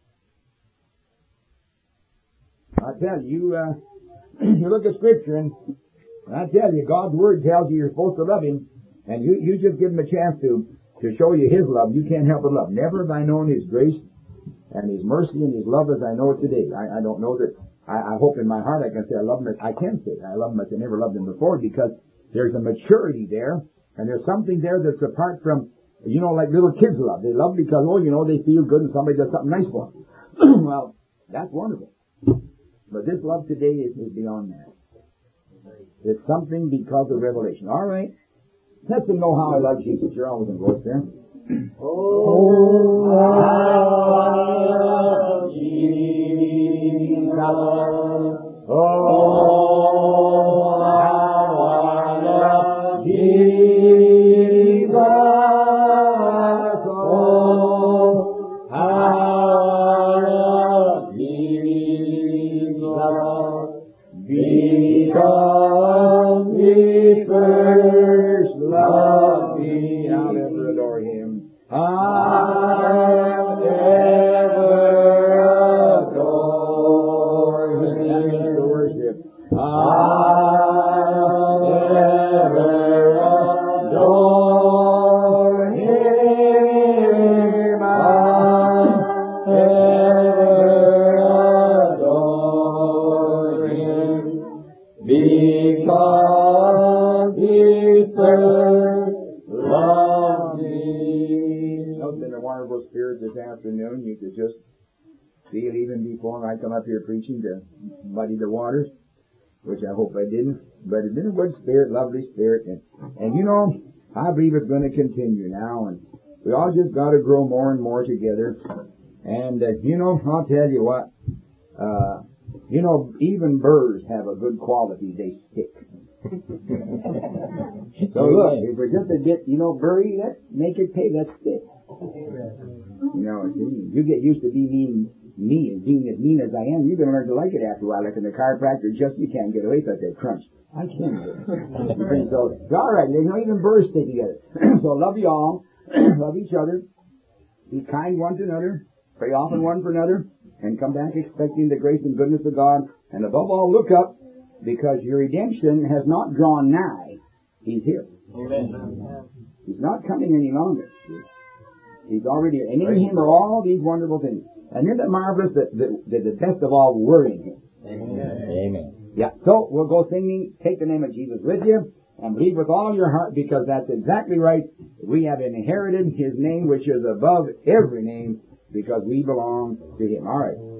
I tell you, uh, you look at Scripture, and I tell you, God's Word tells you you're supposed to love Him, and you, you just give Him a chance to, to show you His love. You can't help but love. Never have I known His grace and His mercy and His love as I know it today. I, I don't know that, I, I hope in my heart I can say I love Him as, I can say I love Him as I never loved Him before, because there's a maturity there, and there's something there that's apart from, you know, like little kids love. They love because, oh, you know, they feel good and somebody does something nice for them. Well, that's wonderful. But this love today is, is beyond that. It's something because of revelation. All right. Let them know how I love Jesus. You're always in voice there. Oh, how I love Jesus. Oh, how I love Jesus. Oh, how I love Jesus. Because He first loved me. I'll ever adore Him. I'll ever adore Him. That means to worship. I'll ever adore Him. I'll ever adore Him. Because He first loved me. I've been a wonderful spirit this afternoon. You could just feel even before I come up here preaching to muddy the waters, which I hope I didn't. But it's been a good spirit, lovely spirit. And, and you know, I believe it's going to continue now. And we all just got to grow more and more together. And, uh, you know, I'll tell you what, uh, you know, even birds have a good quality. They stick. So look, if we're just a bit, you know, bury, let's make it pay, let's stick. You know, you get used to being mean, mean, being as mean as I am, you're going to learn to like it after a while. Like in the chiropractor, just you can't get away from that crunch. I can't do it. So, all right, there's not even birds stay together. So love you all, love each other, be kind one to another, pray often one for another, and come back expecting the grace and goodness of God. And above all, look up, because your redemption has not drawn nigh. He's here. Amen. He's not coming any longer. He's already here. And in Him are all these wonderful things. And isn't it marvelous that, that, that the best of all were in Him? Amen. Amen. Yeah. So we'll go singing, take the name of Jesus with you, and believe with all your heart, because that's exactly right. We have inherited His name, which is above every name, because we belong to Him. All right.